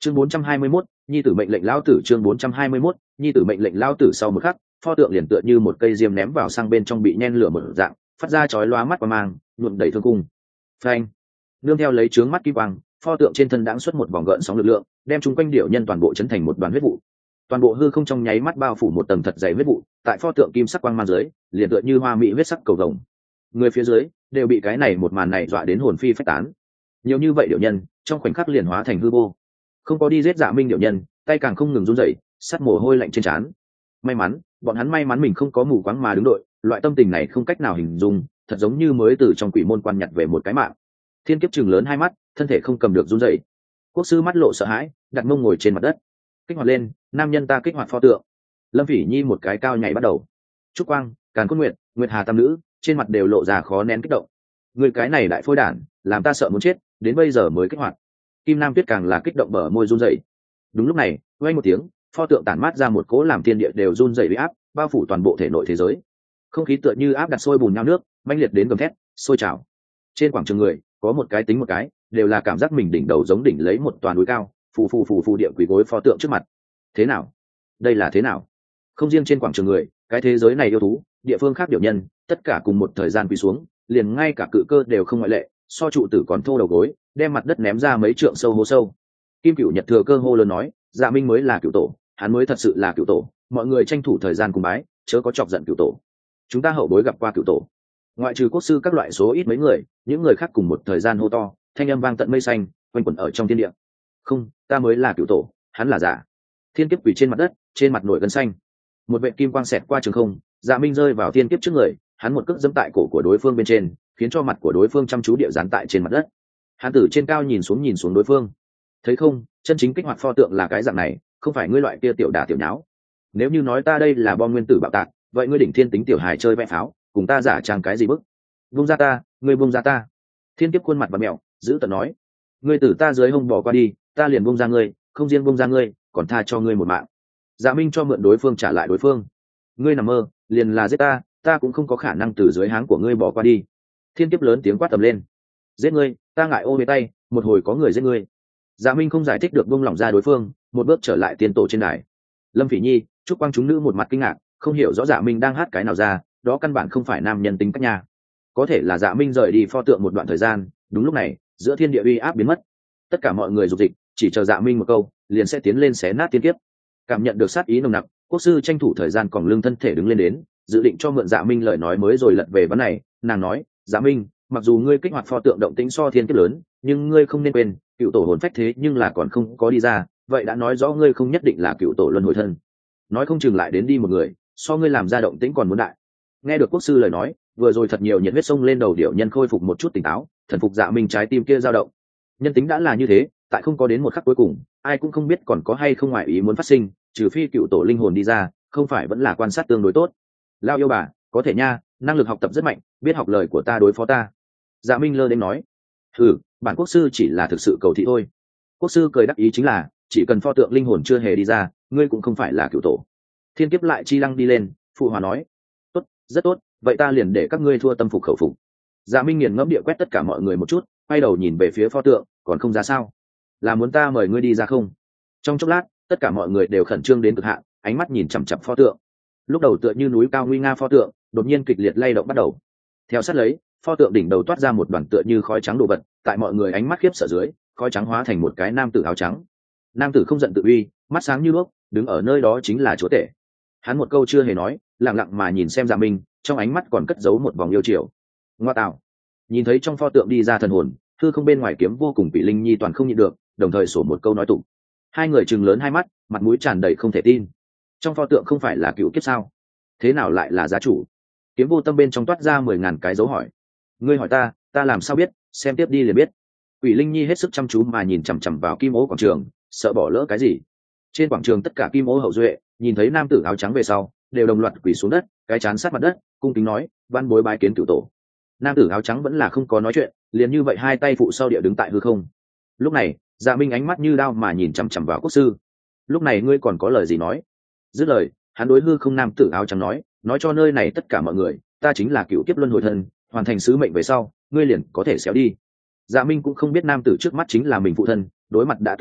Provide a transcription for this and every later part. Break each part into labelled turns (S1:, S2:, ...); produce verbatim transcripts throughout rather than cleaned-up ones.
S1: chương bốn trăm hai mươi mốt, nhi tử mệnh lệnh lao tử. Chương bốn trăm hai mươi mốt, nhi tử mệnh lệnh lao tử. Sau một khắc, pho tượng liền tựa như một cây diêm ném vào sang bên trong bị nhen lửa một dạng, phát ra chói lóa mắt và mang nhuộm đầy thương cung. Phanh! Nương theo lấy trướng mắt kim quang, pho tượng trên thân đãng xuất một vòng gợn sóng lực lượng, đem chung quanh điệu nhân toàn bộ chấn thành một đoàn huyết vụ. Toàn bộ hư không trong nháy mắt bao phủ một tầng thật dày huyết vụ, tại pho tượng kim sắc quang mang dưới, liền tựa như hoa mỹ huyết sắc cầu vồng. Người phía dưới đều bị cái này một màn này dọa đến hồn phi phách tán. Nhiều như vậy điệu nhân, trong khoảnh khắc liền hóa thành hư vô. Không có đi giết Dạ Minh điệu nhân, tay càng không ngừng run rẩy, sắt mồ hôi lạnh trên trán. May mắn, bọn hắn may mắn mình không có mù quáng mà đứng đội, loại tâm tình này không cách nào hình dung, thật giống như mới từ trong quỷ môn quan nhặt về một cái mạng. Thiên Kiếp trừng lớn hai mắt, thân thể không cầm được run rẩy. Quốc sư mắt lộ sợ hãi, đặt mông ngồi trên mặt đất. Kích hoạt lên, nam nhân ta kích hoạt pho tượng. Lâm Phỉ Nhi một cái cao nhảy bắt đầu. Trúc Quang, Càn Cốt Nguyệt, Nguyệt Hà tam nữ, trên mặt đều lộ ra khó nén kích động. Người cái này đại phôi đản, làm ta sợ muốn chết, đến bây giờ mới kích hoạt. Kim Nam Tuyết càng là kích động bờ môi run rẩy. Đúng lúc này, vang một tiếng, pho tượng tản mát ra một cỗ làm thiên địa đều run rẩy uy áp, bao phủ toàn bộ thể nội thế giới. Không khí tựa như áp đặt sôi bùn nhau nước, mãnh liệt đến gầm thét, sôi trào. Trên quảng trường người, có một cái tính một cái, đều là cảm giác mình đỉnh đầu giống đỉnh lấy một toàn núi cao, phù phù phù phù địa quỳ gối pho tượng trước mặt. Thế nào? Đây là thế nào? Không riêng trên quảng trường người, cái thế giới này yêu thú, địa phương khác điệu nhân, tất cả cùng một thời gian quỳ xuống, liền ngay cả cự cơ đều không ngoại lệ, so trụ tử còn thô đầu gối, đem mặt đất ném ra mấy trượng sâu hố sâu. Kim Cửu Nhật thừa cơ hô lớn nói, Dạ Minh mới là cửu tổ, hắn mới thật sự là cửu tổ, mọi người tranh thủ thời gian cùng bái, chớ có chọc giận cửu tổ. Chúng ta hậu bối gặp qua cửu tổ. Ngoại trừ quốc sư các loại số ít mấy người, những người khác cùng một thời gian hô to, thanh âm vang tận mây xanh, quanh quẩn ở trong thiên địa. Không, ta mới là cửu tổ, hắn là giả. Thiên Kiếp quỳ trên mặt đất, trên mặt nổi gân xanh. Một vệt kim quang xẹt qua trường không, Dạ Minh rơi vào Thiên Kiếp trước người, hắn một cước giẫm tại cổ của đối phương bên trên, khiến cho mặt của đối phương chăm chú địa dán tại trên mặt đất. Hắn từ trên cao nhìn xuống nhìn xuống đối phương, thấy không, chân chính kích hoạt pho tượng là cái dạng này, không phải ngươi loại kia tiểu đả tiểu nháo. Nếu như nói ta đây là bom nguyên tử bạo tạc, vậy ngươi đỉnh thiên tính tiểu hài chơi vẽ pháo, cùng ta giả trang cái gì bức? Vung ra ta, ngươi vung ra ta. Thiên Kiếp khuôn mặt và mẹo, giữ tợn nói, ngươi từ ta dưới hông bỏ qua đi, ta liền vung ra ngươi, không riêng vung ra ngươi, còn tha cho ngươi một mạng. Dạ Minh cho mượn đối phương trả lại đối phương. Ngươi nằm mơ, liền là giết ta, ta cũng không có khả năng từ dưới háng của ngươi bỏ qua đi. Thiên Kiếp lớn tiếng quát tầm lên, giết ngươi, ta ngại ô về tay, một hồi có người giết ngươi. Dạ Minh không giải thích được, buông lỏng ra đối phương, một bước trở lại tiên tổ trên đài. Lâm Phỉ Nhi, Trúc Quang chúng nữ một mặt kinh ngạc, không hiểu rõ Dạ Minh đang hát cái nào ra, đó căn bản không phải nam nhân tính cách nhà. Có thể là Dạ Minh rời đi pho tượng một đoạn thời gian, đúng lúc này, giữa thiên địa uy áp biến mất. Tất cả mọi người dục dịch, chỉ chờ Dạ Minh một câu, liền sẽ tiến lên xé nát tiên kiếp. Cảm nhận được sát ý nồng nặc, quốc sư tranh thủ thời gian còng lưng thân thể đứng lên đến, dự định cho mượn Dạ Minh lời nói mới rồi lật về vấn này. Nàng nói, Dạ Minh, mặc dù ngươi kích hoạt pho tượng động tĩnh so thiên kiếp lớn, nhưng ngươi không nên quên, cựu tổ hồn phách thế nhưng là còn không có đi ra, vậy đã nói rõ ngươi không nhất định là cựu tổ luân hồi thân. Nói không chừng lại đến đi một người, so ngươi làm ra động tĩnh còn muốn đại. Nghe được quốc sư lời nói, vừa rồi thật nhiều nhiệt huyết sông lên đầu, điệu nhân khôi phục một chút tỉnh táo, thần phục Dạ Minh trái tim kia dao động. Nhân tính đã là như thế, tại không có đến một khắc cuối cùng, ai cũng không biết còn có hay không ngoại ý muốn phát sinh, trừ phi cựu tổ linh hồn đi ra, không phải vẫn là quan sát tương đối tốt. Lao yêu bà, có thể nha, năng lực học tập rất mạnh, biết học lời của ta đối phó ta. Dạ Minh lơ đến nói, ừ, bản quốc sư chỉ là thực sự cầu thị thôi. Quốc sư cười đắc ý chính là, chỉ cần pho tượng linh hồn chưa hề đi ra, ngươi cũng không phải là cựu tổ. Thiên Kiếp lại chi lăng đi lên, phụ hòa nói, tốt, rất tốt, vậy ta liền để các ngươi thua tâm phục khẩu phục. Dạ Minh nghiền ngẫm địa quét tất cả mọi người một chút, quay đầu nhìn về phía pho tượng, còn không ra sao? Là muốn ta mời ngươi đi ra không? Trong chốc lát, tất cả mọi người đều khẩn trương đến cực hạn, ánh mắt nhìn chằm chằm pho tượng. Lúc đầu tựa như núi cao nguy nga pho tượng, đột nhiên kịch liệt lay động bắt đầu. Theo sát lấy, pho tượng đỉnh đầu toát ra một đoàn tựa như khói trắng đồ vật, tại mọi người ánh mắt khiếp sợ dưới, khói trắng hóa thành một cái nam tử áo trắng. Nam tử không giận tự uy, mắt sáng như đuốc, đứng ở nơi đó chính là chúa tể. Hắn một câu chưa hề nói, lặng lặng mà nhìn xem Dạ Minh, trong ánh mắt còn cất giấu một vòng yêu chiều. Ngoa tạo! Nhìn thấy trong pho tượng đi ra thần hồn, thư không bên ngoài kiếm vô cùng Quỷ Linh Nhi toàn không nhịn được, đồng thời sổ một câu nói tụng. Hai người trừng lớn hai mắt, mặt mũi tràn đầy không thể tin. Trong pho tượng không phải là cựu kiếp sao? Thế nào lại là gia chủ? Kiếm vô tâm bên trong toát ra mười ngàn cái dấu hỏi. Ngươi hỏi ta, ta làm sao biết, xem tiếp đi liền biết. Quỷ Linh Nhi hết sức chăm chú mà nhìn chằm chằm vào kim ố quảng trường, sợ bỏ lỡ cái gì. Trên quảng trường tất cả kim ố hậu duệ nhìn thấy nam tử áo trắng về sau, đều đồng loạt quỳ xuống đất, cái chán sát mặt đất, cung kính nói, văn bối bái kiến cửu tổ. Nam tử áo trắng vẫn là không có nói chuyện, liền như vậy hai tay phụ sau địa đứng tại hư không. Lúc này, Dạ Minh ánh mắt như đao mà nhìn chằm chằm vào quốc sư. Lúc này ngươi còn có lời gì nói? Dứt lời, hắn đối hư không nam tử áo trắng nói, nói cho nơi này tất cả mọi người, ta chính là cựu kiếp luân hồi thân, hoàn thành sứ mệnh về sau, ngươi liền có thể xéo đi. Dạ Minh cũng không biết nam tử trước mắt chính là mình phụ thân, đối mặt đã từ mình,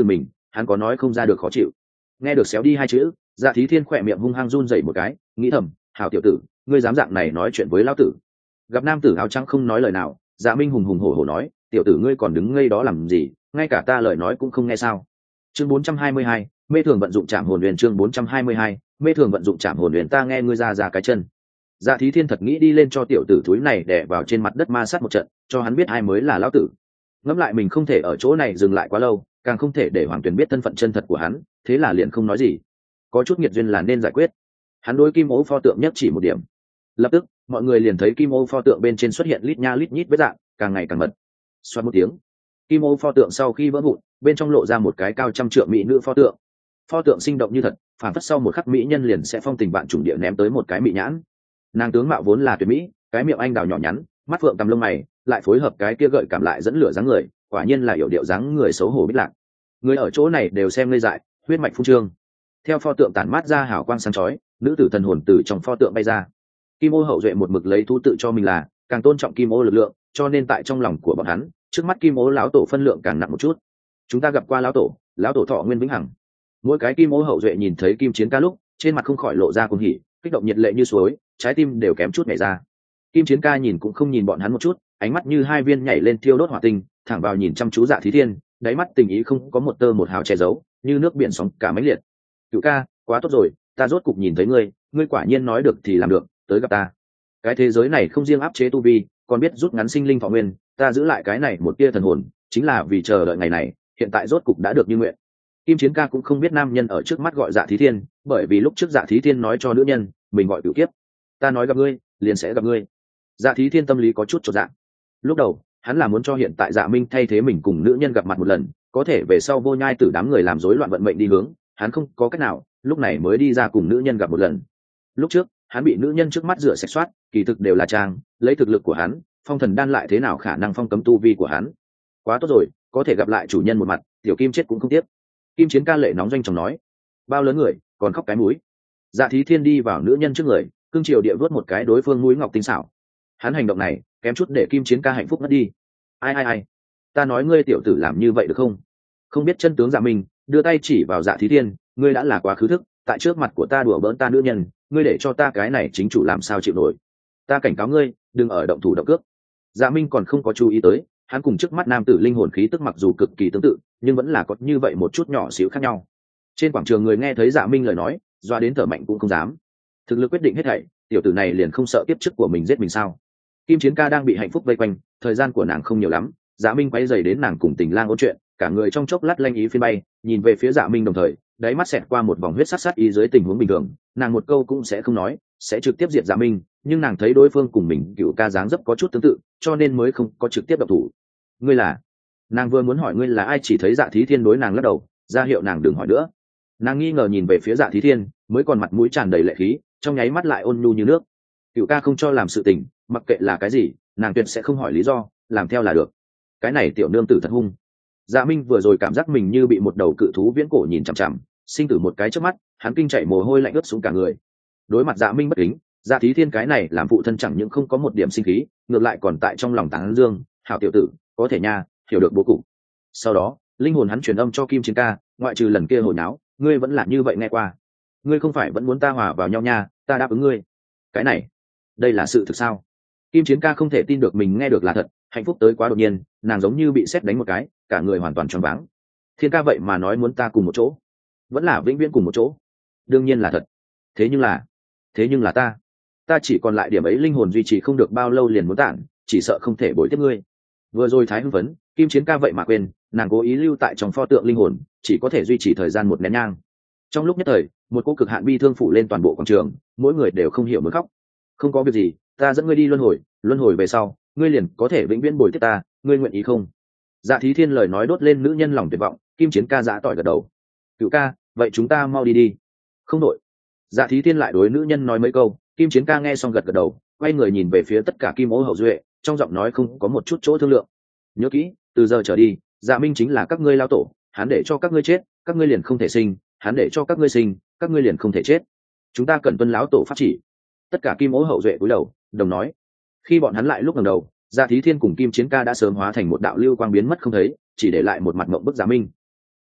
S1: hắn có nói không ra được khó chịu. Nghe được xéo đi hai chữ, Dạ Thí Thiên khỏe miệng hung hăng run rẩy một cái, nghĩ thầm, hảo tiểu tử, ngươi dám dạng này nói chuyện với lão tử. Gặp nam tử áo trắng không nói lời nào, Dạ Minh hùng hùng hổ hổ nói, tiểu tử ngươi còn đứng ngây đó làm gì, ngay cả ta lời nói cũng không nghe sao. Chương bốn trăm hai mươi hai, mê thường vận dụng trảm hồn huyền. Chương bốn trăm hai mươi hai, mê thường vận dụng trảm hồn huyền. Ta nghe ngươi ra ra cái chân. Dạ Thí Thiên thật nghĩ đi lên cho tiểu tử thúi này đè vào trên mặt đất ma sát một trận, cho hắn biết ai mới là lão tử. Ngẫm lại mình không thể ở chỗ này dừng lại quá lâu, càng không thể để Hoàng Tuyền biết thân phận chân thật của hắn, thế là liền không nói gì. Có chút nghiệt duyên là nên giải quyết. Hắn đối kim ô pho tượng nhất chỉ một điểm. Lập tức, mọi người liền thấy kim ô pho tượng bên trên xuất hiện lít nha lít nhít vết dạng, càng ngày càng mật. Xoát một tiếng, kim ô pho tượng sau khi vỡ vụn, bên trong lộ ra một cái cao trăm trượng mỹ nữ pho tượng. Pho tượng sinh động như thật, phản phất sau một khắc mỹ nhân liền sẽ phong tình bạn trùng địa ném tới một cái mỹ nhãn. Nàng tướng mạo vốn là tuyệt mỹ, cái miệng anh đào nhỏ nhắn, mắt phượng tầm lông mày, lại phối hợp cái kia gợi cảm lại dẫn lửa dáng người, quả nhiên là hiểu điệu dáng người xấu hổ biết lạc. Người ở chỗ này đều xem ngây dại, huyết mạch phun trương. Theo pho tượng tản mát ra hào quang sáng chói, nữ tử thần hồn từ trong pho tượng bay ra. Kim ô hậu duệ một mực lấy thú tự cho mình là càng tôn trọng kim ô lực lượng, cho nên tại trong lòng của bọn hắn, trước mắt kim ô lão tổ phân lượng càng nặng một chút. Chúng ta gặp qua lão tổ, lão tổ thọ nguyên vĩnh hằng. Mỗi cái kim ô hậu duệ nhìn thấy kim chiến ca lúc, trên mặt không khỏi lộ ra cuồng hỉ, kích động nhiệt lệ như suối, trái tim đều kém chút nhảy ra. Kim chiến ca nhìn cũng không nhìn bọn hắn một chút, ánh mắt như hai viên nhảy lên thiêu đốt hỏa tinh, thẳng vào nhìn chăm chú Dạ Thí Thiên, đáy mắt tình ý không có một tơ một hào che giấu, như nước biển sóng cả mãnh liệt. Cửu ca, quá tốt rồi, ta rốt cục nhìn thấy ngươi, ngươi quả nhiên nói được thì làm được, tới gặp ta. Cái thế giới này không riêng áp chế tu vi, còn biết rút ngắn sinh linh thọ nguyên, ta giữ lại cái này một tia thần hồn, chính là vì chờ đợi ngày này, hiện tại rốt cục đã được như nguyện. Kim chiến ca cũng không biết nam nhân ở trước mắt gọi Dạ Thí Thiên, bởi vì lúc trước Dạ Thí Thiên nói cho nữ nhân, mình gọi Cửu Kiếp. Ta nói gặp ngươi, liền sẽ gặp ngươi. Dạ Thí Thiên tâm lý có chút chột dạ. Lúc đầu, hắn là muốn cho hiện tại Dạ Minh thay thế mình cùng nữ nhân gặp mặt một lần, có thể về sau vô nhai tử đám người làm rối loạn vận mệnh đi hướng, hắn không có cách nào, lúc này mới đi ra cùng nữ nhân gặp một lần. Lúc trước, hắn bị nữ nhân trước mắt rửa sạch soát, kỳ thực đều là trang, lấy thực lực của hắn, phong thần đan lại thế nào khả năng phong cấm tu vi của hắn. Quá tốt rồi, có thể gặp lại chủ nhân một mặt, tiểu Kim chết cũng không tiếc. Kim chiến ca lệ nóng doanh chồng nói, bao lớn người còn khóc cái mũi. Dạ Thí Thiên đi vào nữ nhân trước người, cương triều địa vớt một cái đối phương mũi ngọc tinh xảo. Hắn hành động này kém chút để Kim chiến ca hạnh phúc mất đi. Ai ai ai, ta nói ngươi tiểu tử làm như vậy được không? Không biết chân tướng Dạ Minh đưa tay chỉ vào Dạ Thí Thiên, ngươi đã là quá khứ thức, tại trước mặt của ta đùa bỡn ta nữ nhân, ngươi để cho ta cái này chính chủ làm sao chịu nổi. Ta cảnh cáo ngươi, đừng ở động thủ động cước. Dạ Minh còn không có chú ý tới, hắn cùng trước mắt nam tử linh hồn khí tức mặc dù cực kỳ tương tự, nhưng vẫn là có như vậy một chút nhỏ xíu khác nhau. Trên quảng trường người nghe thấy Dạ Minh lời nói, doa đến thở mạnh cũng không dám. Thực lực quyết định hết thảy, tiểu tử này liền không sợ kiếp trước của mình giết mình sao? Kim chiến ca đang bị hạnh phúc vây quanh, thời gian của nàng không nhiều lắm, Dạ Minh quay dày đến nàng cùng Tình Lang ôn chuyện, cả người trong chốc lát lanh ý phiên bay, nhìn về phía Dạ Minh đồng thời, đáy mắt xẹt qua một vòng huyết sát sát ý. Dưới tình huống bình thường, nàng một câu cũng sẽ không nói, sẽ trực tiếp diệt Dạ Minh, nhưng nàng thấy đối phương cùng mình cựu ca dáng dấp có chút tương tự, cho nên mới không có trực tiếp động thủ. Ngươi là? Nàng vừa muốn hỏi ngươi là ai, chỉ thấy Dạ Thí Thiên đối nàng lắc đầu, ra hiệu nàng đừng hỏi nữa. Nàng nghi ngờ nhìn về phía Dạ Thí Thiên, mới còn mặt mũi tràn đầy lệ khí, trong nháy mắt lại ôn nhu như nước. Cựu ca không cho làm sự tình, mặc kệ là cái gì, nàng tuyệt sẽ không hỏi lý do, làm theo là được. Cái này tiểu nương tử thật hung. Dạ Minh vừa rồi cảm giác mình như bị một đầu cự thú viễn cổ nhìn chằm chằm, sinh tử một cái trước mắt, hắn kinh chạy mồ hôi lạnh ướt xuống cả người. Đối mặt Dạ Minh bất kính, Dạ Thí Thiên cái này làm phụ thân chẳng những không có một điểm sinh khí, ngược lại còn tại trong lòng tán dương, hảo tiểu tử, có thể nha, hiểu được bố cục. Sau đó, linh hồn hắn truyền âm cho Kim chiến ca, ngoại trừ lần kia hồi náo, ngươi vẫn là như vậy nghe qua. Ngươi không phải vẫn muốn ta hòa vào nhau nha, ta đáp ứng ngươi. Cái này, đây là sự thực sao? Kim chiến ca không thể tin được mình nghe được là thật, hạnh phúc tới quá đột nhiên, nàng giống như bị sét đánh một cái, cả người hoàn toàn choáng váng. Thiên ca vậy mà nói muốn ta cùng một chỗ, vẫn là vĩnh viễn cùng một chỗ. Đương nhiên là thật. Thế nhưng là, thế nhưng là ta, ta chỉ còn lại điểm ấy linh hồn duy trì không được bao lâu liền muốn tản, chỉ sợ không thể bồi tiếp ngươi. Vừa rồi thái hưng phấn, Kim chiến ca vậy mà quên, nàng cố ý lưu tại trong pho tượng linh hồn, chỉ có thể duy trì thời gian một nén nhang. Trong lúc nhất thời, một cô cực hạn bi thương phủ lên toàn bộ quảng trường, mỗi người đều không hiểu muốn khóc. Không có việc gì, ta dẫn ngươi đi luân hồi, luân hồi về sau, ngươi liền có thể vĩnh viễn bồi tiếp ta, ngươi nguyện ý không? Dạ Thí Thiên lời nói đốt lên nữ nhân lòng tuyệt vọng, Kim chiến ca giã tỏi gật đầu. Cựu ca, vậy chúng ta mau đi đi. Không đội. Dạ Thí Thiên lại đối nữ nhân nói mấy câu, Kim chiến ca nghe xong gật gật đầu, quay người nhìn về phía tất cả kim ô hậu duệ, trong giọng nói không có một chút chỗ thương lượng. Nhớ kỹ, từ giờ trở đi, Dạ Minh chính là các ngươi lao tổ, hắn để cho các ngươi chết, các ngươi liền không thể sinh, hắn để cho các ngươi sinh, các ngươi liền không thể chết. Chúng ta cần tuân lão tổ pháp chỉ. Tất cả kim ô hậu duệ cúi đầu, đồng nói. Khi bọn hắn lại lúc ngẩng đầu, Dạ Thí Thiên cùng Kim chiến ca đã sớm hóa thành một đạo lưu quang biến mất không thấy, chỉ để lại một mặt mộng bức Dạ Minh. Cỏ,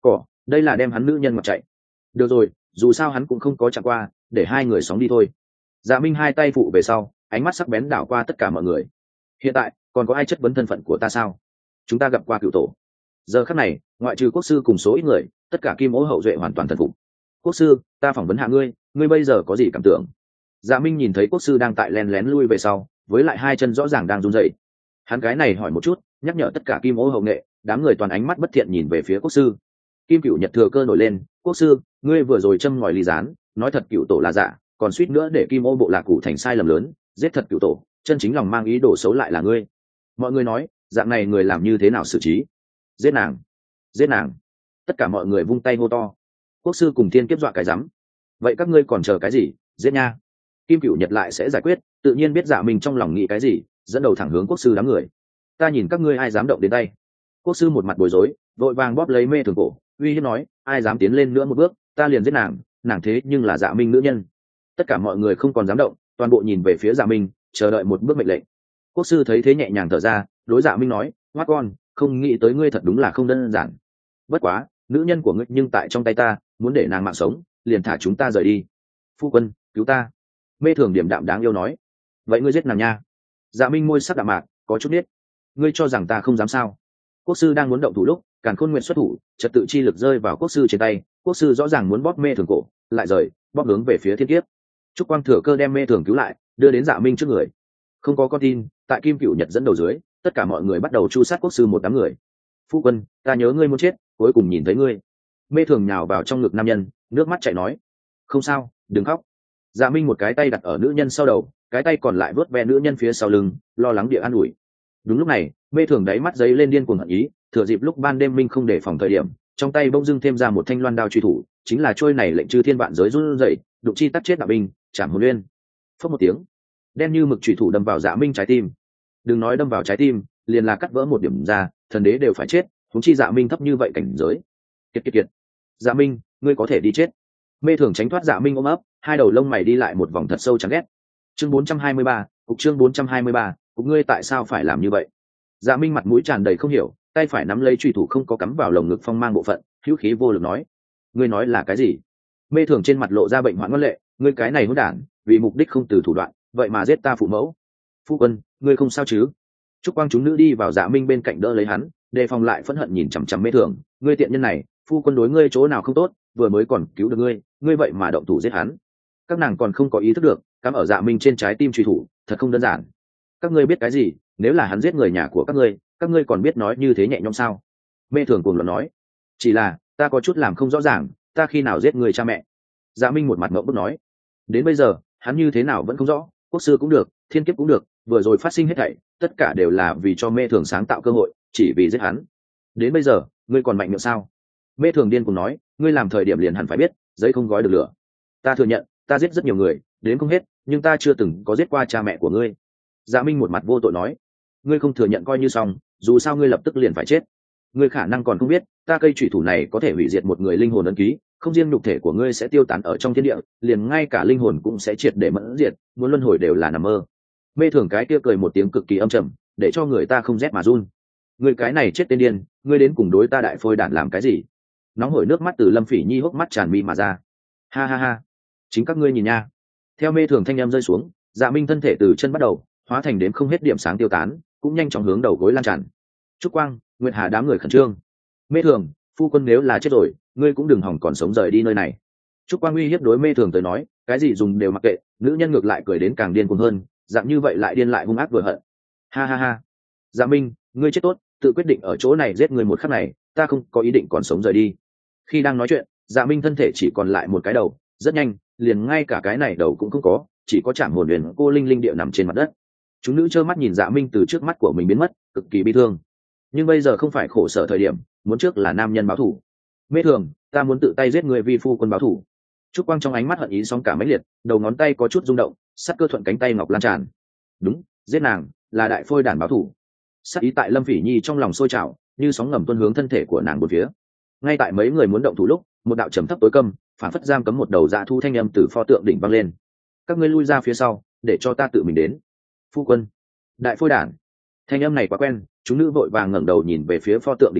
S1: đây là đem hắn nữ nhân mặc chạy. Được rồi, dù sao hắn cũng không có chạm qua, để hai người sóng đi thôi. Dạ Minh hai tay phụ về sau, ánh mắt sắc bén đảo qua tất cả mọi người. Hiện tại còn có ai chất vấn thân phận của ta sao? Chúng ta gặp qua cựu tổ. Giờ khắc này, ngoại trừ quốc sư cùng số ít người, tất cả kim ô hậu duệ hoàn toàn thần phục. Quốc sư, ta phỏng vấn hạ ngươi, ngươi bây giờ có gì cảm tưởng? Dạ Minh nhìn thấy quốc sư đang tại lén lén lui về sau, với lại hai chân rõ ràng đang run rẩy. Hắn cái này hỏi một chút, nhắc nhở tất cả kim ô hậu nghệ, đám người toàn ánh mắt bất thiện nhìn về phía quốc sư. Kim Cửu Nhật thừa cơ nổi lên, quốc sư, ngươi vừa rồi châm ngòi ly gián, nói thật cựu tổ là giả, còn suýt nữa để kim ô bộ lạc cụ thành sai lầm lớn, giết thật cựu tổ, chân chính lòng mang ý đồ xấu lại là ngươi. Mọi người nói, dạng này người làm như thế nào xử trí? Giết nàng, giết nàng! Tất cả mọi người vung tay hô to. Quốc sư cùng thiên kiếp dọa cái rắm. Vậy các ngươi còn chờ cái gì? Giết nha! Kim Cửu Nhật lại sẽ giải quyết, tự nhiên biết Dạ Minh trong lòng nghĩ cái gì, dẫn đầu thẳng hướng quốc sư đám người. Ta nhìn các ngươi ai dám động đến tay? Quốc sư một mặt bối rối, vội vàng bóp lấy mê thường cổ, uy hiếp nói, ai dám tiến lên nữa một bước, ta liền giết nàng, nàng thế nhưng là Dạ Minh nữ nhân. Tất cả mọi người không còn dám động, toàn bộ nhìn về phía Dạ Minh, chờ đợi một bước mệnh lệnh. Quốc sư thấy thế nhẹ nhàng thở ra, đối Dạ Minh nói, hoát con, không nghĩ tới ngươi thật đúng là không đơn giản. Bất quá, nữ nhân của ngươi nhưng tại trong tay ta, muốn để nàng mạng sống, liền thả chúng ta rời đi. Phu quân, cứu ta! Mê thường điểm đạm đáng yêu nói. Vậy ngươi giết nàng nha. Dạ Minh môi sắc đạm mạc, có chút biết. Ngươi cho rằng ta không dám sao? Quốc sư đang muốn động thủ lúc, Càn Khôn Nguyệt xuất thủ, trật tự chi lực rơi vào quốc sư trên tay, quốc sư rõ ràng muốn bóp mê thường cổ, lại rời, bóp hướng về phía thiên kiếp. Trúc Quang thừa cơ đem mê thường cứu lại, đưa đến Dạ Minh trước người. Không có con tin, tại Kim Cửu Nhật dẫn đầu dưới, tất cả mọi người bắt đầu chu sát quốc sư một đám người. Phu quân, ta nhớ ngươi muốn chết, cuối cùng nhìn thấy ngươi. Mê thường nhào vào trong ngực nam nhân, nước mắt chảy nói. Không sao, đừng khóc. Dạ Minh một cái tay đặt ở nữ nhân sau đầu, cái tay còn lại vớt ve nữ nhân phía sau lưng, lo lắng địa an ủi. Đúng lúc này, mê thường đáy mắt giấy lên điên cuồng hận ý, thừa dịp lúc ban đêm minh không để phòng thời điểm, trong tay bỗng dưng thêm ra một thanh loan đao truy thủ, chính là trôi này lệnh chư thiên vạn giới run rẩy, đụng chi tắt chết đạo binh, chạm hồn nguyên. Phất một tiếng, đen như mực truy thủ đâm vào Dạ Minh trái tim. Đừng nói đâm vào trái tim, liền là cắt vỡ một điểm ra, thần đế đều phải chết, huống chi Dạ Minh thấp như vậy cảnh giới. Kiệt kiệt kiệt. Dạ Minh, ngươi có thể đi chết. Mê thường tránh thoát Dạ Minh ôm ấp, hai đầu lông mày đi lại một vòng thật sâu chán ghét. Chương bốn trăm hai mươi ba, cục chương bốn trăm hai mươi ba, cục ngươi tại sao phải làm như vậy? Dạ Minh mặt mũi tràn đầy không hiểu, tay phải nắm lấy truy thủ không có cắm vào lồng ngực phong mang bộ phận, hữu khí vô lực nói: ngươi nói là cái gì? Mê thường trên mặt lộ ra bệnh hoạn ngân lệ, ngươi cái này hỗn đản, vì mục đích không từ thủ đoạn, vậy mà giết ta phụ mẫu. Phu quân, ngươi không sao chứ? Trúc Quang chúng nữ đi vào Dạ Minh bên cạnh đỡ lấy hắn, đề phòng lại phẫn hận nhìn chằm chằm Mê thường, ngươi tiện nhân này, phu quân đối ngươi chỗ nào không tốt, vừa mới còn cứu được ngươi, ngươi vậy mà động thủ giết hắn. Các nàng còn không có ý thức được, cắm ở Dạ Minh trên trái tim truy thủ, thật không đơn giản. Các ngươi biết cái gì? Nếu là hắn giết người nhà của các ngươi, các ngươi còn biết nói như thế nhẹ nhõm sao? Mê thường cuồng loạn nói. Chỉ là ta có chút làm không rõ ràng, ta khi nào giết người cha mẹ? Dạ Minh một mặt ngậm bức nói. Đến bây giờ hắn như thế nào vẫn không rõ, quốc sư cũng được, thiên kiếp cũng được, vừa rồi phát sinh hết thảy, tất cả đều là vì cho Mê thường sáng tạo cơ hội, chỉ vì giết hắn. Đến bây giờ ngươi còn mạnh miệng sao? Mê thường điên cuồng nói, ngươi làm thời điểm liền hẳn phải biết, giấy không gói được lửa. Ta thừa nhận, ta giết rất nhiều người, đến không hết, nhưng ta chưa từng có giết qua cha mẹ của ngươi. Dạ Minh một mặt vô tội nói, ngươi không thừa nhận coi như xong, dù sao ngươi lập tức liền phải chết. Ngươi khả năng còn không biết, ta cây chủy thủ này có thể hủy diệt một người linh hồn ấn ký, không riêng nhục thể của ngươi sẽ tiêu tán ở trong thiên địa, liền ngay cả linh hồn cũng sẽ triệt để mẫn diệt, muốn luân hồi đều là nằm mơ. Mê thường cái kia cười một tiếng cực kỳ âm trầm, để cho người ta không rét mà run. Ngươi cái này chết tên điên, ngươi đến cùng đối ta đại phôi đản làm cái gì? Nóng hổi nước mắt từ Lâm Phỉ Nhi hốc mắt tràn mi mà ra. Ha ha ha, chính các ngươi nhìn nha. Theo Mê thường thanh em rơi xuống, Dạ Minh thân thể từ chân bắt đầu hóa thành đến không hết điểm sáng tiêu tán, cũng nhanh chóng hướng đầu gối lan tràn. Trúc Quang, Nguyệt Hà đám người khẩn trương. Mê thường, phu quân nếu là chết rồi, ngươi cũng đừng hỏng còn sống rời đi nơi này. Trúc Quang uy hiếp đối Mê thường tới nói, cái gì dùng đều mặc kệ, nữ nhân ngược lại cười đến càng điên cuồng hơn, dạng như vậy lại điên lại hung ác vừa hận. Ha ha ha. Dạ Minh, ngươi chết tốt, tự quyết định ở chỗ này giết người một khắc này, ta không có ý định còn sống rời đi. Khi đang nói chuyện, Dạ Minh thân thể chỉ còn lại một cái đầu, rất nhanh, liền ngay cả cái này đầu cũng không có, chỉ có chạm hồn huyền cô linh linh địa nằm trên mặt đất. Chúng nữ trơ mắt nhìn Dạ Minh từ trước mắt của mình biến mất, cực kỳ bi thương. Nhưng bây giờ không phải khổ sở thời điểm, muốn trước là nam nhân báo thù. Mê thường, ta muốn tự tay giết người vi phu quân báo thù. Trúc Quang trong ánh mắt hận ý sóng cả mãnh liệt, đầu ngón tay có chút rung động, sắc cơ thuận cánh tay ngọc lan tràn. Đúng, giết nàng là đại phôi đản báo thù. Sắc ý tại Lâm Phỉ Nhi trong lòng sôi trào, như sóng ngầm tuôn hướng thân thể của nàng bốn phía. Ngay tại mấy người muốn động thủ lúc, một đạo trầm thấp tối câm, phản phất giam cấm một đầu dạ thu thanh âm từ pho tượng đỉnh vang lên. Các ngươi lui ra phía sau, để cho ta tự mình đến. Phu quân, đại phôi đản. Thanh âm này quá quen, chúng nữ vội vàng ngẩng đầu nhìn về phía pho tượng đỉnh chót,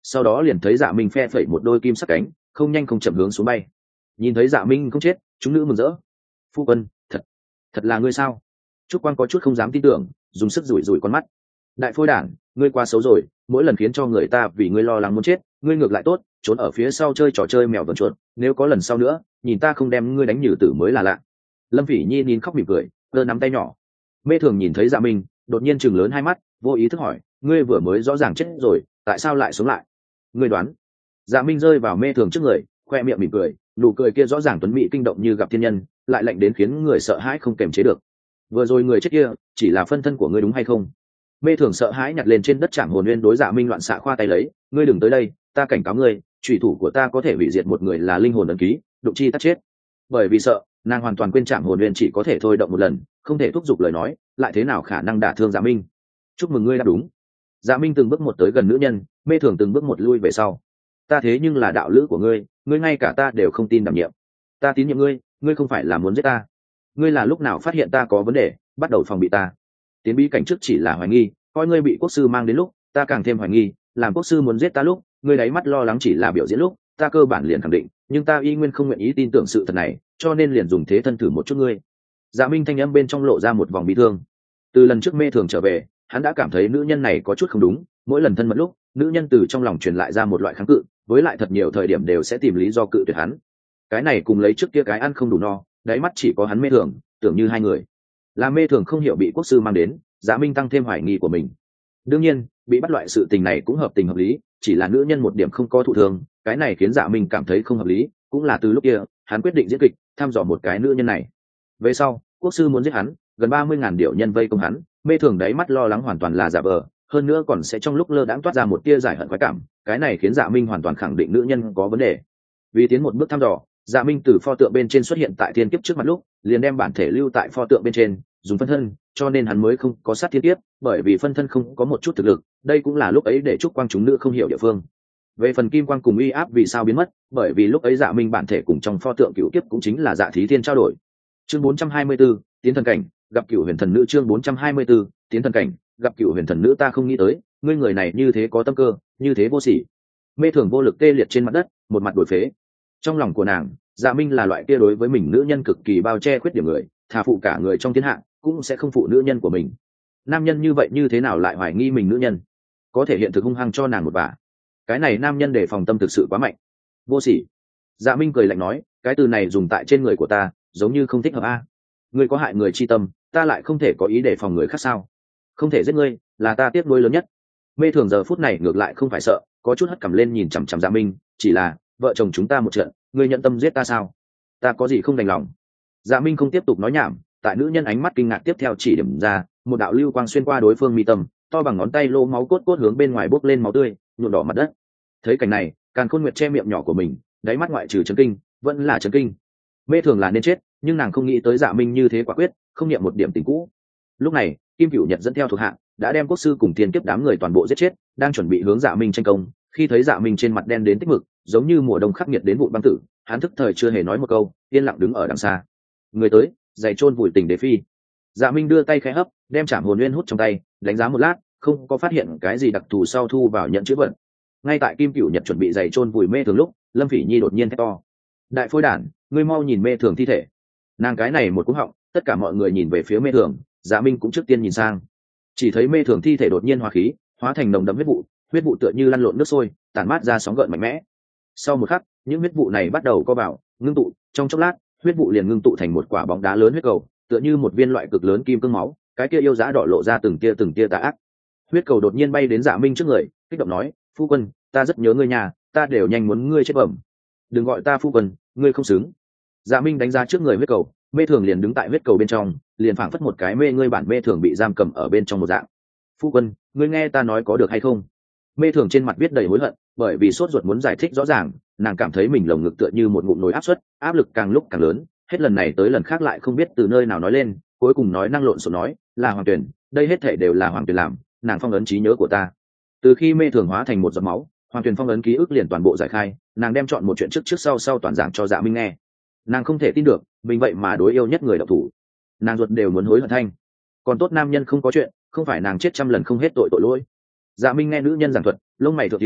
S1: sau đó liền thấy Dạ Minh phe phẩy một đôi kim sắc cánh, không nhanh không chậm hướng xuống bay. Nhìn thấy Dạ Minh không chết, chúng nữ mừng rỡ. Phu quân, thật thật là ngươi sao? Trúc Quang có chút không dám tin tưởng, dùng sức rủi rủi con mắt. Đại phôi đản, ngươi quá xấu rồi, mỗi lần khiến cho người ta vì ngươi lo lắng muốn chết, ngươi ngược lại tốt, trốn ở phía sau chơi trò chơi mèo vờn chuột, nếu có lần sau nữa, nhìn ta không đem ngươi đánh nhử tử mới là lạ. Lâm Phỉ Nhi nín khóc mỉm cười, giơ nắm tay nhỏ. Mê Thường nhìn thấy Dạ Minh, đột nhiên chừng lớn hai mắt, vô ý thức hỏi, ngươi vừa mới rõ ràng chết rồi, tại sao lại sống lại? Ngươi đoán? Dạ Minh rơi vào Mê Thường trước người, khoe miệng mỉm cười, nụ cười kia rõ ràng tuấn mỹ kinh động như gặp thiên nhân, lại lạnh đến khiến người sợ hãi không kềm chế được. Vừa rồi người chết kia, chỉ là phân thân của ngươi đúng hay không? Mê Thường sợ hãi nhặt lên trên đất Trảm Hồn Nguyên đối Dạ Minh loạn xạ khoa tay lấy, ngươi đừng tới đây, ta cảnh cáo ngươi, chủy thủ của ta có thể hủy diệt một người là linh hồn ấn ký, đụng chi tắt chết. Bởi vì sợ, nàng hoàn toàn quên Trảm Hồn Nguyên chỉ có thể thôi động một lần, không thể thúc giục lời nói, lại thế nào khả năng đả thương Dạ Minh? Chúc mừng ngươi đã đúng. Dạ Minh từng bước một tới gần nữ nhân, Mê Thường từng bước một lui về sau. Ta thế nhưng là đạo lữ của ngươi, ngươi ngay cả ta đều không tin đảm nhiệm. Ta tín nhiệm ngươi, ngươi không phải là muốn giết ta. Ngươi là lúc nào phát hiện ta có vấn đề, bắt đầu phòng bị ta. Tiến bí cảnh trước chỉ là hoài nghi, coi ngươi bị quốc sư mang đến lúc, ta càng thêm hoài nghi, làm quốc sư muốn giết ta lúc, ngươi đáy mắt lo lắng chỉ là biểu diễn lúc, ta cơ bản liền khẳng định, nhưng ta y nguyên không nguyện ý tin tưởng sự thật này, cho nên liền dùng thế thân thử một chút ngươi. Dạ Minh thanh âm bên trong lộ ra một vòng bi thương. Từ lần trước Mê Thường trở về, hắn đã cảm thấy nữ nhân này có chút không đúng, mỗi lần thân mật lúc, nữ nhân từ trong lòng truyền lại ra một loại kháng cự, với lại thật nhiều thời điểm đều sẽ tìm lý do cự tuyệt hắn. Cái này cùng lấy trước kia cái ăn không đủ no, đáy mắt chỉ có hắn Mê Thường, tưởng như hai người. Là Mê Thường không hiểu bị quốc sư mang đến, Dạ Minh tăng thêm hoài nghi của mình. Đương nhiên, bị bắt loại sự tình này cũng hợp tình hợp lý, chỉ là nữ nhân một điểm không có thụ thương, cái này khiến Dạ Minh cảm thấy không hợp lý, cũng là từ lúc kia, hắn quyết định diễn kịch, thăm dò một cái nữ nhân này. Về sau, quốc sư muốn giết hắn, gần ba mươi ngàn điệu nhân vây công hắn, Mê Thường đáy mắt lo lắng hoàn toàn là giả vờ, hơn nữa còn sẽ trong lúc lơ đãng toát ra một tia giải hận khoái cảm, cái này khiến Dạ Minh hoàn toàn khẳng định nữ nhân có vấn đề. Vì tiến một bước thăm dò, Dạ Minh từ pho tượng bên trên xuất hiện tại thiên kiếp trước mặt lúc, liền đem bản thể lưu tại pho tượng bên trên, dùng phân thân, cho nên hắn mới không có sát thiên kiếp, bởi vì phân thân không có một chút thực lực, đây cũng là lúc ấy để Trúc Quang chúng nữ không hiểu địa phương. Về phần kim quang cùng uy áp vì sao biến mất, bởi vì lúc ấy Dạ Minh bản thể cùng trong pho tượng cựu kiếp cũng chính là Dạ Thí Thiên trao đổi. Chương bốn trăm hai mươi bốn, tiến thần cảnh, gặp Cựu Huyền Thần Nữ. Chương bốn trăm hai mươi 4, tiến thần cảnh, gặp Cựu Huyền Thần Nữ. Ta không nghĩ tới, ngươi người này như thế có tâm cơ, như thế vô sỉ. Mê Thường vô lực tê liệt trên mặt đất, một mặt đổi phế. Trong lòng của nàng, Dạ Minh là loại kia đối với mình nữ nhân cực kỳ bao che khuyết điểm người, thà phụ cả người trong thiên hạ, cũng sẽ không phụ nữ nhân của mình. Nam nhân như vậy như thế nào lại hoài nghi mình nữ nhân? Có thể hiện thực hung hăng cho nàng một bả. Cái này nam nhân đề phòng tâm thực sự quá mạnh. Vô sỉ. Dạ Minh cười lạnh nói, cái từ này dùng tại trên người của ta, giống như không thích hợp a. Ngươi có hại người chi tâm, ta lại không thể có ý đề phòng người khác sao? Không thể giết ngươi, là ta tiếc nuối lớn nhất. Mê Thường giờ phút này ngược lại không phải sợ, có chút hất cằm lên nhìn chằm chằm Dạ Minh, chỉ là, vợ chồng chúng ta một trận, ngươi nhận tâm giết ta sao? Ta có gì không đành lòng? Dạ Minh không tiếp tục nói nhảm, tại nữ nhân ánh mắt kinh ngạc tiếp theo chỉ điểm ra, một đạo lưu quang xuyên qua đối phương mi tâm, to bằng ngón tay lô máu cốt cốt hướng bên ngoài bốc lên máu tươi, nhuộm đỏ mặt đất. Thấy cảnh này, Càn Khôn Nguyệt che miệng nhỏ của mình, đáy mắt ngoại trừ chấn kinh, vẫn là chấn kinh. Mê Thường là nên chết, nhưng nàng không nghĩ tới Dạ Minh như thế quả quyết, không niệm một điểm tình cũ. Lúc này, Kim Cửu Nhật dẫn theo thuộc hạ, đã đem quốc sư cùng thiên kiếp đám người toàn bộ giết chết, đang chuẩn bị hướng Dạ Minh tranh công, khi thấy Dạ Minh trên mặt đen đến tích mực, giống như mùa đông khắc nghiệt đến vụn băng tử, hắn thức thời chưa hề nói một câu, yên lặng đứng ở đằng xa. Người tới, giày chôn vùi tình đế phi. Dạ Minh đưa tay khẽ hấp, đem Trảm Hồn Nguyên hút trong tay, đánh giá một lát, không có phát hiện cái gì đặc thù sau thu vào nhận chữ vật. Ngay tại Kim Cửu Nhật chuẩn bị giày chôn vùi Mê Thường lúc, Lâm Phỉ Nhi đột nhiên thét to: đại phôi đản, ngươi mau nhìn Mê Thường thi thể. Nàng cái này một cú họng, tất cả mọi người nhìn về phía Mê Thường, Dạ Minh cũng trước tiên nhìn sang, chỉ thấy Mê Thường thi thể đột nhiên hóa khí, hóa thành nồng đậm huyết vụ, huyết vụ tựa như lăn lộn nước sôi, tản mát ra sóng gợn mạnh mẽ. Sau một khắc, những huyết vụ này bắt đầu co vào, ngưng tụ, trong chốc lát, huyết vụ liền ngưng tụ thành một quả bóng đá lớn huyết cầu, tựa như một viên loại cực lớn kim cương máu, cái kia yêu dã đỏ lộ ra từng tia từng tia tà ác. Huyết cầu đột nhiên bay đến Dạ Minh trước người, kích động nói: phu quân, ta rất nhớ ngươi nhà, ta đều nhanh muốn ngươi chết bẩm. Đừng gọi ta phu quân, ngươi không xứng. Dạ Minh đánh ra trước người huyết cầu, Mê Thường liền đứng tại huyết cầu bên trong, liền phảng phất một cái mê ngươi bản Mê Thường bị giam cầm ở bên trong một dạng. Phu quân, ngươi nghe ta nói có được hay không? Mê Thường trên mặt viết đầy hối hận, bởi vì sốt ruột muốn giải thích rõ ràng, nàng cảm thấy mình lồng ngực tựa như một ngụm nồi áp suất, áp lực càng lúc càng lớn, hết lần này tới lần khác lại không biết từ nơi nào nói lên, cuối cùng nói năng lộn xộn nói, là Hoàng Tuyền, đây hết thảy đều là Hoàng Tuyền làm, nàng phong ấn trí nhớ của ta. Từ khi Mê Thường hóa thành một giọt máu, Hoàng Tuyền phong ấn ký ức liền toàn bộ giải khai, nàng đem chọn một chuyện trước trước sau sau toàn giảng cho Dạ Minh nghe. Nàng không thể tin được, mình vậy mà đối yêu nhất người độc thủ, nàng ruột đều muốn hối hận thanh. Còn tốt nam nhân không có chuyện, không phải nàng chết trăm lần không hết tội tội lỗi. Dạ Minh nghe nữ nhân giảng thuật, lông mày thượng tiêu,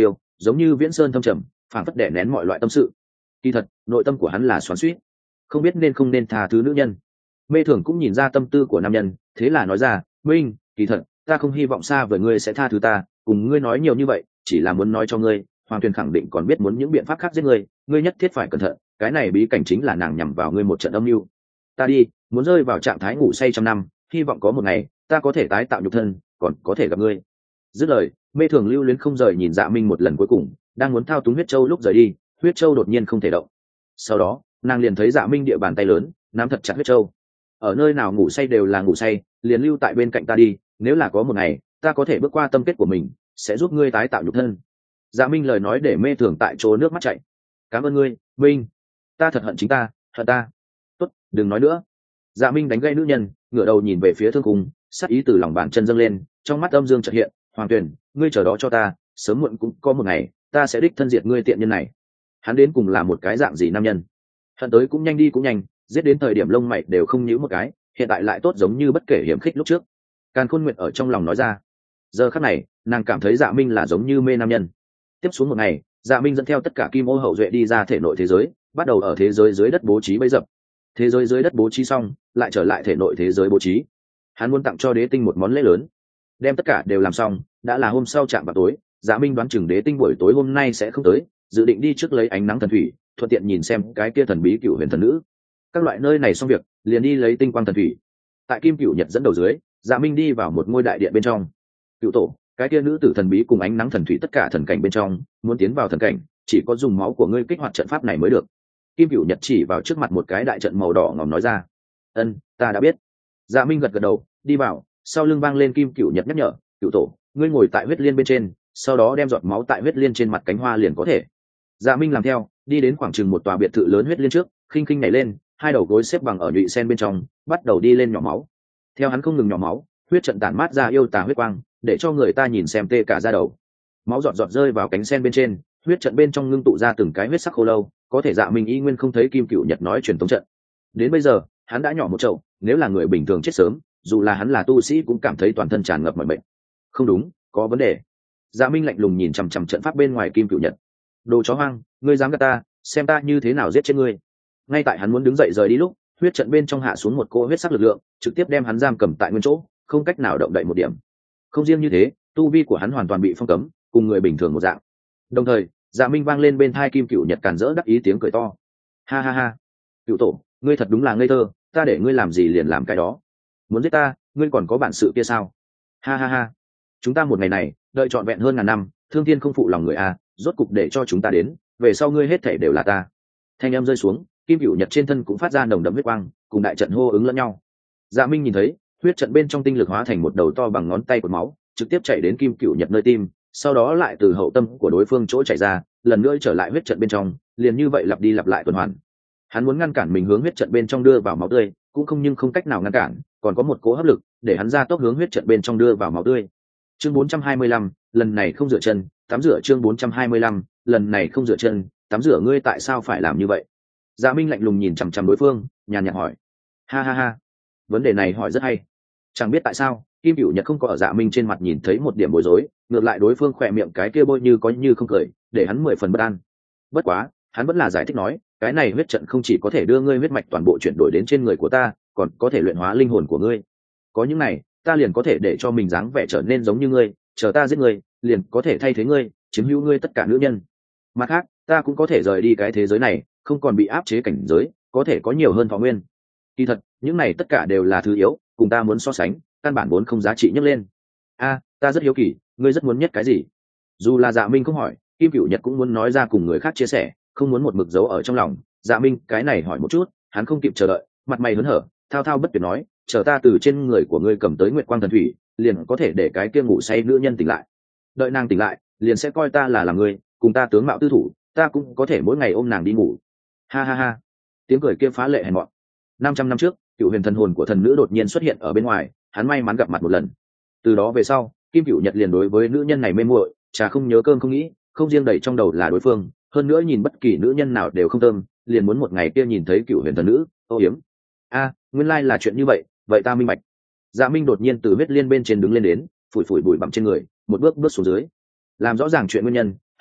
S1: giống như viễn sơn thâm trầm, phảng phất đè nén mọi loại tâm sự. Kỳ thật nội tâm của hắn là xoắn xuýt, không biết nên không nên tha thứ nữ nhân. Mê Thường cũng nhìn ra tâm tư của nam nhân, thế là nói ra, minh kỳ thật ta không hy vọng xa vời ngươi sẽ tha thứ ta, cùng ngươi nói nhiều như vậy chỉ là muốn nói cho ngươi, Hoàng Tuyền khẳng định còn biết muốn những biện pháp khác giết ngươi, ngươi nhất thiết phải cẩn thận, cái này bí cảnh chính là nàng nhằm vào ngươi một trận âm mưu. Ta đi, muốn rơi vào trạng thái ngủ say trăm năm, hy vọng có một ngày ta có thể tái tạo nhục thân, còn có thể gặp ngươi. Dứt lời, Mê Thường lưu luyến không rời nhìn Dạ Minh một lần cuối cùng, đang muốn thao túng huyết châu lúc rời đi, huyết châu đột nhiên không thể động. Sau đó nàng liền thấy Dạ Minh địa bàn tay lớn nắm thật chặt huyết châu. Ở nơi nào ngủ say đều là ngủ say, liền lưu tại bên cạnh ta đi, nếu là có một ngày ta có thể bước qua tâm kết của mình, sẽ giúp ngươi tái tạo nhục thân. Dạ Minh lời nói để Mê Thường tại chỗ nước mắt chảy. Cảm ơn ngươi, Minh, ta thật hận chính ta, hận ta. Tốt, đừng nói nữa. Dạ Minh đánh gây nữ nhân, ngửa đầu nhìn về phía Thương Khung, sát ý từ lòng bàn chân dâng lên, trong mắt âm dương chợt hiện. Hoàng Tuyền, ngươi chờ đó cho ta, sớm muộn cũng có một ngày ta sẽ đích thân diệt ngươi tiện nhân này. Hắn đến cùng là một cái dạng gì nam nhân? Hận tới cũng nhanh đi cũng nhanh, giết đến thời điểm lông mày đều không nhíu một cái, hiện tại lại tốt giống như bất kể hiểm khích lúc trước. Càn Khôn Nguyệt ở trong lòng nói ra. Giờ khắc này nàng cảm thấy Dạ Minh là giống như mê nam nhân. Tiếp xuống một ngày, Dạ Minh dẫn theo tất cả kim ô hậu duệ đi ra thể nội thế giới, bắt đầu ở thế giới dưới đất bố trí bẫy dập. Thế giới dưới đất bố trí xong, lại trở lại thể nội thế giới bố trí. Hắn muốn tặng cho Đế Tinh một món lễ lớn. Đem tất cả đều làm xong, đã là hôm sau chạm vào tối, Dạ Minh đoán chừng Đế Tinh buổi tối hôm nay sẽ không tới, dự định đi trước lấy ánh nắng thần thủy, thuận tiện nhìn xem cái kia thần bí cựu huyền thần nữ. Các loại nơi này xong việc, liền đi lấy tinh quang thần thủy. Tại Kim Cửu Nhật dẫn đầu dưới, Dạ Minh đi vào một ngôi đại điện bên trong. Cựu tổ, cái kia nữ tử thần bí cùng ánh nắng thần thủy tất cả thần cảnh bên trong, muốn tiến vào thần cảnh, chỉ có dùng máu của ngươi kích hoạt trận pháp này mới được. Kim Cửu Nhật chỉ vào trước mặt một cái đại trận màu đỏ ngòm nói ra. Ân, ta đã biết. Dạ Minh gật gật đầu, đi vào, sau lưng vang lên Kim Cửu Nhật nhắc nhở, cựu tổ, ngươi ngồi tại huyết liên bên trên, sau đó đem giọt máu tại huyết liên trên mặt cánh hoa liền có thể. Dạ Minh làm theo, đi đến khoảng chừng một tòa biệt thự lớn huyết liên trước, khinh khinh nhảy lên, hai đầu gối xếp bằng ở nhụy sen bên trong, bắt đầu đi lên nhỏ máu. Theo hắn không ngừng nhỏ máu, huyết trận tản mát ra yêu tà huyết quang, để cho người ta nhìn xem tê cả da đầu. Máu giọt giọt rơi vào cánh sen bên trên, huyết trận bên trong ngưng tụ ra từng cái huyết sắc khô lâu, có thể Dạ Minh y nguyên không thấy Kim Cửu Nhật nói truyền tống trận. Đến bây giờ, hắn đã nhỏ một chậu, nếu là người bình thường chết sớm, dù là hắn là tu sĩ cũng cảm thấy toàn thân tràn ngập mọi bệnh. Không đúng, có vấn đề. Dạ Minh lạnh lùng nhìn chằm chằm trận pháp bên ngoài Kim Cửu Nhật. Đồ chó hoang, ngươi dám gạt ta, xem ta như thế nào giết chết ngươi. Ngay tại hắn muốn đứng dậy rời đi lúc, huyết trận bên trong hạ xuống một cỗ huyết sắc lực lượng, trực tiếp đem hắn giam cầm tại nguyên chỗ, không cách nào động đậy một điểm. Không riêng như thế, tu vi của hắn hoàn toàn bị phong cấm, cùng người bình thường một dạng. Đồng thời, Dạ Minh vang lên bên tai Kim Cửu Nhật càn rỡ đắc ý tiếng cười to. Ha ha ha, cựu tổ, ngươi thật đúng là ngây thơ, ta để ngươi làm gì liền làm cái đó. Muốn giết ta, ngươi còn có bản sự kia sao? Ha ha ha, chúng ta một ngày này đợi trọn vẹn hơn ngàn năm, thương thiên không phụ lòng người a, rốt cục để cho chúng ta đến, về sau ngươi hết thảy đều là ta. Thanh em rơi xuống, Kim Cửu Nhật trên thân cũng phát ra nồng đậm huyết quang, cùng đại trận hô ứng lẫn nhau. Dạ Minh nhìn thấy, huyết trận bên trong tinh lực hóa thành một đầu to bằng ngón tay của máu, trực tiếp chạy đến Kim Cửu Nhật nơi tim, sau đó lại từ hậu tâm của đối phương chỗ chảy ra, lần nữa trở lại huyết trận bên trong, liền như vậy lặp đi lặp lại tuần hoàn. Hắn muốn ngăn cản mình hướng huyết trận bên trong đưa vào máu tươi, cũng không nhưng không cách nào ngăn cản, còn có một cỗ hấp lực để hắn ra tốc hướng huyết trận bên trong đưa vào máu tươi. Chương bốn trăm hai mươi lăm, lần này không rửa chân, tắm rửa chương bốn trăm hai mươi lăm, lần này không rửa chân, tắm rửa ngươi tại sao phải làm như vậy? Dạ Minh lạnh lùng nhìn chằm chằm đối phương, nhàn nhạt hỏi. Ha ha ha, vấn đề này hỏi rất hay. Chẳng biết tại sao, Kim Cửu Nhật không có ở Dạ Minh trên mặt nhìn thấy một điểm bối rối, ngược lại đối phương khỏe miệng cái kia bôi như có như không cười, để hắn mười phần bất an. Bất quá, hắn vẫn là giải thích nói, cái này huyết trận không chỉ có thể đưa ngươi huyết mạch toàn bộ chuyển đổi đến trên người của ta, còn có thể luyện hóa linh hồn của ngươi. Có những này, ta liền có thể để cho mình dáng vẻ trở nên giống như ngươi, chờ ta giết ngươi, liền có thể thay thế ngươi, chiếm hữu ngươi tất cả nữ nhân. Mặt khác, ta cũng có thể rời đi cái thế giới này, không còn bị áp chế cảnh giới, có thể có nhiều hơn thọ nguyên. Kỳ thật, những này tất cả đều là thứ yếu, cùng ta muốn so sánh, căn bản vốn không giá trị nhấc lên. A, ta rất hiếu kỳ, ngươi rất muốn nhất cái gì? Dù là Dạ Minh không hỏi, Kim Cửu Nhật cũng muốn nói ra cùng người khác chia sẻ, không muốn một mực giấu ở trong lòng. Dạ Minh cái này hỏi một chút, hắn không kịp chờ đợi, mặt mày hớn hở, thao thao bất tuyệt nói, chờ ta từ trên người của ngươi cầm tới Nguyệt Quang Thần Thủy, liền có thể để cái kia ngủ say nữ nhân tỉnh lại. Đợi nàng tỉnh lại, liền sẽ coi ta là là ngươi, cùng ta tướng mạo tư thủ, ta cũng có thể mỗi ngày ôm nàng đi ngủ. Ha ha ha, tiếng cười kia phá lệ hèn mọn. năm trăm năm trước, Cựu Huyền thần hồn của thần nữ đột nhiên xuất hiện ở bên ngoài, hắn may mắn gặp mặt một lần. Từ đó về sau, Kim Cửu Nhật liền đối với nữ nhân này mê muội, trà không nhớ cơm không nghĩ, không riêng đầy trong đầu là đối phương, hơn nữa nhìn bất kỳ nữ nhân nào đều không thơm, liền muốn một ngày kia nhìn thấy Cựu Huyền thần nữ, ô hiếm. A, nguyên lai là chuyện như vậy, vậy ta minh bạch. Dạ Minh đột nhiên từ huyết liên bên trên đứng lên đến, phủi phủi bụi bặm trên người, một bước bước xuống dưới. Làm rõ ràng chuyện nguyên nhân,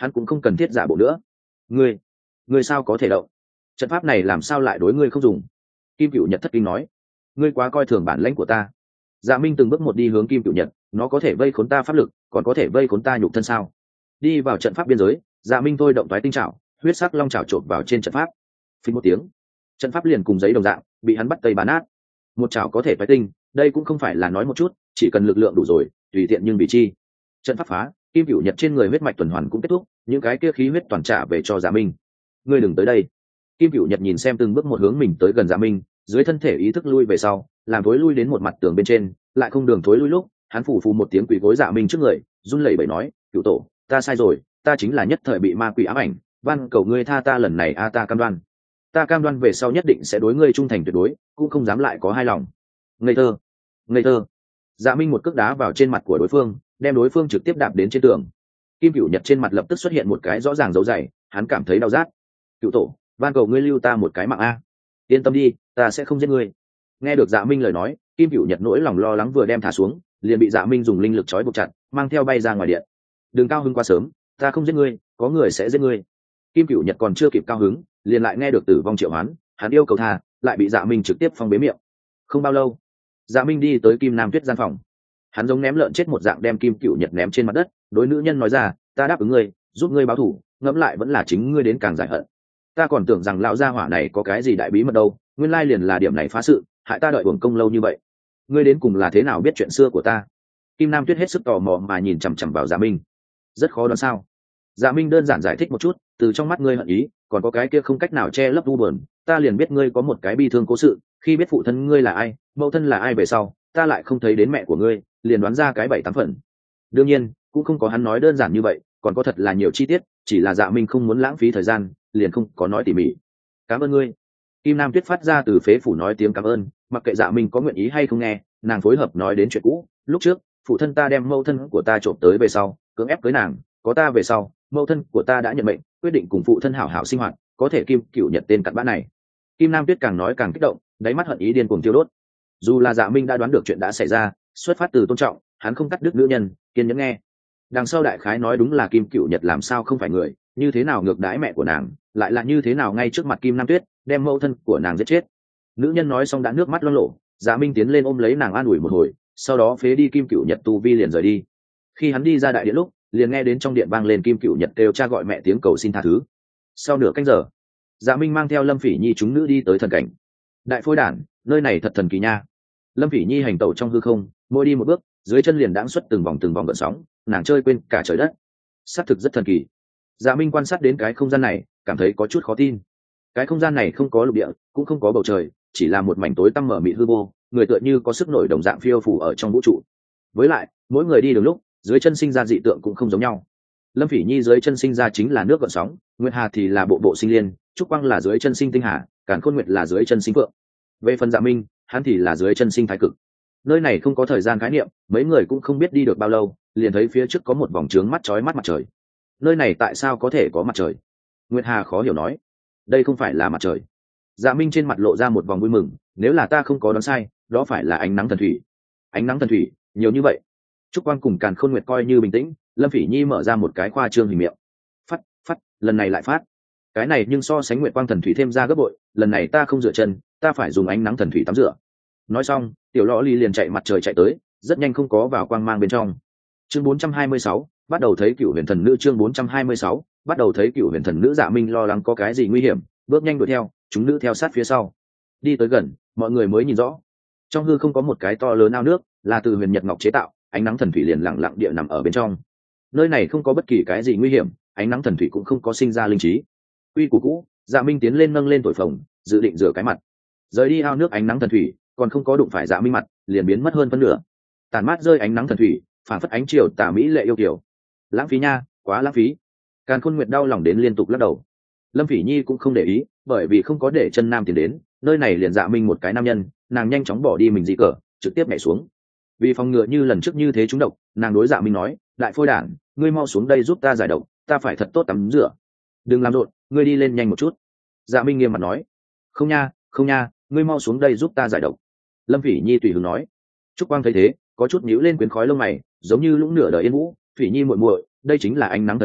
S1: hắn cũng không cần thiết giả bộ nữa. Ngươi, ngươi sao có thể động? Trận pháp này làm sao lại đối ngươi không dùng? Kim Cửu Nhật thất kinh nói. Ngươi quá coi thường bản lãnh của ta. Dạ Minh từng bước một đi hướng Kim Cửu Nhật, nó có thể vây khốn ta pháp lực, còn có thể vây khốn ta nhục thân sao? Đi vào trận pháp biên giới, Dạ Minh thôi động toái tinh trảo, huyết sắc long trảo chộp vào trên trận pháp. Phình một tiếng, trận pháp liền cùng giấy đồng dạng, bị hắn bắt tây bán nát. Một trảo có thể toái tinh, đây cũng không phải là nói một chút, chỉ cần lực lượng đủ rồi, tùy tiện nhưng bị chi. Trận pháp phá, Kim Cửu Nhật trên người huyết mạch tuần hoàn cũng kết thúc, những cái kia khí huyết toàn trả về cho Dạ Minh. Ngươi đừng tới đây. Kim Cửu Nhật nhìn xem từng bước một hướng mình tới gần Dạ Minh, dưới thân thể ý thức lui về sau, làm thối lui đến một mặt tường bên trên, lại không đường thối lui lúc, hắn phủ phù một tiếng quỷ gối Dạ Minh trước người, run lẩy bẩy nói, "Cửu tổ, ta sai rồi, ta chính là nhất thời bị ma quỷ ám ảnh, van cầu ngươi tha ta lần này a ta cam đoan. Ta cam đoan về sau nhất định sẽ đối ngươi trung thành tuyệt đối, cũng không dám lại có hai lòng." Ngây thơ, ngây thơ. Dạ Minh một cước đá vào trên mặt của đối phương, đem đối phương trực tiếp đạp đến trên tường. Kim Cửu Nhật trên mặt lập tức xuất hiện một cái rõ ràng dấu dày, hắn cảm thấy đau rát. "Cửu tổ, van cầu ngươi lưu ta một cái mạng a. Yên tâm đi, ta sẽ không giết ngươi." Nghe được Dạ Minh lời nói, Kim Cửu Nhật nỗi lòng lo lắng vừa đem thả xuống, liền bị Dạ Minh dùng linh lực trói buộc chặt, mang theo bay ra ngoài điện. "Đừng cao hứng quá sớm, ta không giết ngươi, có người sẽ giết ngươi." Kim Cửu Nhật còn chưa kịp cao hứng, liền lại nghe được tử vong triệu hoán, hắn yêu cầu tha, lại bị Dạ Minh trực tiếp phong bế miệng. Không bao lâu, Dạ Minh đi tới Kim Nam Tuyết gian phòng, hắn giống ném lợn chết một dạng đem Kim Cửu Nhật ném trên mặt đất, đối nữ nhân nói ra, "Ta đáp ứng ngươi, giúp ngươi báo thù, ngẫm lại vẫn là chính ngươi đến càng giải hận. Ta còn tưởng rằng lão gia hỏa này có cái gì đại bí mật đâu, nguyên lai liền là điểm này phá sự, hại ta đợi uổng công lâu như vậy. Ngươi đến cùng là thế nào biết chuyện xưa của ta?" Kim Nam Tuyết hết sức tò mò mà nhìn chằm chằm vào Dạ Minh. "Rất khó đoán sao?" Dạ Minh đơn giản giải thích một chút, "Từ trong mắt ngươi hận ý, còn có cái kia không cách nào che lấp u buồn, ta liền biết ngươi có một cái bi thương cố sự, khi biết phụ thân ngươi là ai, mẫu thân là ai về sau, ta lại không thấy đến mẹ của ngươi, liền đoán ra cái bảy tám phần." Đương nhiên, cũng không có hắn nói đơn giản như vậy, còn có thật là nhiều chi tiết, chỉ là Dạ Minh không muốn lãng phí thời gian, liền không có nói tỉ mỉ. "Cảm ơn ngươi." Kim Nam Tuyết phát ra từ phế phủ nói tiếng cảm ơn, mặc kệ Dạ Minh có nguyện ý hay không nghe, nàng phối hợp nói đến chuyện cũ, lúc trước, phụ thân ta đem mẫu thân của ta trộm tới về sau, cưỡng ép cưới nàng, có ta về sau, mẫu thân của ta đã nhận mệnh, quyết định cùng phụ thân hảo hảo sinh hoạt, có thể Kim Cửu Nhật tên cặn bã này. Kim Nam Tuyết càng nói càng kích động, đáy mắt hận ý điên cuồng tiêu đốt. Dù là Dạ Minh đã đoán được chuyện đã xảy ra, xuất phát từ tôn trọng, hắn không cắt đứt nữ nhân, kiên nhẫn nghe. Đằng sau đại khái nói đúng là Kim Cửu Nhật làm sao không phải người, như thế nào ngược đãi mẹ của nàng, lại là như thế nào ngay trước mặt Kim Nam Tuyết đem mẫu thân của nàng giết chết. Nữ nhân nói xong đã nước mắt loang lổ, Dạ Minh tiến lên ôm lấy nàng an ủi một hồi, sau đó phế đi Kim Cửu Nhật tu vi liền rời đi. Khi hắn đi ra đại điện lúc, liền nghe đến trong điện vang lên Kim Cửu Nhật kêu cha gọi mẹ tiếng cầu xin tha thứ. Sau nửa canh giờ, Dạ Minh mang theo Lâm Phỉ Nhi chúng nữ đi tới thần cảnh. Đại phôi đản, nơi này thật thần kỳ nha. Lâm Phỉ Nhi hành tẩu trong hư không, mỗi đi một bước, dưới chân liền đãng xuất từng vòng từng vòng gợn sóng, nàng chơi quên cả trời đất. Xác thực rất thần kỳ. Dạ Minh quan sát đến cái không gian này, cảm thấy có chút khó tin. Cái không gian này không có lục địa, cũng không có bầu trời, chỉ là một mảnh tối tăm mở mịt hư vô, người tựa như có sức nổi đồng dạng phiêu phù ở trong vũ trụ. Với lại, mỗi người đi đường lúc, dưới chân sinh ra dị tượng cũng không giống nhau. Lâm Phỉ Nhi dưới chân sinh ra chính là nước gợn sóng, Nguyệt Hà thì là bộ bộ sinh liên, Trúc Quang là dưới chân sinh tinh hà, Càn Khôn Nguyệt là dưới chân sinh phượng. Về phần Dạ Minh, hắn thì là dưới chân sinh thái cực. Nơi này không có thời gian khái niệm, mấy người cũng không biết đi được bao lâu, liền thấy phía trước có một vòng trướng mắt chói mắt mặt trời. Nơi này tại sao có thể có mặt trời? Nguyệt Hà khó hiểu nói. Đây không phải là mặt trời. Dạ Minh trên mặt lộ ra một vòng vui mừng, nếu là ta không có đoán sai, đó phải là ánh nắng thần thủy. Ánh nắng thần thủy, nhiều như vậy. Trúc Quang cùng Càn Khôn Nguyệt coi như bình tĩnh, Lâm Phỉ Nhi mở ra một cái khoa trương hình miệng. Phát, phát, lần này lại phát. Cái này nhưng so sánh Nguyệt Quang thần thủy thêm ra gấp bội, lần này ta không rửa chân, ta phải dùng ánh nắng thần thủy tắm rửa. Nói xong, tiểu lọ ly liền chạy mặt trời chạy tới, rất nhanh không có vào quang mang bên trong. Chương bốn trăm hai mươi sáu, bắt đầu thấy Cửu Huyền Thần Nữ. Chương bốn trăm hai mươi sáu, bắt đầu thấy Cửu Huyền Thần Nữ. Dạ Minh lo lắng có cái gì nguy hiểm, bước nhanh đuổi theo, chúng nữ theo sát phía sau. Đi tới gần, mọi người mới nhìn rõ, trong hư không có một cái to lớn ao nước, là từ huyền nhật ngọc chế tạo, ánh nắng thần thủy liền lặng lặng địa nằm ở bên trong. Nơi này không có bất kỳ cái gì nguy hiểm, ánh nắng thần thủy cũng không có sinh ra linh trí. Quy củ cũ, Dạ Minh tiến lên nâng lên thổi phồng, dự định rửa cái mặt. Rời đi ao nước ánh nắng thần thủy, còn không có đụng phải Dạ Minh mặt, liền biến mất hơn phân nửa. Tàn mát rơi ánh nắng thần thủy, phản phất ánh chiều tà mỹ lệ yêu kiều. Lãng phí nha, quá lãng phí. Càn Khôn Nguyệt đau lòng đến liên tục lắc đầu. Lâm Phỉ Nhi cũng không để ý, bởi vì không có để chân nam tiến đến, nơi này liền Dạ Minh một cái nam nhân, nàng nhanh chóng bỏ đi mình dị cờ, trực tiếp nhảy xuống. Vì phòng ngừa như lần trước như thế trúng độc, nàng đối Dạ Minh nói, đại phôi đản, ngươi mau xuống đây giúp ta giải độc, ta phải thật tốt tắm rửa. Đừng làm rộn, ngươi đi lên nhanh một chút. Dạ Minh nghiêm mặt nói. Không nha, không nha, ngươi mau xuống đây giúp ta giải độc. Lâm Phỉ Nhi tùy hứng nói. Trúc Quang thấy thế, có chút nhíu lên quyến khói lông mày, giống như lũng nửa đời yên vũ. Phỉ Nhi muội muội, đây chính là ánh nắng thần thủy,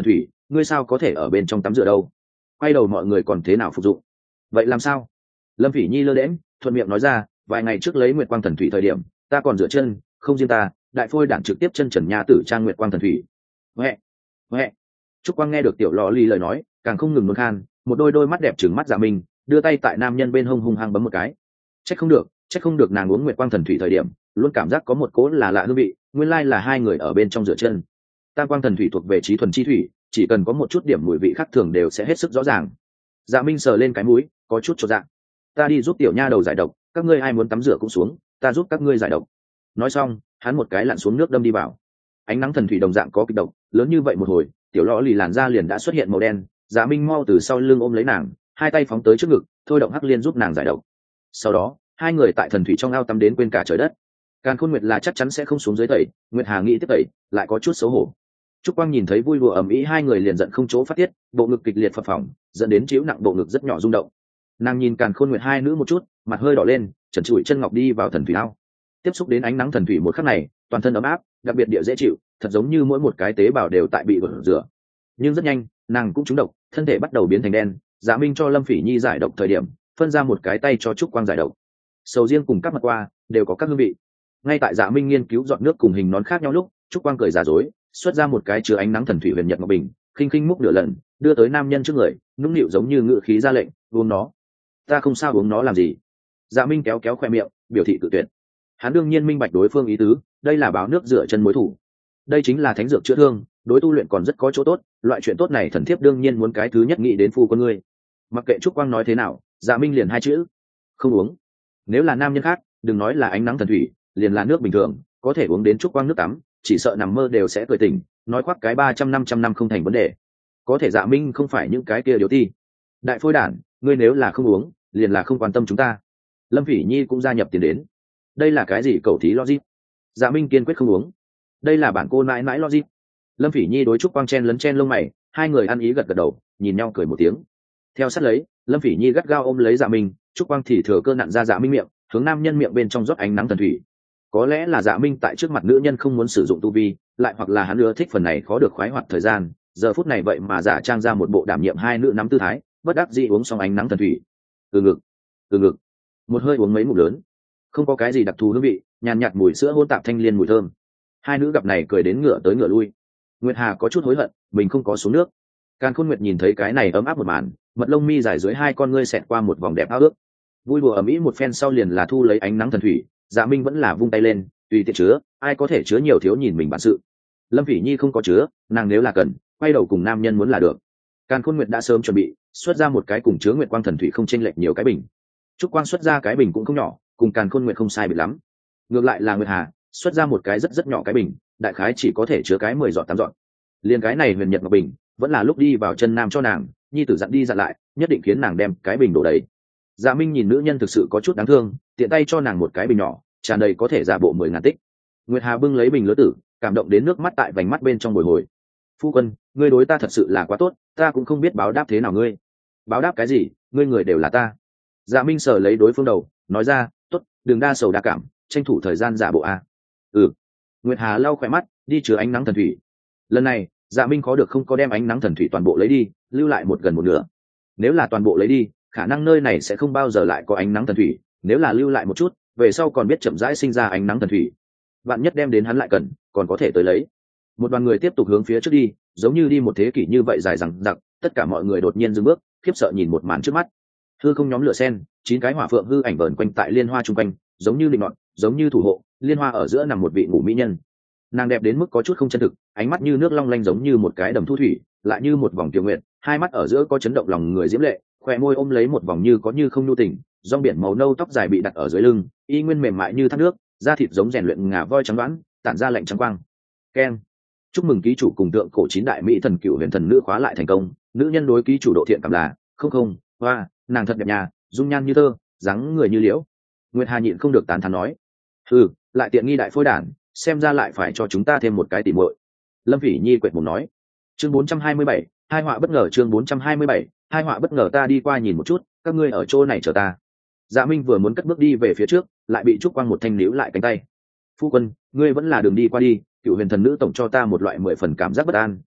S1: ngươi sao có thể ở bên trong tắm rửa đâu? Quay đầu mọi người còn thế nào phục dụng? Vậy làm sao? Lâm Phỉ Nhi lơ đễnh thuận miệng nói ra, vài ngày trước lấy Nguyệt Quang Thần Thủy thời điểm, ta còn rửa chân, không riêng ta, đại phôi đản trực tiếp chân trần nha tử trang Nguyệt Quang Thần Thủy. Huệ, huệ. Trúc Quang nghe được tiểu lọ ly lời nói, càng không ngừng nôn khan, một đôi đôi mắt đẹp trừng mắt Dạ Minh, đưa tay tại nam nhân bên hông hung hăng bấm một cái. Chắc không được, chắc không được nàng uống Nguyệt Quang Thần Thủy thời điểm, luôn cảm giác có một cỗ là lạ hương vị, nguyên lai là hai người ở bên trong rửa chân. Tam Quang Thần Thủy thuộc về trí thuần chi thủy, chỉ cần có một chút điểm mùi vị khác thường đều sẽ hết sức rõ ràng. Dạ Minh sờ lên cái mũi, có chút chột dạ. Ta đi giúp tiểu nha đầu giải độc, các ngươi ai muốn tắm rửa cũng xuống, ta giúp các ngươi giải độc. Nói xong, hắn một cái lặn xuống nước đâm đi vào. Ánh nắng thần thủy đồng dạng có kịch độc, lớn như vậy một hồi, tiểu lọ lì làn da liền đã xuất hiện màu đen. Dạ Minh mau từ sau lưng ôm lấy nàng, hai tay phóng tới trước ngực, thôi động hắc liên giúp nàng giải độc. Sau đó, hai người tại thần thủy trong ao tắm đến quên cả trời đất. Càn Khôn Nguyệt là chắc chắn sẽ không xuống dưới tẩy, Nguyệt Hà nghĩ tiếp tẩy, lại có chút xấu hổ. Trúc Quang nhìn thấy vui đùa ầm ĩ hai người liền giận không chỗ phát tiết, bộ ngực kịch liệt phập phồng, dẫn đến chiếu nặng bộ ngực rất nhỏ rung động. Nàng nhìn Càn Khôn Nguyệt hai nữ một chút, mặt hơi đỏ lên, trần trụi chân ngọc đi vào thần thủy ao. Tiếp xúc đến ánh nắng thần thủy một khắc này, toàn thân ấm áp, đặc biệt địa dễ chịu, thật giống như mỗi một cái tế bào đều tại bị gột rửa. Nhưng rất nhanh, nàng cũng trúng độc, thân thể bắt đầu biến thành đen. Dạ Minh cho Lâm Phỉ Nhi giải độc thời điểm, phân ra một cái tay cho Trúc Quang giải độc. Sầu riêng cùng các mặt qua đều có các hương vị. Ngay tại Dạ Minh nghiên cứu giọt nước cùng hình nón khác nhau lúc, Trúc Quang cười giả dối, xuất ra một cái chứa ánh nắng thần thủy huyền nhật ngọc bình, khinh khinh múc nửa lần, đưa tới nam nhân trước người, nũng nịu giống như ngự khí ra lệnh, uống nó. Ta không sao uống nó làm gì? Dạ Minh kéo kéo khoe miệng, biểu thị tự tuyệt. Hắn đương nhiên minh bạch đối phương ý tứ, đây là báo nước rửa chân mối thủ. Đây chính là thánh dược chữa thương, đối tu luyện còn rất có chỗ tốt, loại chuyện tốt này thần thiếp đương nhiên muốn cái thứ nhất nghĩ đến phu con ngươi. Mặc kệ Trúc Quang nói thế nào, Dạ Minh liền hai chữ, không uống. Nếu là nam nhân khác, đừng nói là ánh nắng thần thủy, liền là nước bình thường, có thể uống đến Trúc Quang nước tắm, chỉ sợ nằm mơ đều sẽ cười tỉnh, nói khoác cái ba trăm năm trăm năm không thành vấn đề. Có thể Dạ Minh không phải những cái kia điều ti. Đại phôi đản, ngươi nếu là không uống, liền là không quan tâm chúng ta. Lâm Phỉ Nhi cũng gia nhập tiền đến. Đây là cái gì cầu thí logic? Dạ Minh kiên quyết không uống. Đây là bản cô nãi nãi logic. Lâm Phỉ Nhi đối Trúc Quang chen lấn chen lông mày, hai người ăn ý gật gật đầu, nhìn nhau cười một tiếng. Theo sát lấy, Lâm Phỉ Nhi gắt gao ôm lấy Dạ Minh, Trúc Quang thì thừa cơ nặn ra Dạ Minh miệng, hướng nam nhân miệng bên trong rót ánh nắng thần thủy. Có lẽ là Dạ Minh tại trước mặt nữ nhân không muốn sử dụng tu vi, lại hoặc là hắn ưa thích phần này khó được khoái hoạt thời gian, giờ phút này vậy mà giả trang ra một bộ đảm nhiệm hai nữ nắm tư thái, bất đắc dĩ uống xong ánh nắng thần thủy. Từ ngực, từ ngực, một hơi uống mấy ngụm lớn, không có cái gì đặc thù hương vị, nhàn nhạt mùi sữa hỗn tạp thanh liên mùi thơm. Hai nữ gặp này cười đến ngửa tới ngửa lui. Nguyệt Hà có chút hối hận, mình không có xuống nước. Càn Khôn Nguyệt nhìn thấy cái này ấm áp một màn, mật lông mi dài dưới hai con ngươi xẹt qua một vòng đẹp ao ước. Vui đùa ầm ĩ một phen sau liền là thu lấy ánh nắng thần thủy, Dạ Minh vẫn là vung tay lên, tùy tiện chứa, ai có thể chứa nhiều thiếu nhìn mình bản sự. Lâm Phỉ Nhi không có chứa, nàng nếu là cần, quay đầu cùng nam nhân muốn là được. Càn Khôn Nguyệt đã sớm chuẩn bị, xuất ra một cái cùng chứa Nguyệt Quang thần thủy không chênh lệch nhiều cái bình. Trúc Quang xuất ra cái bình cũng không nhỏ, cùng Càn Khôn Nguyệt không sai biệt lắm. Ngược lại là Nguyệt Hà, xuất ra một cái rất rất nhỏ cái bình, đại khái chỉ có thể chứa cái mười giọt tám giọt. Liên cái này huyền nhật ngọc bình, vẫn là lúc đi vào chân nam cho nàng, nhi tử dặn đi dặn lại, nhất định khiến nàng đem cái bình đổ đầy. Dạ Minh nhìn nữ nhân thực sự có chút đáng thương, tiện tay cho nàng một cái bình nhỏ, tràn đầy có thể giả bộ mười ngàn tích. Nguyệt Hà bưng lấy bình lứa tử, cảm động đến nước mắt tại vành mắt bên trong bồi hồi. Phu quân, ngươi đối ta thật sự là quá tốt, ta cũng không biết báo đáp thế nào ngươi. Báo đáp cái gì, ngươi người đều là ta. Dạ Minh sờ lấy đối phương đầu, nói ra, tốt, đừng đa sầu đa cảm, tranh thủ thời gian giả bộ a. Ừ. Nguyệt Hà lau khỏe mắt, đi chứa ánh nắng thần thủy. Lần này, Dạ Minh khó được không có đem ánh nắng thần thủy toàn bộ lấy đi, lưu lại một gần một nửa. Nếu là toàn bộ lấy đi, khả năng nơi này sẽ không bao giờ lại có ánh nắng thần thủy, nếu là lưu lại một chút, về sau còn biết chậm rãi sinh ra ánh nắng thần thủy. Bạn nhất đem đến hắn lại cần, còn có thể tới lấy. Một đoàn người tiếp tục hướng phía trước đi, giống như đi một thế kỷ như vậy dài dằng dặc, tất cả mọi người đột nhiên dừng bước, khiếp sợ nhìn một màn trước mắt. Hư không nhóm lửa sen, chín cái hỏa phượng hư ảnh vờn quanh tại liên hoa trung quanh, giống như định nọt, giống như thủ hộ, liên hoa ở giữa nằm một vị ngủ mỹ nhân. Nàng đẹp đến mức có chút không chân thực, ánh mắt như nước long lanh giống như một cái đầm thu thủy, lại như một vòng tiểu nguyệt, hai mắt ở giữa có chấn động lòng người diễm lệ, khóe môi ôm lấy một vòng như có như không nhu tình, rong biển màu nâu tóc dài bị đặt ở dưới lưng, y nguyên mềm mại như thác nước, da thịt giống rèn luyện ngà voi trắng đoán, tản ra lạnh trắng quang. Keng. Chúc mừng ký chủ cùng tượng cổ chín đại mỹ thần cựu huyền thần nữ khóa lại thành công, nữ nhân đối ký chủ độ thiện cảm là không không, hoa, nàng thật đẹp nhà, dung nhan như thơ, dáng người như liễu. Nguyệt Hà nhịn không được tán thán nói, ừ, lại tiện nghi đại phôi đản, xem ra lại phải cho chúng ta thêm một cái tỉ muội. Lâm Phỉ Nhi quệt mồm nói. Chương bốn trăm hai mươi bảy, hai họa bất ngờ. Chương bốn trăm hai mươi bảy, hai họa bất ngờ. Ta đi qua nhìn một chút, các ngươi ở chỗ này chờ ta. Dạ Minh vừa muốn cất bước đi về phía trước, lại bị Trúc Quang một thanh níu lại cánh tay. Phu quân, ngươi vẫn là đường đi qua đi, cựu huyền thần nữ tổng cho ta một loại mười phần cảm giác bất an,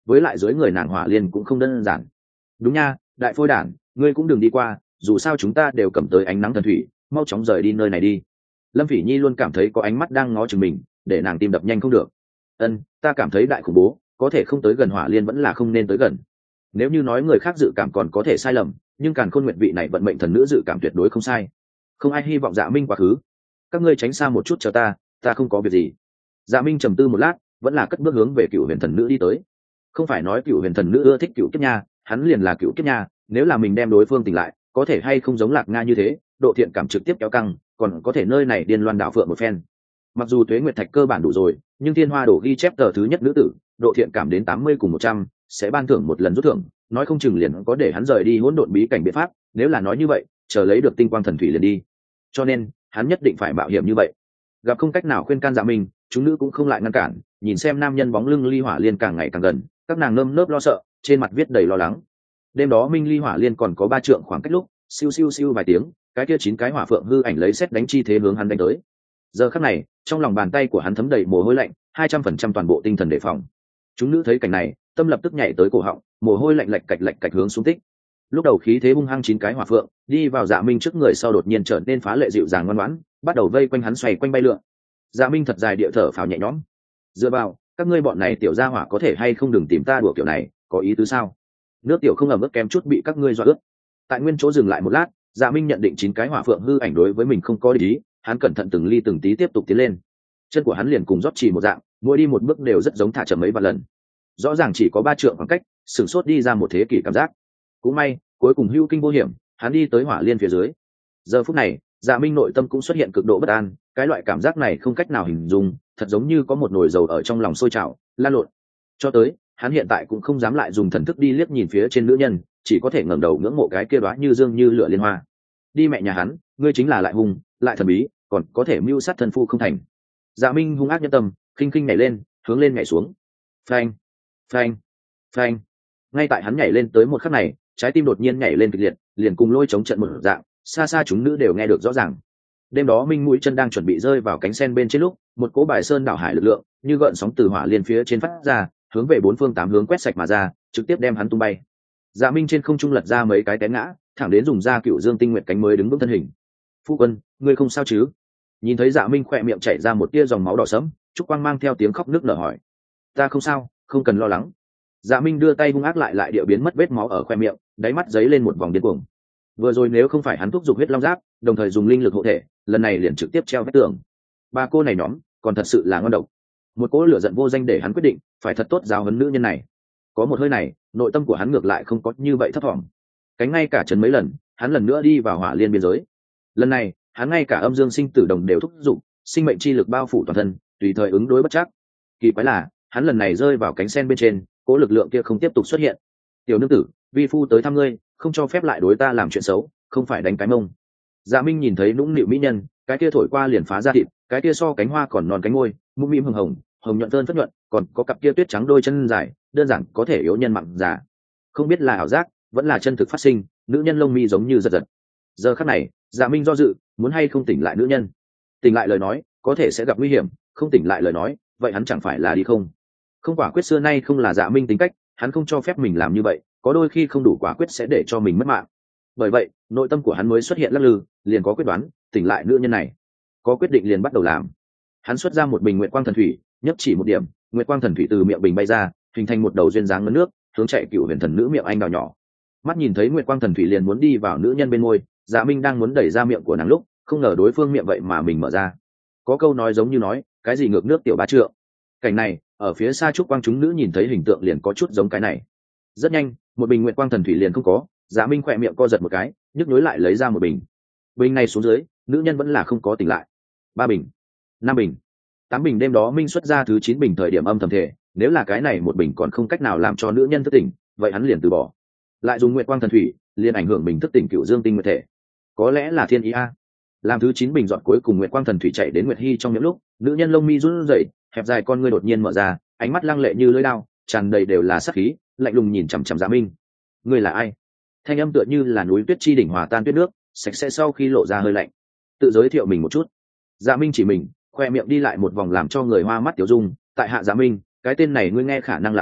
S1: với lại dưới người nàng hỏa liên cũng không đơn giản. Đúng nha, đại phôi đản, ngươi cũng đừng đi qua, dù sao chúng ta đều cầm tới ánh nắng thần thủy, mau chóng rời đi nơi này đi. Lâm Phỉ Nhi luôn cảm thấy có ánh mắt đang ngó chừng mình, để nàng tim đập nhanh không được. Ân, ta cảm thấy đại khủng bố, có thể không tới gần hỏa liên vẫn là không nên tới gần. Nếu như nói người khác dự cảm còn có thể sai lầm, nhưng Càn Khôn Nguyệt vị này vận mệnh thần nữ dự cảm tuyệt đối không sai. Không ai hy vọng Dạ Minh quá khứ. Các ngươi tránh xa một chút chờ ta, ta không có việc gì. Dạ Minh trầm tư một lát, vẫn là cất bước hướng về Cựu Huyền thần nữ đi tới. Không phải nói Cựu Huyền thần nữ ưa thích Cựu Kiếp nha, hắn liền là Cựu Kiếp nha, nếu là mình đem đối phương tỉnh lại, có thể hay không giống Lạc Nga như thế, độ thiện cảm trực tiếp kéo căng, còn có thể nơi này điên loan đảo phượng một phen. Mặc dù Tuế Nguyệt Thạch cơ bản đủ rồi, nhưng Thiên Hoa Đồ ghi chép tờ thứ nhất nữ tử, độ thiện cảm đến tám mươi cùng một trăm, sẽ ban thưởng một lần rút thưởng, nói không chừng liền có để hắn rời đi hỗn độn bí cảnh biện pháp, nếu là nói như vậy, chờ lấy được tinh quang thần thủy liền đi. Cho nên, hắn nhất định phải mạo hiểm như vậy. Gặp không cách nào khuyên can Dạ Minh, chúng nữ cũng không lại ngăn cản, nhìn xem nam nhân bóng lưng ly hỏa liên càng ngày càng gần, các nàng nơm nớp lo sợ, trên mặt viết đầy lo lắng. Đêm đó Minh ly hỏa liên còn có ba trượng khoảng cách lúc, siêu siêu siêu vài tiếng, cái kia chín cái hỏa phượng hư ảnh lấy xét đánh chi thế hướng hắn đánh tới. Giờ khắc này, trong lòng bàn tay của hắn thấm đầy mồ hôi lạnh, hai trăm phần trăm toàn bộ tinh thần đề phòng. Chúng nữ thấy cảnh này, tâm lập tức nhảy tới cổ họng, mồ hôi lạnh lạch cạch lạch cạch hướng xuống tích. Lúc đầu khí thế hung hăng chín cái hỏa phượng đi vào Dạ Minh trước người, sau đột nhiên trở nên phá lệ dịu dàng ngoan ngoãn, bắt đầu vây quanh hắn xoay quanh bay lượn. Dạ Minh thật dài địa thở phào nhẹ nhõm. Dựa vào, các ngươi bọn này tiểu gia hỏa có thể hay không đừng tìm ta đùa kiểu này, có ý tứ sao? Nước tiểu không ẩm ướt kém chút bị các ngươi dọa ướt. Tại nguyên chỗ dừng lại một lát, Dạ Minh nhận định chín cái hỏa phượng hư ảnh đối với mình không có ý, hắn cẩn thận từng ly từng tí tiếp tục tiến lên. Chân của hắn liền cùng rót chỉ một dạng, mỗi đi một bước đều rất giống thả chậm mấy vài lần. Rõ ràng chỉ có ba trượng khoảng cách, sửng sốt đi ra một thế kỷ cảm giác. Cũng may, cuối cùng hữu kinh vô hiểm, hắn đi tới hỏa liên phía dưới. Giờ phút này, Dạ Minh nội tâm cũng xuất hiện cực độ bất an, cái loại cảm giác này không cách nào hình dung, thật giống như có một nồi dầu ở trong lòng sôi trào, lan lộn. Cho tới, hắn hiện tại cũng không dám lại dùng thần thức đi liếc nhìn phía trên nữ nhân, chỉ có thể ngẩng đầu ngưỡng mộ cái kia đóa như dương như lửa liên hoa. Đi mẹ nhà hắn, ngươi chính là lại hung, lại thần bí, còn có thể mưu sát thân phu không thành. Dạ Minh hung ác nhân tâm, khinh khinh nhảy lên, hướng lên nhảy xuống. Phanh, phanh, phanh. Ngay tại hắn nhảy lên tới một khắc này, trái tim đột nhiên nhảy lên kịch liệt, liền cùng lôi chống trận một dạng, xa xa chúng nữ đều nghe được rõ ràng. Đêm đó Minh mũi chân đang chuẩn bị rơi vào cánh sen bên trên lúc, một cỗ bài sơn đảo hải lực lượng như gợn sóng từ hỏa liên phía trên phát ra, hướng về bốn phương tám hướng quét sạch mà ra, trực tiếp đem hắn tung bay. Dạ Minh trên không trung lật ra mấy cái té ngã, thẳng đến dùng ra Cựu Dương Tinh Nguyệt cánh mới đứng vững thân hình. Phu quân, ngươi không sao chứ? Nhìn thấy Dạ Minh khỏe miệng chảy ra một tia dòng máu đỏ sẫm, Trúc Quang mang theo tiếng khóc nức nở hỏi. Ta không sao, không cần lo lắng. Dạ Minh đưa tay hung ác lại lại địa biến mất vết máu ở khoe miệng, đáy mắt giấy lên một vòng điên cuồng. Vừa rồi nếu không phải hắn thúc giục huyết long giáp, đồng thời dùng linh lực hộ thể, lần này liền trực tiếp treo vách tường. Ba cô này nhóm, còn thật sự là ngon độc. Một cỗ lửa giận vô danh để hắn quyết định phải thật tốt giáo huấn nữ nhân này. Có một hơi này, nội tâm của hắn ngược lại không có như vậy thấp thỏm. Cánh ngay cả chấn mấy lần, hắn lần nữa đi vào hỏa liên biên giới. Lần này, hắn ngay cả âm dương sinh tử đồng đều thúc giục, sinh mệnh chi lực bao phủ toàn thân, tùy thời ứng đối bất chắc. Kỳ quái là, hắn lần này rơi vào cánh sen bên trên, cỗ lực lượng kia không tiếp tục xuất hiện. Tiểu nương tử, vi phu tới thăm ngươi, không cho phép lại đối ta làm chuyện xấu, không phải đánh cái mông. Dạ Minh nhìn thấy nũng nịu mỹ nhân, cái kia thổi qua liền phá ra thịt, cái kia so cánh hoa còn non cánh ngôi, mũm mĩm hồng hồng, hồng nhuận tơn phất nhuận, còn có cặp kia tuyết trắng đôi chân dài, đơn giản có thể yếu nhân mặn già. Không biết là ảo giác, vẫn là chân thực phát sinh, nữ nhân lông mi giống như giật giật. Giờ khắc này, Dạ Minh do dự, muốn hay không tỉnh lại nữ nhân. Tỉnh lại lời nói, có thể sẽ gặp nguy hiểm, không tỉnh lại lời nói, vậy hắn chẳng phải là đi không? Không, quả quyết xưa nay không là Dạ Minh tính cách, hắn không cho phép mình làm như vậy, có đôi khi không đủ quả quyết sẽ để cho mình mất mạng. Bởi vậy, nội tâm của hắn mới xuất hiện lắc lư, liền có quyết đoán, tỉnh lại nữ nhân này. Có quyết định liền bắt đầu làm. Hắn xuất ra một bình nguyệt quang thần thủy, nhấp chỉ một điểm, nguyệt quang thần thủy từ miệng bình bay ra, hình thành một đầu duyên dáng ngấn nước, hướng chạy Cựu Huyền thần nữ miệng anh đào nhỏ. Mắt nhìn thấy nguyệt quang thần thủy liền muốn đi vào nữ nhân bên môi, Dạ Minh đang muốn đẩy ra miệng của nàng lúc, không ngờ đối phương miệng vậy mà mình mở ra. Có câu nói giống như nói, cái gì ngược nước tiểu bá trượng. Cảnh này, ở phía xa Trúc Quang chúng nữ nhìn thấy hình tượng liền có chút giống cái này. Rất nhanh, một bình nguyệt quang thần thủy liền không có, Dạ Minh khỏe miệng co giật một cái, nhức nhối lại lấy ra một bình. Bình này xuống dưới, nữ nhân vẫn là không có tỉnh lại. Ba bình, năm bình, tám bình. Đêm đó Minh xuất ra thứ chín bình thời điểm âm thầm thể, nếu là cái này một bình còn không cách nào làm cho nữ nhân thức tỉnh, vậy hắn liền từ bỏ. Lại dùng nguyệt quang thần thủy, liền ảnh hưởng mình thức tỉnh Cựu Dương Tinh Nguyệt thể. Có lẽ là thiên ý a. Làm thứ chín bình dọn cuối cùng nguyệt quang thần thủy chạy đến Nguyệt Hi trong những lúc, nữ nhân lông mi run rẩy, hẹp dài con ngươi đột nhiên mở ra, ánh mắt lăng lệ như lưỡi dao, tràn đầy đều là sát khí, lạnh lùng nhìn chằm chằm Dạ Minh. Ngươi là ai? Thanh âm tựa như là núi tuyết chi đỉnh hòa tan tuyết nước, sạch sẽ sau khi lộ ra hơi lạnh. Tự giới thiệu mình một chút. Dạ Minh chỉ mình, khoe miệng đi lại một vòng làm cho người hoa mắt tiểu dung. Tại hạ Dạ Minh, cái tên này ngươi nghe khả năng lạ lẫm,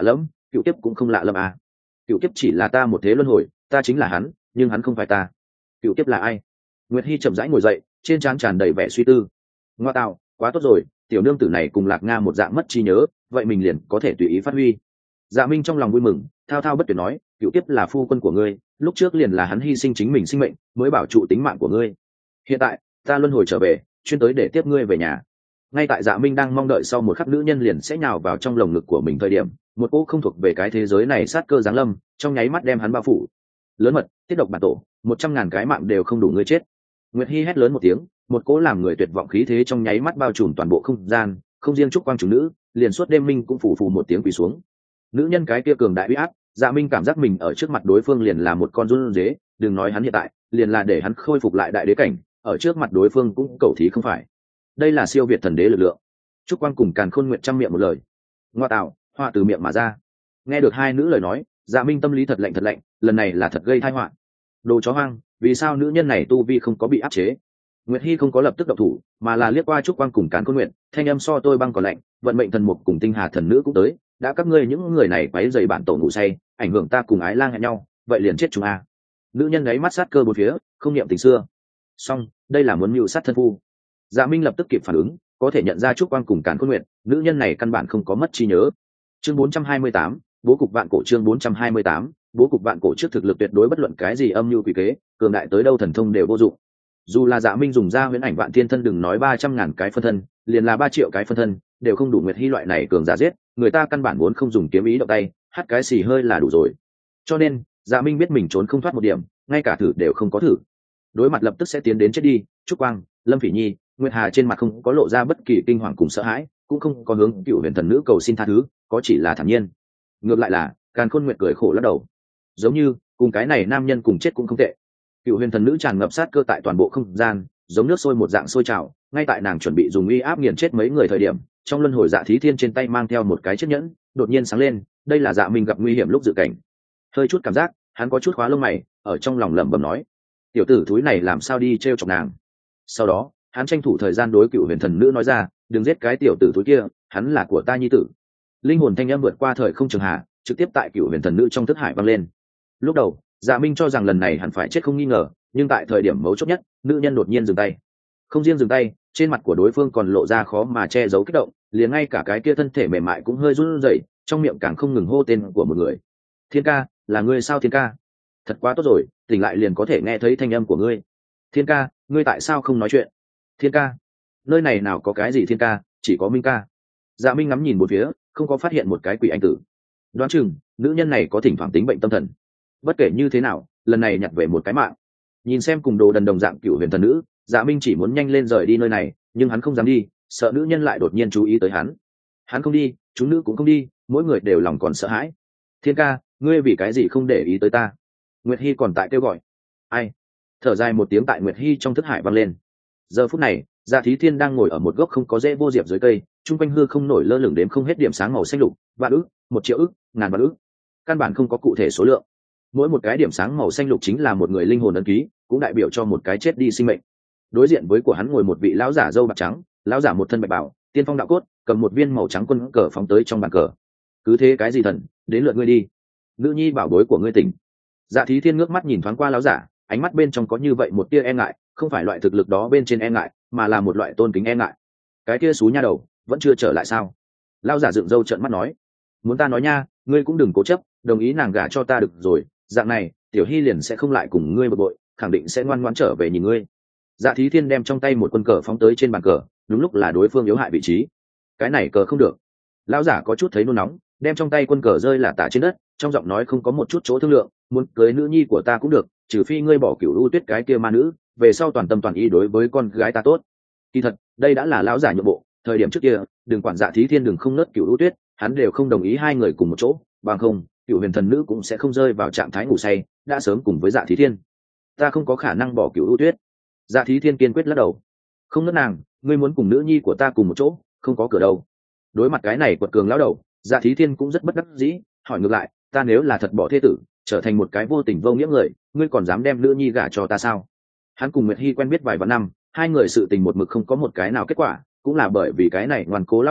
S1: cựu kiếp cũng không lạ lẫm à. Cựu kiếp chỉ là ta một thế luân hồi, ta chính là hắn, nhưng hắn không phải ta. Cựu kiếp là ai? Nguyệt Hi chậm rãi ngồi dậy, trên trán tràn đầy vẻ suy tư. Ngoa tạo, quá tốt rồi, tiểu nương tử này cùng Lạc Nga một dạng mất trí nhớ, vậy mình liền có thể tùy ý phát huy. Dạ Minh trong lòng vui mừng, thao thao bất tuyệt nói, cựu kiếp là phu quân của ngươi, lúc trước liền là hắn hy sinh chính mình sinh mệnh mới bảo trụ tính mạng của ngươi. Hiện tại ta luân hồi trở về, chuyên tới để tiếp ngươi về nhà. Ngay tại Dạ Minh đang mong đợi sau một khắc nữ nhân liền sẽ nhào vào trong lồng ngực của mình thời điểm, một cỗ không thuộc về cái thế giới này sát cơ giáng lâm, trong nháy mắt đem hắn bao phủ. Lớn mật, tiết độc bản tổ, một trăm ngàn cái mạng đều không đủ ngươi chết. Nguyệt Hi hét lớn một tiếng, một cỗ làm người tuyệt vọng khí thế trong nháy mắt bao trùm toàn bộ không gian, không riêng trúc quang chủ nữ, liền suốt đêm minh cũng phủ phủ một tiếng quỳ xuống. Nữ nhân cái kia cường đại uy áp, Dạ Minh cảm giác mình ở trước mặt đối phương liền là một con run dế, đừng nói hắn hiện tại, liền là để hắn khôi phục lại đại đế cảnh, ở trước mặt đối phương cũng cầu thí không phải. Đây là siêu việt thần đế lực lượng. Trúc Quang cùng Càn Khôn Nguyệt trăm miệng một lời. Ngoa tạo, hoa từ miệng mà ra. Nghe được hai nữ lời nói, Dạ Minh tâm lý thật lạnh thật lạnh, lần này là thật gây tai họa. Đồ chó hoang, vì sao nữ nhân này tu vi không có bị áp chế? Nguyệt Hi không có lập tức động thủ, mà là liếc qua Trúc Quang cùng Càn Khôn Nguyệt, thanh âm so tôi băng còn lạnh, vận mệnh thần mục cùng tinh hà thần nữ cũng tới, đã các ngươi những người này quấy rầy bản tổ ngủ say, ảnh hưởng ta cùng Ái Lang hẹn nhau, vậy liền chết chúng a. Nữ nhân ấy mắt sát cơ bốn phía, không niệm tình xưa. Song, đây là muốn mưu sát thân phu. Dạ Minh lập tức kịp phản ứng, có thể nhận ra Trúc Quang cùng Càn Khôn Nguyệt, nữ nhân này căn bản không có mất trí nhớ. Chương bốn trăm hai mươi tám, bố cục vạn cổ. Chương bốn trăm hai mươi tám, bố cục vạn cổ. Trước thực lực tuyệt đối bất luận cái gì âm mưu quỷ kế, cường đại tới đâu thần thông đều vô dụng. Dù là Dạ Minh dùng ra huyễn ảnh vạn thiên thân, đừng nói ba trăm ngàn cái phân thân, liền là ba triệu cái phân thân, đều không đủ Nguyệt Hi loại này cường giả giết, người ta căn bản muốn không dùng kiếm ý động tay, hắt cái xì hơi là đủ rồi. Cho nên, Dạ Minh biết mình trốn không thoát một điểm, ngay cả thử đều không có thử. Đối mặt lập tức sẽ tiến đến chết đi, Trúc Quang, Lâm Phỉ Nhi, Nguyệt Hà trên mặt không có lộ ra bất kỳ kinh hoàng cùng sợ hãi, cũng không có hướng Cựu Huyền Thần Nữ cầu xin tha thứ, có chỉ là thản nhiên. Ngược lại là, Càn Khôn Nguyệt cười khổ lắc đầu. Giống như, cùng cái này nam nhân cùng chết cũng không tệ. Cựu Huyền Thần Nữ tràn ngập sát cơ tại toàn bộ không gian, giống nước sôi một dạng sôi trào, ngay tại nàng chuẩn bị dùng uy áp nghiền chết mấy người thời điểm, trong luân hồi Dạ Thí Thiên trên tay mang theo một cái chiếc nhẫn, đột nhiên sáng lên, đây là Dạ Minh gặp nguy hiểm lúc dự cảnh. Hơi chút cảm giác, hắn có chút khóa lông mày, ở trong lòng lẩm bẩm nói, tiểu tử thúi này làm sao đi trêu chọc nàng. Sau đó, hắn tranh thủ thời gian đối Cựu Huyền Thần Nữ nói ra, đừng giết cái tiểu tử thúi kia, hắn là của ta nhi tử. Linh hồn thanh âm vượt qua thời không trường hạ, trực tiếp tại Cựu Huyền Thần Nữ trong thức hải vang lên. Lúc đầu, Dạ Minh cho rằng lần này hẳn phải chết không nghi ngờ, nhưng tại thời điểm mấu chốt nhất, nữ nhân đột nhiên dừng tay. Không riêng dừng tay, trên mặt của đối phương còn lộ ra khó mà che giấu kích động, liền ngay cả cái kia thân thể mềm mại cũng hơi run rẩy, trong miệng càng không ngừng hô tên của một người. Thiên ca, là ngươi sao Thiên ca? Thật quá tốt rồi, tỉnh lại liền có thể nghe thấy thanh âm của ngươi. Thiên ca, ngươi tại sao không nói chuyện? Thiên ca, nơi này nào có cái gì Thiên ca, chỉ có Minh ca. Dạ Minh ngắm nhìn một phía, không có phát hiện một cái quỷ anh tử. Đoán chừng, nữ nhân này có thỉnh thoảng tính bệnh tâm thần. Bất kể như thế nào, lần này nhặt về một cái mạng. Nhìn xem cùng đồ đần đồng dạng Cựu Huyền Thần Nữ, Dạ Minh chỉ muốn nhanh lên rời đi nơi này, nhưng hắn không dám đi, sợ nữ nhân lại đột nhiên chú ý tới hắn. Hắn không đi, chúng nữ cũng không đi, mỗi người đều lòng còn sợ hãi. Thiên ca, ngươi vì cái gì không để ý tới ta? Nguyệt Hi còn tại kêu gọi. Ai? Thở dài một tiếng tại Nguyệt Hi trong thức hải vang lên. Giờ phút này, Dạ Thí Thiên đang ngồi ở một gốc không có rễ vô diệp dưới cây, trung quanh hư không nổi lơ lửng đếm không hết điểm sáng màu xanh lục, vạn ức, một triệu ức, ngàn vạn ức. Căn bản không có cụ thể số lượng. Mỗi một cái điểm sáng màu xanh lục chính là một người linh hồn ấn ký, cũng đại biểu cho một cái chết đi sinh mệnh. Đối diện với của hắn ngồi một vị lão giả râu bạc trắng, lão giả một thân bạch bào, tiên phong đạo cốt, cầm một viên màu trắng quân cờ phóng tới trong bàn cờ. Cứ thế cái gì thần, đến lượt ngươi đi. Nữ nhi bảo bối của ngươi tỉnh. Dạ Thí Thiên ngước mắt nhìn thoáng qua lão giả, ánh mắt bên trong có như vậy một tia e ngại, không phải loại thực lực đó bên trên e ngại, mà là một loại tôn kính e ngại. Cái kia xú nha đầu, vẫn chưa trở lại sao? Lão giả dựng râu trợn mắt nói, muốn ta nói nha, ngươi cũng đừng cố chấp, đồng ý nàng gả cho ta được rồi, dạng này, Tiểu Hy liền sẽ không lại cùng ngươi bực bội, khẳng định sẽ ngoan ngoãn trở về nhìn ngươi. Dạ Thí Thiên đem trong tay một quân cờ phóng tới trên bàn cờ, đúng lúc là đối phương yếu hại vị trí. Cái này cờ không được. Lão giả có chút thấy nôn nóng, đem trong tay quân cờ rơi là tả trên đất, trong giọng nói không có một chút chỗ thương lượng, muốn cưới nữ nhi của ta cũng được, trừ phi ngươi bỏ Cửu U Tuyết cái kia ma nữ, về sau toàn tâm toàn ý đối với con gái ta tốt. Kỳ thật, đây đã là lão giả nhượng bộ, thời điểm trước kia, đừng quản Dạ Thí Thiên đừng không nớt Cửu U Tuyết, hắn đều không đồng ý hai người cùng một chỗ, bằng không, Cửu Huyền Thần Nữ cũng sẽ không rơi vào trạng thái ngủ say, đã sớm cùng với Dạ Thí Thiên. Ta không có khả năng bỏ Cửu U Tuyết. Dạ Thí Thiên kiên quyết lắc đầu. Không nớt nàng, ngươi muốn cùng nữ nhi của ta cùng một chỗ, không có cửa đâu. Đối mặt cái này quật cường lão đầu, Dạ Thí Thiên cũng rất bất đắc dĩ, hỏi ngược lại, ta nếu là thật bỏ thế tử, trở thành một cái vô tình vô nghĩa người, ngươi còn dám đem nữ nhi gả cho ta sao? Hắn cùng Nguyệt Hi quen biết vài vạn năm, hai người sự tình một mực không có một cái nào kết quả, cũng là bởi vì cái này ngoan cố lão đầu,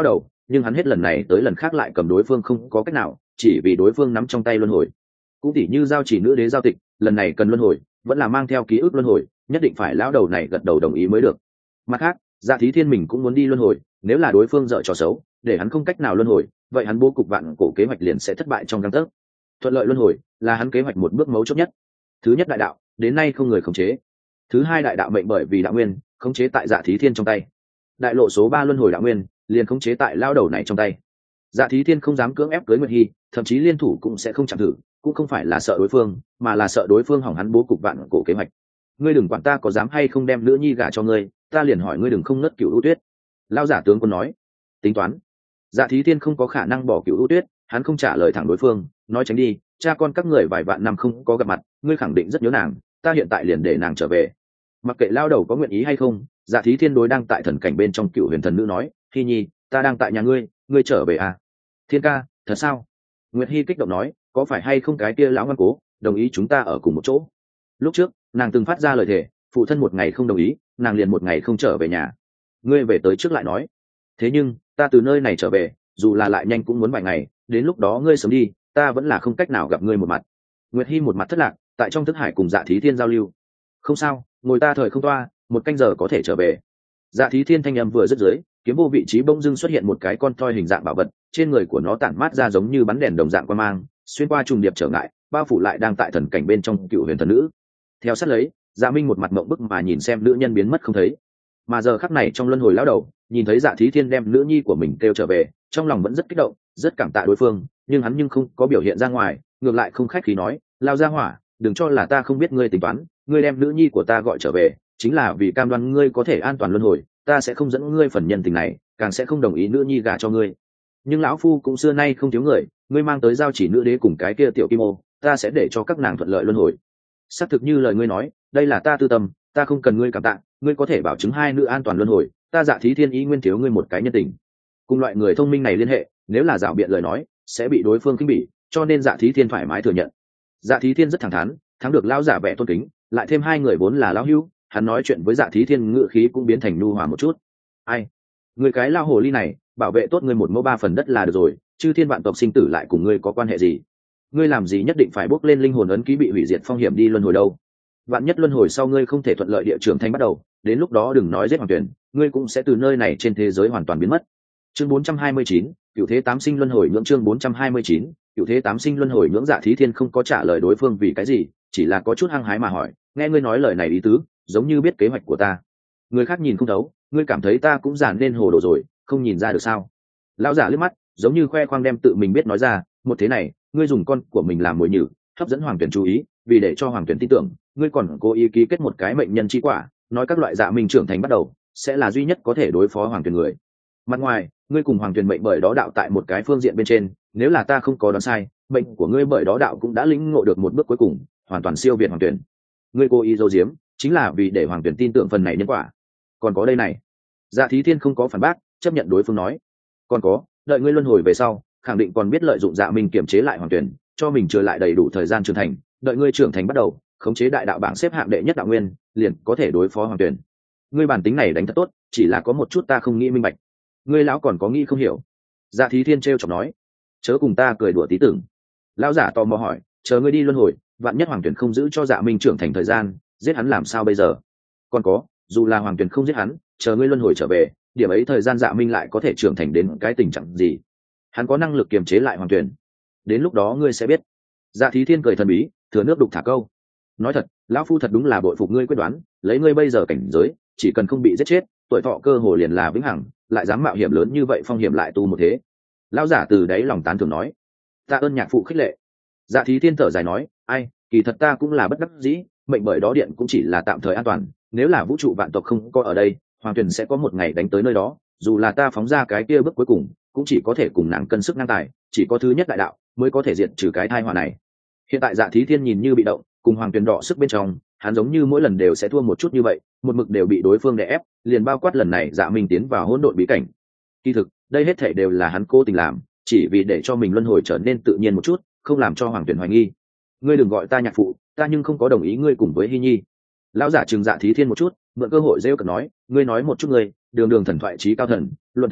S1: nhưng hắn hết lần này tới lần khác lại cầm đối phương không có cách nào, chỉ vì đối phương nắm trong tay luân hồi. Cũng tỉ như giao chỉ nữ đế giao tịch, lần này cần luân hồi vẫn là mang theo ký ức luân hồi, nhất định phải lão đầu này gật đầu đồng ý mới được. Mặt khác, Dạ Thí Thiên mình cũng muốn đi luân hồi, nếu là đối phương dở trò xấu để hắn không cách nào luân hồi, vậy hắn bố cục vạn cổ kế hoạch liền sẽ thất bại trong gang tấc. Thuận lợi luân hồi là hắn kế hoạch một bước mấu chốt nhất. Thứ nhất đại đạo đến nay không người khống chế, thứ hai đại đạo mệnh bởi vì đạo nguyên khống chế tại Dạ Thí Thiên trong tay, đại lộ số ba luân hồi đạo nguyên liền khống chế tại lao đầu này trong tay. Dạ Thí Thiên không dám cưỡng ép cưới Nguyệt Hy, thậm chí liên thủ cũng sẽ không chạm thử, cũng không phải là sợ đối phương, mà là sợ đối phương hỏng hắn bố cục vạn cổ kế hoạch. Ngươi đừng quản ta có dám hay không đem nữ nhi gả cho ngươi, ta liền hỏi ngươi đừng không nứt Cửu U Tuyết. Lao giả tướng quân nói. Tính toán. Dạ Thí Thiên không có khả năng bỏ Cửu U Tuyết, hắn không trả lời thẳng đối phương, nói tránh đi, cha con các người vài vạn năm không có gặp mặt, ngươi khẳng định rất nhớ nàng, ta hiện tại liền để nàng trở về. Mặc kệ lao đầu có nguyện ý hay không, Dạ Thí Thiên đối đang tại thần cảnh bên trong Cựu Huyền Thần Nữ nói, Hy nhi, ta đang tại nhà ngươi, ngươi trở về à? Thiên ca, thật sao? Nguyệt Hy kích động nói, có phải hay không cái kia lão ngoan cố đồng ý chúng ta ở cùng một chỗ? Lúc trước nàng từng phát ra lời thề, phụ thân một ngày không đồng ý, nàng liền một ngày không trở về nhà. Ngươi về tới trước lại nói. Thế nhưng ta từ nơi này trở về, dù là lại nhanh cũng muốn vài ngày, đến lúc đó ngươi sớm đi, ta vẫn là không cách nào gặp ngươi một mặt. Nguyệt Hy một mặt thất lạc, tại trong thức hải cùng Dạ Thí Thiên giao lưu. Không sao, ngồi ta thời không toa, một canh giờ có thể trở về. Dạ Thí Thiên thanh âm vừa dứt dưới, kiếm vô vị trí bỗng dưng xuất hiện một cái con toy hình dạng bảo vật, trên người của nó tản mát ra giống như bắn đèn đồng dạng quang mang, xuyên qua trùng điệp trở ngại, bao phủ lại đang tại thần cảnh bên trong Cựu Huyền Thần Nữ. Theo sát lấy, Dạ Minh một mặt mộng bức mà nhìn xem nữ nhân biến mất không thấy. Mà giờ khắc này trong luân hồi lão đầu, nhìn thấy Dạ Thí Thiên đem nữ nhi của mình kêu trở về, trong lòng vẫn rất kích động, rất cảm tạ đối phương, nhưng hắn nhưng không có biểu hiện ra ngoài, ngược lại không khách khí nói, lao ra hỏa, đừng cho là ta không biết ngươi tính toán, ngươi đem nữ nhi của ta gọi trở về, chính là vì cam đoan ngươi có thể an toàn luân hồi, ta sẽ không dẫn ngươi phần nhân tình này, càng sẽ không đồng ý nữ nhi gả cho ngươi. Nhưng lão phu cũng xưa nay không thiếu người, ngươi mang tới giao chỉ nữ đế cùng cái kia tiểu kim ô, ta sẽ để cho các nàng thuận lợi luân hồi. Xác thực như lời ngươi nói, đây là ta tư tâm, ta không cần ngươi cảm tạ, ngươi có thể bảo chứng hai nữ an toàn luân hồi, ta Dạ Thí Thiên ý nguyên thiếu ngươi một cái nhân tình. Cùng loại người thông minh này liên hệ, nếu là dạo biện lời nói, sẽ bị đối phương khinh bỉ, cho nên Dạ Thí Thiên thoải mái thừa nhận. Dạ Thí Thiên rất thẳng thắn, thắng được lão giả vẻ tôn kính, lại thêm hai người vốn là lão hữu, hắn nói chuyện với Dạ Thí Thiên ngữ khí cũng biến thành nhu hòa một chút. Ai, người cái lao hồ ly này, bảo vệ tốt ngươi một mẫu ba phần đất là được rồi, chứ thiên vạn tộc sinh tử lại cùng ngươi có quan hệ gì? Ngươi làm gì nhất định phải bước lên linh hồn ấn ký bị hủy diệt phong hiểm đi luân hồi đâu? Vạn nhất luân hồi sau ngươi không thể thuận lợi địa trường thành bắt đầu, đến lúc đó đừng nói giết hoàng tuyển, ngươi cũng sẽ từ nơi này trên thế giới hoàn toàn biến mất. Chương bốn trăm hai mươi chín, Cửu Thế Tám Sinh Luân Hồi Nhưỡng. Chương bốn trăm hai mươi chín, Cửu Thế Tám Sinh Luân Hồi Nhưỡng. Dạ Thí Thiên không có trả lời đối phương vì cái gì, chỉ là có chút hăng hái mà hỏi, nghe ngươi nói lời này ý tứ, giống như biết kế hoạch của ta. Người khác nhìn không thấu, ngươi cảm thấy ta cũng giản nên hồ đồ rồi, không nhìn ra được sao? Lão giả liếc mắt, giống như khoe khoang đem tự mình biết nói ra, một thế này, ngươi dùng con của mình làm mồi nhử, hấp dẫn hoàng tuyển chú ý, vì để cho hoàng tuyển tin tưởng, ngươi còn cố ý ký kết một cái mệnh nhân chi quả, nói các loại dạ minh trưởng thành bắt đầu sẽ là duy nhất có thể đối phó hoàng tuyển người. Mặt ngoài, ngươi cùng hoàng tuyển mệnh bởi đó đạo tại một cái phương diện bên trên, nếu là ta không có đoán sai, mệnh của ngươi bởi đó đạo cũng đã lĩnh ngộ được một bước cuối cùng, hoàn toàn siêu việt hoàng tuyển. Ngươi cố ý giấu giếm, chính là vì để hoàng tuyển tin tưởng phần này nhân quả. Còn có đây này. Dạ Thí Thiên không có phản bác, chấp nhận đối phương nói. Còn có, đợi ngươi luân hồi về sau, khẳng định còn biết lợi dụng dạ minh kiểm chế lại hoàng tuyển, cho mình trở lại đầy đủ thời gian trưởng thành, đợi ngươi trưởng thành bắt đầu khống chế đại đạo bảng xếp hạng đệ nhất đạo nguyên, liền có thể đối phó hoàng tuyển. Ngươi bản tính này đánh thật tốt, chỉ là có một chút ta không nghĩ minh bạch. Ngươi lão còn có nghĩ không hiểu? Dạ Thí Thiên trêu chọc nói. Chớ cùng ta cười đùa tí tưởng. Lão giả tò mò hỏi, chờ ngươi đi luân hồi, vạn nhất hoàng tuyển không giữ cho dạ minh trưởng thành thời gian, giết hắn làm sao bây giờ? Còn có, dù là hoàng tuyển không giết hắn, chờ ngươi luân hồi trở về, điểm ấy thời gian dạ minh lại có thể trưởng thành đến cái tình trạng gì? Hắn có năng lực kiềm chế lại hoàng tuyển, đến lúc đó ngươi sẽ biết. Dạ Thí Thiên cười thần bí, thừa nước đục thả câu. Nói thật, lão phu thật đúng là bội phục ngươi quyết đoán, lấy ngươi bây giờ cảnh giới, chỉ cần không bị giết chết, tuổi thọ cơ hồ liền là vĩnh hằng, lại dám mạo hiểm lớn như vậy, phong hiểm lại tu một thế. Lão giả từ đáy lòng tán thưởng nói. Ta ơn nhạc phụ khích lệ. Dạ Thí Thiên thở dài nói, ai, kỳ thật ta cũng là bất đắc dĩ, mệnh bởi đó điện cũng chỉ là tạm thời an toàn, nếu là vũ trụ vạn tộc không có ở đây, hoàng tuyển sẽ có một ngày đánh tới nơi đó, dù là ta phóng ra cái kia bước cuối cùng, cũng chỉ có thể cùng nàng cân sức ngang tài, chỉ có thứ nhất đại đạo mới có thể diệt trừ cái tai họa này. Hiện tại Dạ Thí Thiên nhìn như bị động, cùng hoàng tuyển đọ sức bên trong, hắn giống như mỗi lần đều sẽ thua một chút như vậy, một mực đều bị đối phương đè ép, liền bao quát lần này Dạ Minh tiến vào hỗn độn bí cảnh. Kỳ thực, đây hết thảy đều là hắn cố tình làm, chỉ vì để cho mình luân hồi trở nên tự nhiên một chút, không làm cho hoàng tuyển hoài nghi. Ngươi đừng gọi ta nhạc phụ, ta nhưng không có đồng ý ngươi cùng với Hy Nhi. Lão giả trừng Dạ Thí Thiên một chút, mượn cơ hội rêu cợt nói, ngươi nói một chút ngươi, đường đường thần thoại trí cao thần, luận thực lực,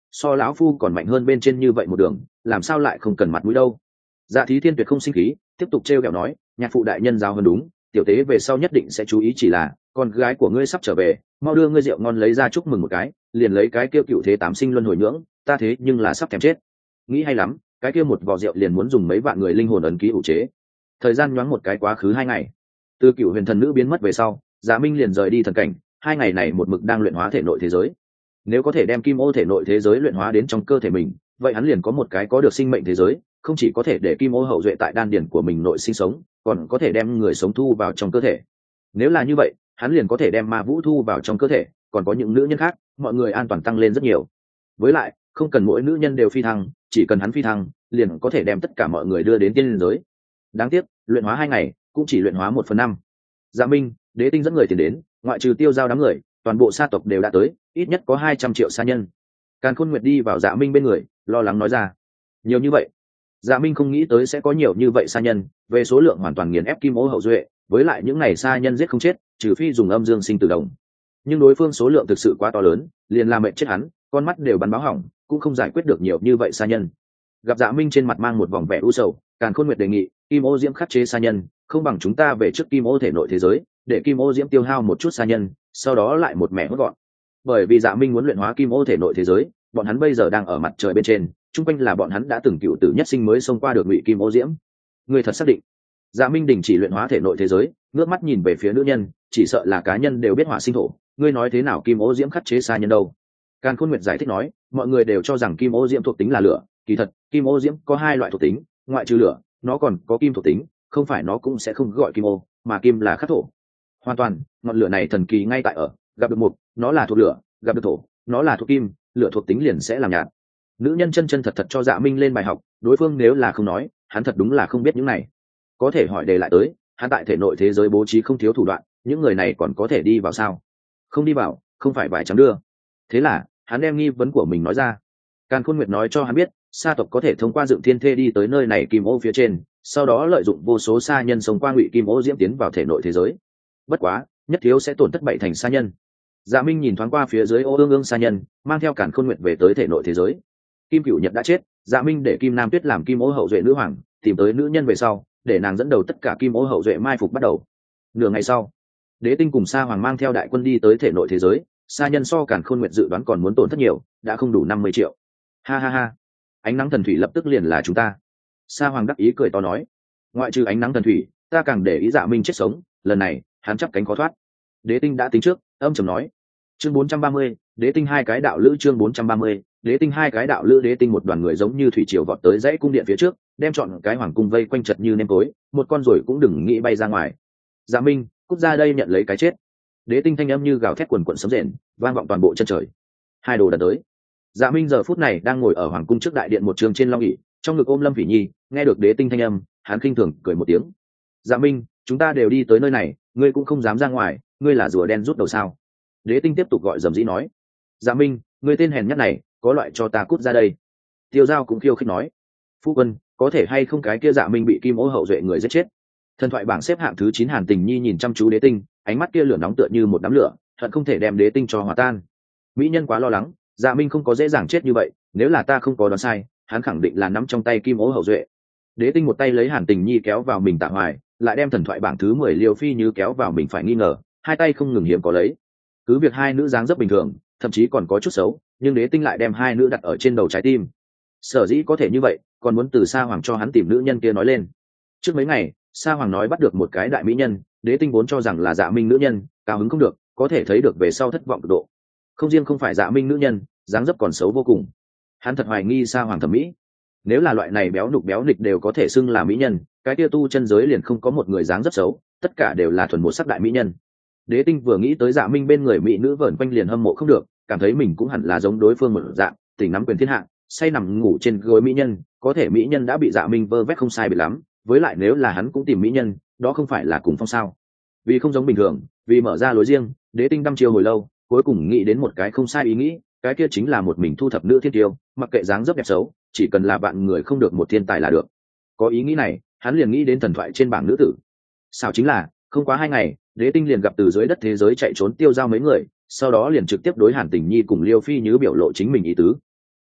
S1: so lão phu còn mạnh hơn bên trên như vậy một đường, làm sao lại không cần mặt mũi đâu. Dạ Thí Thiên tuyệt không sinh khí, tiếp tục trêu ghẹo nói, nhạc phụ đại nhân giáo hơn đúng, tiểu tế về sau nhất định sẽ chú ý, chỉ là con gái của ngươi sắp trở về, mau đưa ngươi rượu ngon lấy ra chúc mừng một cái, liền lấy cái kia cựu thế tám sinh luân hồi nhưỡng, ta thế nhưng là sắp thèm chết. Nghĩ hay lắm, cái kia một vò rượu liền muốn dùng mấy vạn người linh hồn ấn ký ủ chế. Thời gian nhoáng một cái quá khứ hai ngày, từ cựu huyền thần nữ biến mất về sau, Dạ Minh liền rời đi thần cảnh, hai ngày này một mực đang luyện hóa thể nội thế giới. Nếu có thể đem kim ô thể nội thế giới luyện hóa đến trong cơ thể mình, vậy hắn liền có một cái có được sinh mệnh thế giới, không chỉ có thể để kim ô hậu duệ tại đan điển của mình nội sinh sống, còn có thể đem người sống thu vào trong cơ thể. Nếu là như vậy, hắn liền có thể đem ma vũ thu vào trong cơ thể, còn có những nữ nhân khác, mọi người an toàn tăng lên rất nhiều. Với lại, không cần mỗi nữ nhân đều phi thăng, chỉ cần hắn phi thăng, liền có thể đem tất cả mọi người đưa đến tiên giới. Đáng tiếc, luyện hóa hai ngày, cũng chỉ luyện hóa một phần năm. Dạ Minh, Đế Tinh dẫn người tiền đến, ngoại trừ Tiêu Giao đám người, toàn bộ sa tộc đều đã tới, ít nhất có hai trăm triệu sa nhân. Càn Khôn Nguyệt đi vào Dạ Minh bên người, lo lắng nói ra, nhiều như vậy. Dạ Minh không nghĩ tới sẽ có nhiều như vậy sa nhân, về số lượng hoàn toàn nghiền ép kim ô hậu duệ, với lại những này sa nhân giết không chết, trừ phi dùng âm dương sinh tử đồng. Nhưng đối phương số lượng thực sự quá to lớn, liền làm mệnh chết hắn, con mắt đều bắn báo hỏng, cũng không giải quyết được nhiều như vậy sa nhân. Gặp Dạ Minh trên mặt mang một vòng vẻ u sầu, Càn Khôn Nguyệt đề nghị, kim ô diễm khắc chế sa nhân, không bằng chúng ta về trước kim ô thể nội thế giới, để kim ô diễm tiêu hao một chút sa nhân, sau đó lại một mẻ hốt gọn. Bởi vì Dạ Minh muốn luyện hóa kim ô thể nội thế giới, bọn hắn bây giờ đang ở mặt trời bên trên, chung quanh là bọn hắn đã từng cựu tử nhất sinh mới xông qua được ngụy kim ô diễm. Người thật xác định? Dạ Minh đình chỉ luyện hóa thể nội thế giới, ngước mắt nhìn về phía nữ nhân, chỉ sợ là cá nhân đều biết hỏa sinh thổ, ngươi nói thế nào kim ô diễm khắc chế sa nhân đâu? Càn Khôn Nguyệt giải thích nói, mọi người đều cho rằng kim ô diễm thuộc tính là lửa, kỳ thật kim ô diễm có hai loại thuộc tính, ngoại trừ lửa, nó còn có kim thuộc tính, không phải nó cũng sẽ không gọi kim ô, mà kim là khắc thổ. Hoàn toàn, ngọn lửa này thần kỳ ngay tại ở, gặp được một, nó là thuộc lửa, gặp được thổ, nó là thuộc kim, lửa thuộc tính liền sẽ làm nhạt. Nữ nhân chân chân thật thật cho Dạ Minh lên bài học, đối phương nếu là không nói, hắn thật đúng là không biết những này. Có thể hỏi đề lại tới, hắn tại thể nội thế giới bố trí không thiếu thủ đoạn, những người này còn có thể đi vào sao? Không đi vào, không phải vài trắng đưa. Thế là, hắn đem nghi vấn của mình nói ra. Càn Khôn Nguyệt nói cho hắn biết, sa tộc có thể thông qua dựng thiên thê đi tới nơi này kim ô phía trên, sau đó lợi dụng vô số sa nhân sống qua ngụy kim ô diễm tiến vào thể nội thế giới. Bất quá, nhất thiếu sẽ tổn thất bảy thành sa nhân. Dạ Minh nhìn thoáng qua phía dưới ô ương ương sa nhân, mang theo Càn Khôn Nguyệt về tới thể nội thế giới. Kim Cửu Nhật đã chết, Dạ Minh để Kim Nam Tuyết làm kim ô hậu duệ nữ hoàng, tìm tới nữ nhân về sau, để nàng dẫn đầu tất cả kim ô hậu duệ mai phục bắt đầu. Nửa ngày sau, Đế Tinh cùng Sa Hoàng mang theo đại quân đi tới thể nội thế giới, sa nhân so Càn Khôn Nguyệt dự đoán còn muốn tổn thất nhiều, đã không đủ năm mươi triệu. Ha ha ha, ánh nắng thần thủy lập tức liền là chúng ta. Sa Hoàng đắc ý cười to nói, ngoại trừ ánh nắng thần thủy, ta càng để ý Dạ Minh chết sống, lần này hắn chắp cánh khó thoát. Đế Tinh đã tính trước, âm trầm nói, chương bốn trăm ba mươi, Đế Tinh hai cái đạo lữ, chương bốn trăm ba mươi, Đế Tinh hai cái đạo lữ. Đế Tinh một đoàn người giống như thủy triều vọt tới dãy cung điện phía trước, đem chọn cái hoàng cung vây quanh chật như nêm tối, một con rồi cũng đừng nghĩ bay ra ngoài. Dạ Minh, cút ra đây nhận lấy cái chết. Đế Tinh thanh âm như gào thét quần quần sấm rền, vang vọng toàn bộ chân trời. Hai đồ đần tới. Dạ Minh giờ phút này đang ngồi ở hoàng cung trước đại điện một trường trên long ỷ, trong ngực ôm Lâm Phỉ Nhi, nghe được Đế Tinh thanh âm, hắn khinh thường cười một tiếng. Dạ Minh, chúng ta đều đi tới nơi này, ngươi cũng không dám ra ngoài, ngươi là rùa đen rút đầu sao? Đế Tinh tiếp tục gọi dầm dĩ nói. Dạ Minh, ngươi tên hèn nhát này, có loại cho ta cút ra đây. Tiêu Giao cũng khiêu khích nói. Phu quân, có thể hay không cái kia Dạ Minh bị kim ô hậu duệ người giết chết? Thần thoại bảng xếp hạng thứ chín Hàn Tình Nhi nhìn chăm chú Đế Tinh, ánh mắt kia lửa nóng tựa như một đám lửa, hận không thể đem Đế Tinh cho hòa tan. Mỹ nhân quá lo lắng, Dạ Minh không có dễ dàng chết như vậy, nếu là ta không có đoán sai, hắn khẳng định là nắm trong tay kim ô hậu duệ. Đế Tinh một tay lấy Hàn Tình Nhi kéo vào mình Tạ Hoài, lại đem thần thoại bảng thứ mười Liêu Phi Như kéo vào mình phải nghi ngờ, hai tay không ngừng hiếm có lấy. Cứ việc hai nữ dáng rất bình thường, thậm chí còn có chút xấu, nhưng Đế Tinh lại đem hai nữ đặt ở trên đầu trái tim. Sở dĩ có thể như vậy, còn muốn từ Sa Hoàng cho hắn tìm nữ nhân kia nói lên. Trước mấy ngày, Sa Hoàng nói bắt được một cái đại mỹ nhân, Đế Tinh vốn cho rằng là Dạ Minh nữ nhân, cao hứng không được, có thể thấy được về sau thất vọng cực độ. Không riêng không phải Dạ Minh nữ nhân, dáng dấp còn xấu vô cùng. Hắn thật hoài nghi Sa Hoàng thẩm mỹ. Nếu là loại này béo nục béo nịch đều có thể xưng là mỹ nhân, cái kia tu chân giới liền không có một người dáng dấp xấu, tất cả đều là thuần một sắc đại mỹ nhân. Đế Tinh vừa nghĩ tới Dạ Minh bên người mỹ nữ vờn quanh liền hâm mộ không được, cảm thấy mình cũng hẳn là giống đối phương một dạng, tỉnh nắm quyền thiên hạ, say nằm ngủ trên gối mỹ nhân, có thể mỹ nhân đã bị Dạ Minh vơ vét không sai biệt lắm, với lại nếu là hắn cũng tìm mỹ nhân, đó không phải là cùng phong sao? Vì không giống bình thường, vì mở ra lối riêng, Đế Tinh đăm chiêu hồi lâu, cuối cùng nghĩ đến một cái không sai ý nghĩ, cái kia chính là một mình thu thập nữ thiên tiêu, mặc kệ dáng dấp đẹp xấu, chỉ cần là bạn người không được một thiên tài là được. Có ý nghĩ này, hắn liền nghĩ đến thần thoại trên bảng nữ tử. Sao chính là, không quá hai ngày, Đế Tinh liền gặp từ dưới đất thế giới chạy trốn Tiêu Giao mấy người, sau đó liền trực tiếp đối Hàn Tình Nhi cùng Liêu Phi Như biểu lộ chính mình ý tứ.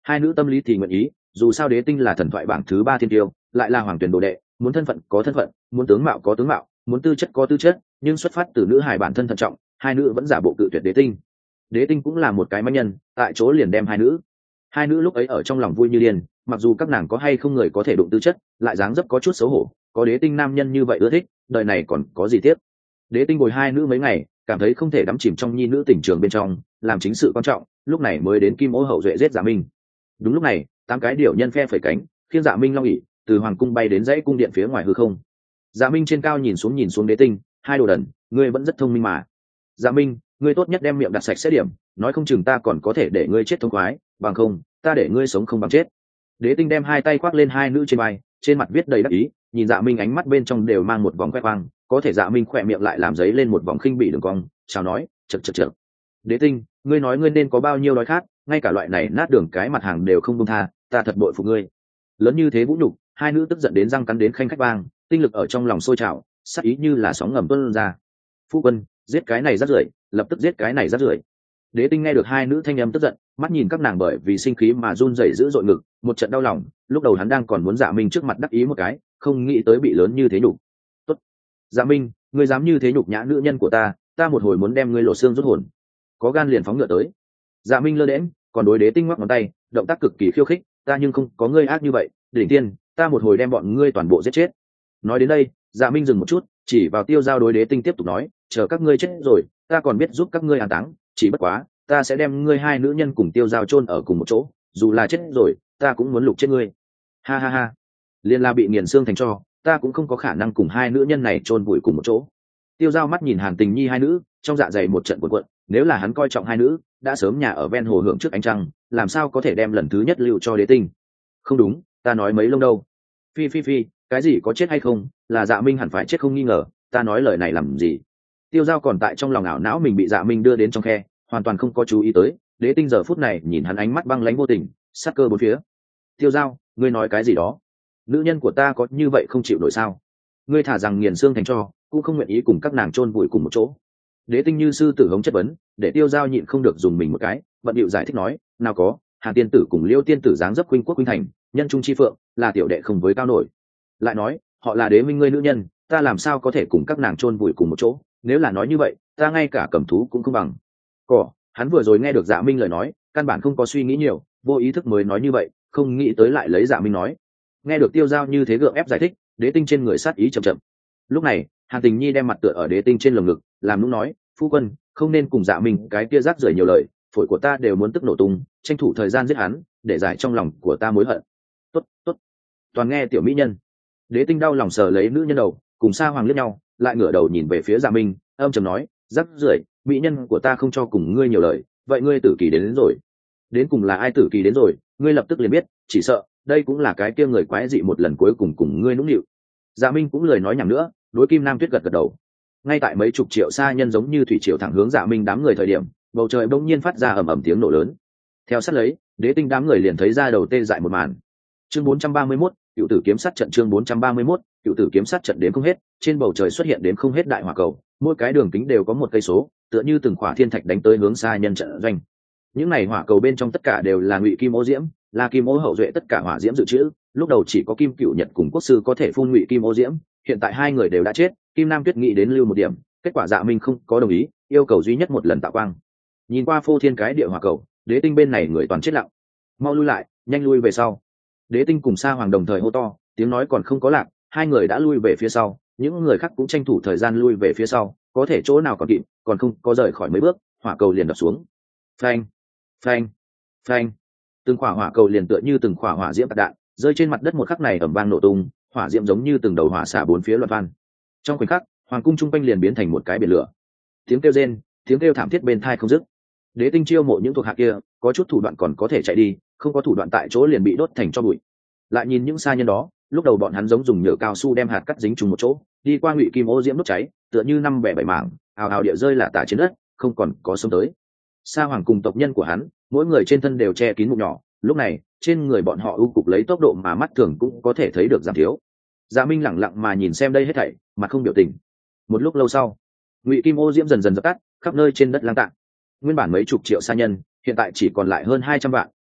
S1: hai nữ tâm lý thì nguyện ý, dù sao đế tinh là thần thoại bảng thứ ba thiên tiêu, lại là hoàng tuyển đồ đệ, muốn thân phận có thân phận, muốn tướng mạo có tướng mạo, muốn tư chất có tư chất, nhưng xuất phát từ nữ hài bản thân thận trọng, hai nữ vẫn giả bộ cự tuyệt đế tinh. Đế tinh cũng là một cái manh nhân, tại chỗ liền đem hai nữ hai nữ lúc ấy ở trong lòng vui như điên, mặc dù các nàng có hay không người có thể đụng tư chất, lại dáng dấp có chút xấu hổ, có đế tinh nam nhân như vậy ưa thích, đời này còn có gì tiếc. Đế tinh bồi hai nữ mấy ngày, cảm thấy không thể đắm chìm trong nhi nữ tình trường bên trong, làm chính sự quan trọng, lúc này mới đến kim ô hậu duệ giết Dạ Minh. Đúng lúc này, tám cái điểu nhân phe phẩy cánh, khiến Dạ Minh long ỉ từ hoàng cung bay đến dãy cung điện phía ngoài hư không. Dạ Minh trên cao nhìn xuống nhìn xuống đế tinh, hai đồ đần, ngươi vẫn rất thông minh mà. Dạ Minh, ngươi tốt nhất đem miệng đặt sạch sẽ điểm, nói không chừng ta còn có thể để ngươi chết thống khoái, bằng không ta để ngươi sống không bằng chết. Đế tinh đem hai tay khoác lên hai nữ trên vai, trên mặt viết đầy đắc ý, nhìn Dạ Minh ánh mắt bên trong đều mang một vòng khoe khoang, có thể Dạ Minh khỏe miệng lại làm giấy lên một vòng khinh bỉ đường cong, chào nói, chật chật chật. Đế tinh, ngươi nói ngươi nên có bao nhiêu đói khát, ngay cả loại này nát đường cái mặt hàng đều không buông tha, ta thật bội phục ngươi. Lớn như thế vũ nhục, hai nữ tức giận đến răng cắn đến khanh khách vang, tinh lực ở trong lòng sôi trào, sắc ý như là sóng ngầm tuôn ra. Phu quân, giết cái này rát rưởi, lập tức giết cái này rát rưởi. Đế tinh nghe được hai nữ thanh âm tức giận, mắt nhìn các nàng bởi vì sinh khí mà run rẩy dữ dội ngực, một trận đau lòng, lúc đầu hắn đang còn muốn Dạ Minh trước mặt đắc ý một cái, không nghĩ tới bị lớn như thế nhục. Tốt. Dạ Minh, ngươi dám như thế nhục nhã nữ nhân của ta, ta một hồi muốn đem ngươi lột xương rút hồn. Có gan liền phóng ngựa tới. Dạ Minh lơ đễnh, còn đối đế tinh ngoắc ngón tay, động tác cực kỳ khiêu khích, ta nhưng không có ngươi ác như vậy, đỉnh tiên, ta một hồi đem bọn ngươi toàn bộ giết chết. Nói đến đây, Dạ Minh dừng một chút, chỉ vào Tiêu Giao đối đế tinh tiếp tục nói, chờ các ngươi chết rồi, ta còn biết giúp các ngươi an táng, chỉ bất quá, ta sẽ đem ngươi hai nữ nhân cùng Tiêu Giao chôn ở cùng một chỗ, dù là chết rồi, ta cũng muốn lục chết ngươi. Ha ha ha, liên la bị nghiền xương thành tro, ta cũng không có khả năng cùng hai nữ nhân này chôn vùi cùng một chỗ. Tiêu Giao mắt nhìn Hàn Tình Nhi hai nữ, trong dạ dày một trận cuộn cuộn, nếu là hắn coi trọng hai nữ, đã sớm nhà ở ven hồ hưởng trước ánh trăng, làm sao có thể đem lần thứ nhất lưu cho đế tinh. Không đúng, ta nói mấy lông đâu. Phi phi phi, cái gì có chết hay không, là Dạ Minh hẳn phải chết không nghi ngờ, ta nói lời này làm gì. Tiêu Giao còn tại trong lòng ảo não mình bị Dạ Minh đưa đến trong khe, hoàn toàn không có chú ý tới, đế tinh giờ phút này nhìn hắn ánh mắt băng lãnh vô tình, sát cơ bốn phía. Tiêu Giao, ngươi nói cái gì đó? Nữ nhân của ta có như vậy không chịu nổi sao? Ngươi thả rằng nghiền xương thành tro, cũng không nguyện ý cùng các nàng chôn vùi cùng một chỗ. Đế tinh như sư tử hống chất vấn, để Tiêu Giao nhịn không được dùng mình một cái, bận điệu giải thích nói, nào có, Hàn tiên tử cùng Liêu tiên tử dáng dấp khuynh quốc khuynh thành, nhân trung chi phượng, là tiểu đệ không với cao nổi. Lại nói, họ là đế minh ngươi nữ nhân, ta làm sao có thể cùng các nàng chôn vùi cùng một chỗ, nếu là nói như vậy, ta ngay cả cầm thú cũng không bằng. Cỏ, hắn vừa rồi nghe được Dạ Minh lời nói, căn bản không có suy nghĩ nhiều, vô ý thức mới nói như vậy, không nghĩ tới lại lấy Dạ Minh nói. Nghe được Tiêu Giao như thế gượng ép giải thích, đế tinh trên người sát ý chậm chậm. Lúc này, Hàn Tình Nhi đem mặt tựa ở đế tinh trên lồng ngực, làm nũng nói, phu quân, không nên cùng Dạ Minh cái kia rác rưởi nhiều lời, phổi của ta đều muốn tức nổ tung, tranh thủ thời gian giết hắn, để giải trong lòng của ta mối hận. Tốt, tốt. Toàn nghe tiểu mỹ nhân. Đế tinh đau lòng sờ lấy nữ nhân đầu, cùng Sa Hoàng liếc nhau, lại ngửa đầu nhìn về phía Dạ Minh, âm trầm nói, rác rưởi, mỹ nhân của ta không cho cùng ngươi nhiều lời, vậy ngươi tử kỳ đến, đến rồi. Đến cùng là ai tử kỳ đến rồi, ngươi lập tức liền biết, chỉ sợ đây cũng là cái kia người quái dị một lần cuối cùng cùng ngươi nũng nịu. Dạ Minh cũng lời nói nhảm nữa, đối Kim Nam Tuyết gật gật đầu. Ngay tại mấy chục triệu sa nhân giống như thủy triều thẳng hướng Dạ Minh đám người thời điểm, bầu trời bỗng nhiên phát ra ầm ầm tiếng nổ lớn. Theo sát lấy, đế tinh đám người liền thấy ra đầu tê dại một màn. Chương bốn trăm ba mươi mốt, cựu tử kiếm sát trận. Chương bốn trăm ba mươi mốt, cựu tử kiếm sát trận đến không hết, trên bầu trời xuất hiện đến không hết đại hỏa cầu, mỗi cái đường kính đều có một cây số, tựa như từng khỏa thiên thạch đánh tới hướng sa nhân trận doanh. Những này hỏa cầu bên trong tất cả đều là ngụy kim ô diễm, là kim ô hậu duệ tất cả hỏa diễm dự trữ, lúc đầu chỉ có Kim Cửu Nhật cùng quốc sư có thể phun ngụy kim ô diễm, hiện tại hai người đều đã chết, Kim Nam Tuyết nghĩ đến lưu một điểm, kết quả Dạ Minh không có đồng ý, yêu cầu duy nhất một lần tạo quang. Nhìn qua phô thiên cái địa hỏa cầu, đế tinh bên này người toàn chết lặng. Mau lui lại, nhanh lui về sau. Đế tinh cùng Sa Hoàng đồng thời hô to, tiếng nói còn không có lạc, hai người đã lui về phía sau, những người khác cũng tranh thủ thời gian lui về phía sau, có thể chỗ nào còn kịp, còn không có rời khỏi mấy bước, hỏa cầu liền đập xuống. Phanh, phanh, phanh. Từng khỏa hỏa cầu liền tựa như từng khỏa hỏa diễm tạc đạn, rơi trên mặt đất một khắc này ầm vang nổ tung, hỏa diễm giống như từng đầu hỏa xả bốn phía loạn van. Trong khoảnh khắc, hoàng cung trung quanh liền biến thành một cái biển lửa. Tiếng kêu rên, tiếng kêu thảm thiết bên tai không dứt. Đế tinh chiêu mộ những thuộc hạ kia, có chút thủ đoạn còn có thể chạy đi, không có thủ đoạn tại chỗ liền bị đốt thành tro bụi. Lại nhìn những sa nhân đó, lúc đầu bọn hắn giống dùng nhựa cao su đem hạt cắt dính trùng một chỗ, đi qua ngụy kim ô diễm đốt cháy, tựa như năm bẻ bảy mảng, ào ào địa rơi là tả trên đất, không còn có sống tới. Sa Hoàng cùng tộc nhân của hắn, mỗi người trên thân đều che kín mụn nhỏ, lúc này trên người bọn họ u cục lấy tốc độ mà mắt thường cũng có thể thấy được giảm thiếu. Dạ Minh lẳng lặng mà nhìn xem đây hết thảy, mặt không biểu tình. Một lúc lâu sau, ngụy kim ô diễm dần dần dập tắt, khắp nơi trên đất lang tạng. Nguyên bản mấy chục triệu sa nhân, hiện tại chỉ còn lại hơn hai trăm vạn,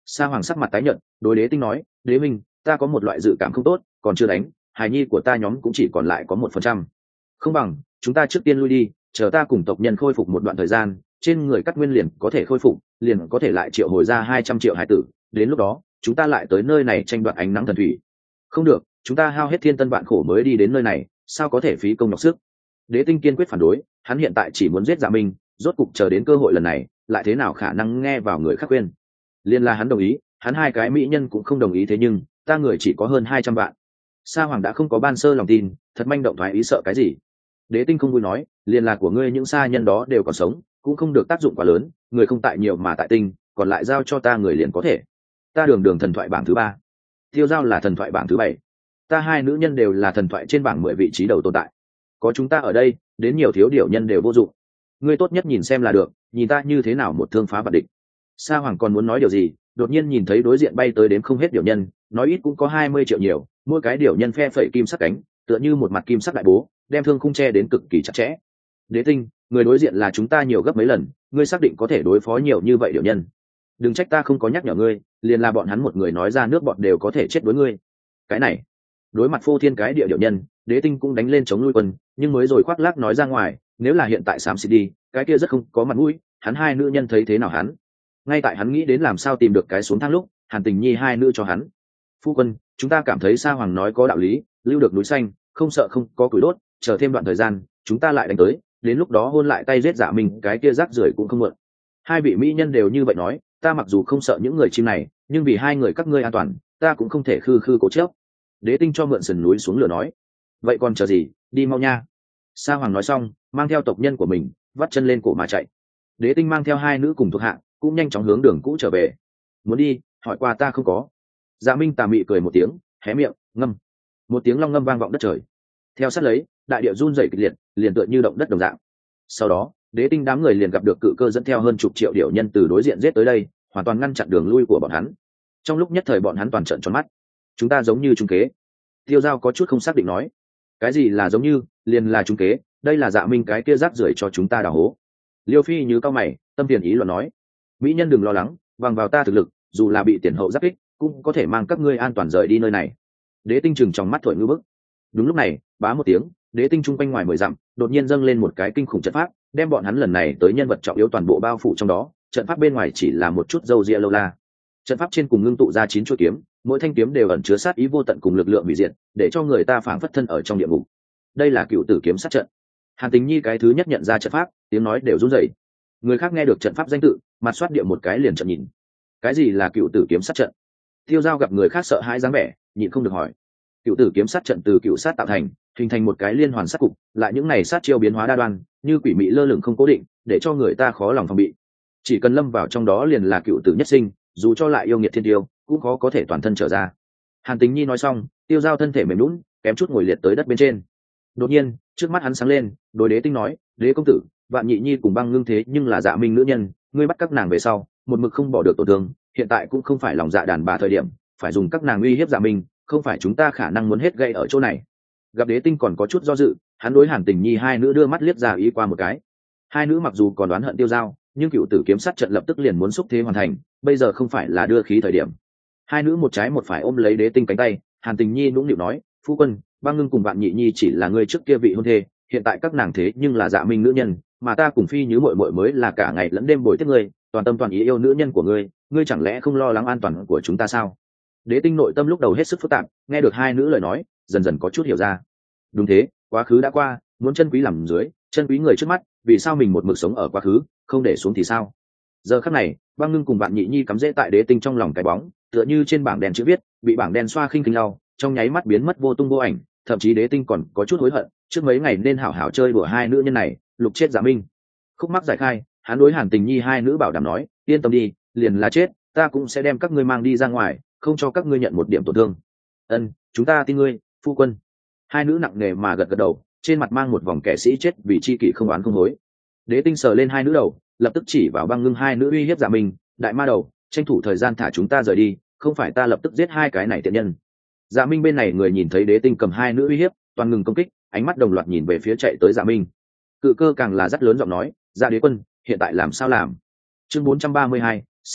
S1: Sa Hoàng sắc mặt tái nhợt, đối Đế Tinh nói, Đế Minh, ta có một loại dự cảm không tốt, còn chưa đánh, hài nhi của ta nhóm cũng chỉ còn lại có một phần trăm. Không bằng chúng ta trước tiên lui đi, chờ ta cùng tộc nhân khôi phục một đoạn thời gian, trên người cắt nguyên liền có thể khôi phục, liền có thể lại triệu hồi ra hai trăm triệu hải tử, đến lúc đó chúng ta lại tới nơi này tranh đoạt ánh nắng thần thủy. Không được, chúng ta hao hết thiên tân vạn khổ mới đi đến nơi này, sao có thể phí công nhọc sức. Đế Tinh kiên quyết phản đối, hắn hiện tại chỉ muốn giết Dạ Minh, rốt cục chờ đến cơ hội lần này, lại thế nào khả năng nghe vào người khác khuyên. Liên là hắn đồng ý, hắn hai cái mỹ nhân cũng không đồng ý, thế nhưng ta người chỉ có hơn hai trăm vạn. Sa Hoàng đã không có ban sơ lòng tin, thật manh động thoái ý, sợ cái gì. Đế Tinh không vui nói, liên là của ngươi những sa nhân đó đều còn sống, cũng không được tác dụng quá lớn, người không tại nhiều mà tại tinh, còn lại giao cho ta người liền có thể. Ta đường đường thần thoại bảng thứ ba, Tiêu Giao là thần thoại bảng thứ bảy, ta hai nữ nhân đều là thần thoại trên bảng mười vị trí đầu tồn tại, có chúng ta ở đây, đến nhiều thiếu điều nhân đều vô dụng. Ngươi tốt nhất nhìn xem là được, nhìn ta như thế nào một thương phá vạn địch. Sa Hoàng còn muốn nói điều gì, đột nhiên nhìn thấy đối diện bay tới đến không hết điều nhân, nói ít cũng có hai mươi triệu nhiều, mỗi cái điều nhân phe phẩy kim sắc cánh, tựa như một mặt kim sắc đại bố, đem thương khung che đến cực kỳ chặt chẽ. Đế Tinh, người đối diện là chúng ta nhiều gấp mấy lần, ngươi xác định có thể đối phó nhiều như vậy điều nhân? Đừng trách ta không có nhắc nhở ngươi, liền là bọn hắn một người nói ra nước bọn đều có thể chết đối ngươi. Cái này, đối mặt phô thiên cái địa điều nhân, Đế Tinh cũng đánh lên chống lui quân, nhưng mới rồi khoác lác nói ra ngoài, nếu là hiện tại xám xịt đi, cái kia rất không có mặt mũi, hắn hai nữ nhân thấy thế nào hắn? Ngay tại hắn nghĩ đến làm sao tìm được cái xuống thang lúc, Hàn Tình Nhi hai nữ cho hắn. Phu quân, chúng ta cảm thấy Sa Hoàng nói có đạo lý, lưu được núi xanh, không sợ không có củi đốt, chờ thêm đoạn thời gian, chúng ta lại đánh tới, đến lúc đó hôn lại tay giết Dạ Minh, cái kia rác rưởi cũng không mượn. Hai vị mỹ nhân đều như vậy nói, ta mặc dù không sợ những người chim này, nhưng vì hai người các ngươi an toàn, ta cũng không thể khư khư cố chấp. Đế Tinh cho mượn sườn núi xuống lửa nói, vậy còn chờ gì, đi mau nha. Sa Hoàng nói xong, mang theo tộc nhân của mình, vắt chân lên cổ mà chạy. Đế Tinh mang theo hai nữ cùng thuộc hạ, cũng nhanh chóng hướng đường cũ trở về. Muốn đi, hỏi qua ta không có. Dạ Minh tà mị cười một tiếng, hé miệng, ngâm. Một tiếng long ngâm vang vọng đất trời. Theo sát lấy, đại địa run rẩy kịch liệt, liền tựa như động đất đồng dạng. Sau đó, Đế Tinh đám người liền gặp được cự cơ dẫn theo hơn chục triệu điểu nhân từ đối diện giết tới đây, hoàn toàn ngăn chặn đường lui của bọn hắn. Trong lúc nhất thời bọn hắn toàn trợn tròn mắt. Chúng ta giống như trung kế. Tiêu Giao có chút không xác định nói. Cái gì là giống như, liền là trung kế, đây là Dạ Minh cái kia rác rưởi cho chúng ta đào hố. Liêu Phi như cao mày, tâm phiền ý luận nói. Mỹ nhân đừng lo lắng, bằng vào ta thực lực, dù là bị tiền hậu giáp kích, cũng có thể mang các ngươi an toàn rời đi nơi này. Đế Tinh chừng trong mắt thổi ngư bức. Đúng lúc này, bá một tiếng, Đế Tinh trung quanh ngoài mười dặm, đột nhiên dâng lên một cái kinh khủng trận pháp, đem bọn hắn lần này tới nhân vật trọng yếu toàn bộ bao phủ trong đó. Trận pháp bên ngoài chỉ là một chút dâu ria lâu la. Trận pháp trên cùng ngưng tụ ra chín chuôi kiếm, mỗi thanh kiếm đều ẩn chứa sát ý vô tận cùng lực lượng hủy diệt, để cho người ta phảng phất thân ở trong địa ngục. Đây là Cựu Tử kiếm sát trận. Hàn Tình Nhi cái thứ nhất nhận ra trận pháp, tiếng nói đều run rẩy. Người khác nghe được trận pháp danh tự, mặt xoát địa một cái liền trợn nhìn. Cái gì là Cựu Tử kiếm sát trận? Tiêu Giao gặp người khác sợ hãi dáng vẻ, nhịn không được hỏi. Cựu Tử kiếm sát trận từ cựu sát tạo thành, hình thành một cái liên hoàn sát cục, lại những này sát chiêu biến hóa đa đoan, như quỷ mị lơ lửng không cố định, để cho người ta khó lòng phòng bị. Chỉ cần lâm vào trong đó liền là cựu tử nhất sinh, dù cho lại yêu nghiệt thiên tiêu, cũng khó có thể toàn thân trở ra. Hàn Tình Nhi nói xong, Tiêu Giao thân thể mềm lún, kém chút ngồi liệt tới đất bên trên. Đột nhiên, trước mắt hắn sáng lên, đối Đế Tinh nói, Đế công tử, Vạn Nhị Nhi cùng Băng Ngưng thế nhưng là Dạ Minh nữ nhân, ngươi bắt các nàng về sau, một mực không bỏ được tổn thương, hiện tại cũng không phải lòng dạ đàn bà thời điểm, phải dùng các nàng uy hiếp Dạ Minh, không phải chúng ta khả năng muốn hết gây ở chỗ này. Gặp Đế Tinh còn có chút do dự, hắn đối Hàn Tình Nhi hai nữ đưa mắt liếc ra ý qua một cái. Hai nữ mặc dù còn đoán hận Tiêu Giao, nhưng cựu tử kiếm sát trận lập tức liền muốn xúc thế hoàn thành, bây giờ không phải là đưa khí thời điểm. Hai nữ một trái một phải ôm lấy Đế Tinh cánh tay, Hàn Tình Nhi nũng nịu nói, phu quân, Băng Ngưng cùng Vạn Nhị Nhi chỉ là người trước kia vị hôn thê, hiện tại các nàng thế nhưng là Dạ Minh nữ nhân, mà ta cùng Phi Như muội muội mới là cả ngày lẫn đêm bồi tiếp ngươi, toàn tâm toàn ý yêu nữ nhân của ngươi, ngươi chẳng lẽ không lo lắng an toàn của chúng ta sao? Đế Tinh nội tâm lúc đầu hết sức phức tạp, nghe được hai nữ lời nói, dần dần có chút hiểu ra. Đúng thế, quá khứ đã qua, muốn chân quý làm dưới, chân quý người trước mắt, vì sao mình một mực sống ở quá khứ, không để xuống thì sao? Giờ khắc này, Băng Ngưng cùng Vạn Nhị Nhi cắm rễ tại Đế Tinh trong lòng cái bóng, tựa như trên bảng đèn chữ viết, bị bảng đèn xoa khinh khinh lau, trong nháy mắt biến mất vô tung vô ảnh, thậm chí Đế Tinh còn có chút hối hận, trước mấy ngày nên hảo hảo chơi đùa hai nữ nhân này, lục chết Dạ Minh. Khúc mắc giải khai, hắn đối Hàn Tình Nhi hai nữ bảo đảm nói, yên tâm đi, liền là chết, ta cũng sẽ đem các ngươi mang đi ra ngoài, không cho các ngươi nhận một điểm tổn thương. Ân, chúng ta tin ngươi, phu quân. Hai nữ nặng nề mà gật gật đầu, trên mặt mang một vòng kẻ sĩ chết vì chi kỷ không oán không hối. Đế Tinh sờ lên hai nữ đầu, lập tức chỉ vào Băng Ngưng hai nữ uy hiếp Dạ Minh, đại ma đầu, tranh thủ thời gian thả chúng ta rời đi, không phải ta lập tức giết hai cái này tiện nhân. Dạ Minh bên này người nhìn thấy Đế Tinh cầm hai nữ uy hiếp, toàn ngừng công kích, ánh mắt đồng loạt nhìn về phía chạy tới Dạ Minh. Cự cơ càng là rất lớn giọng nói, Dạ đế quân, hiện tại làm sao làm? Chương bốn trăm ba mươi hai, xin nhờ,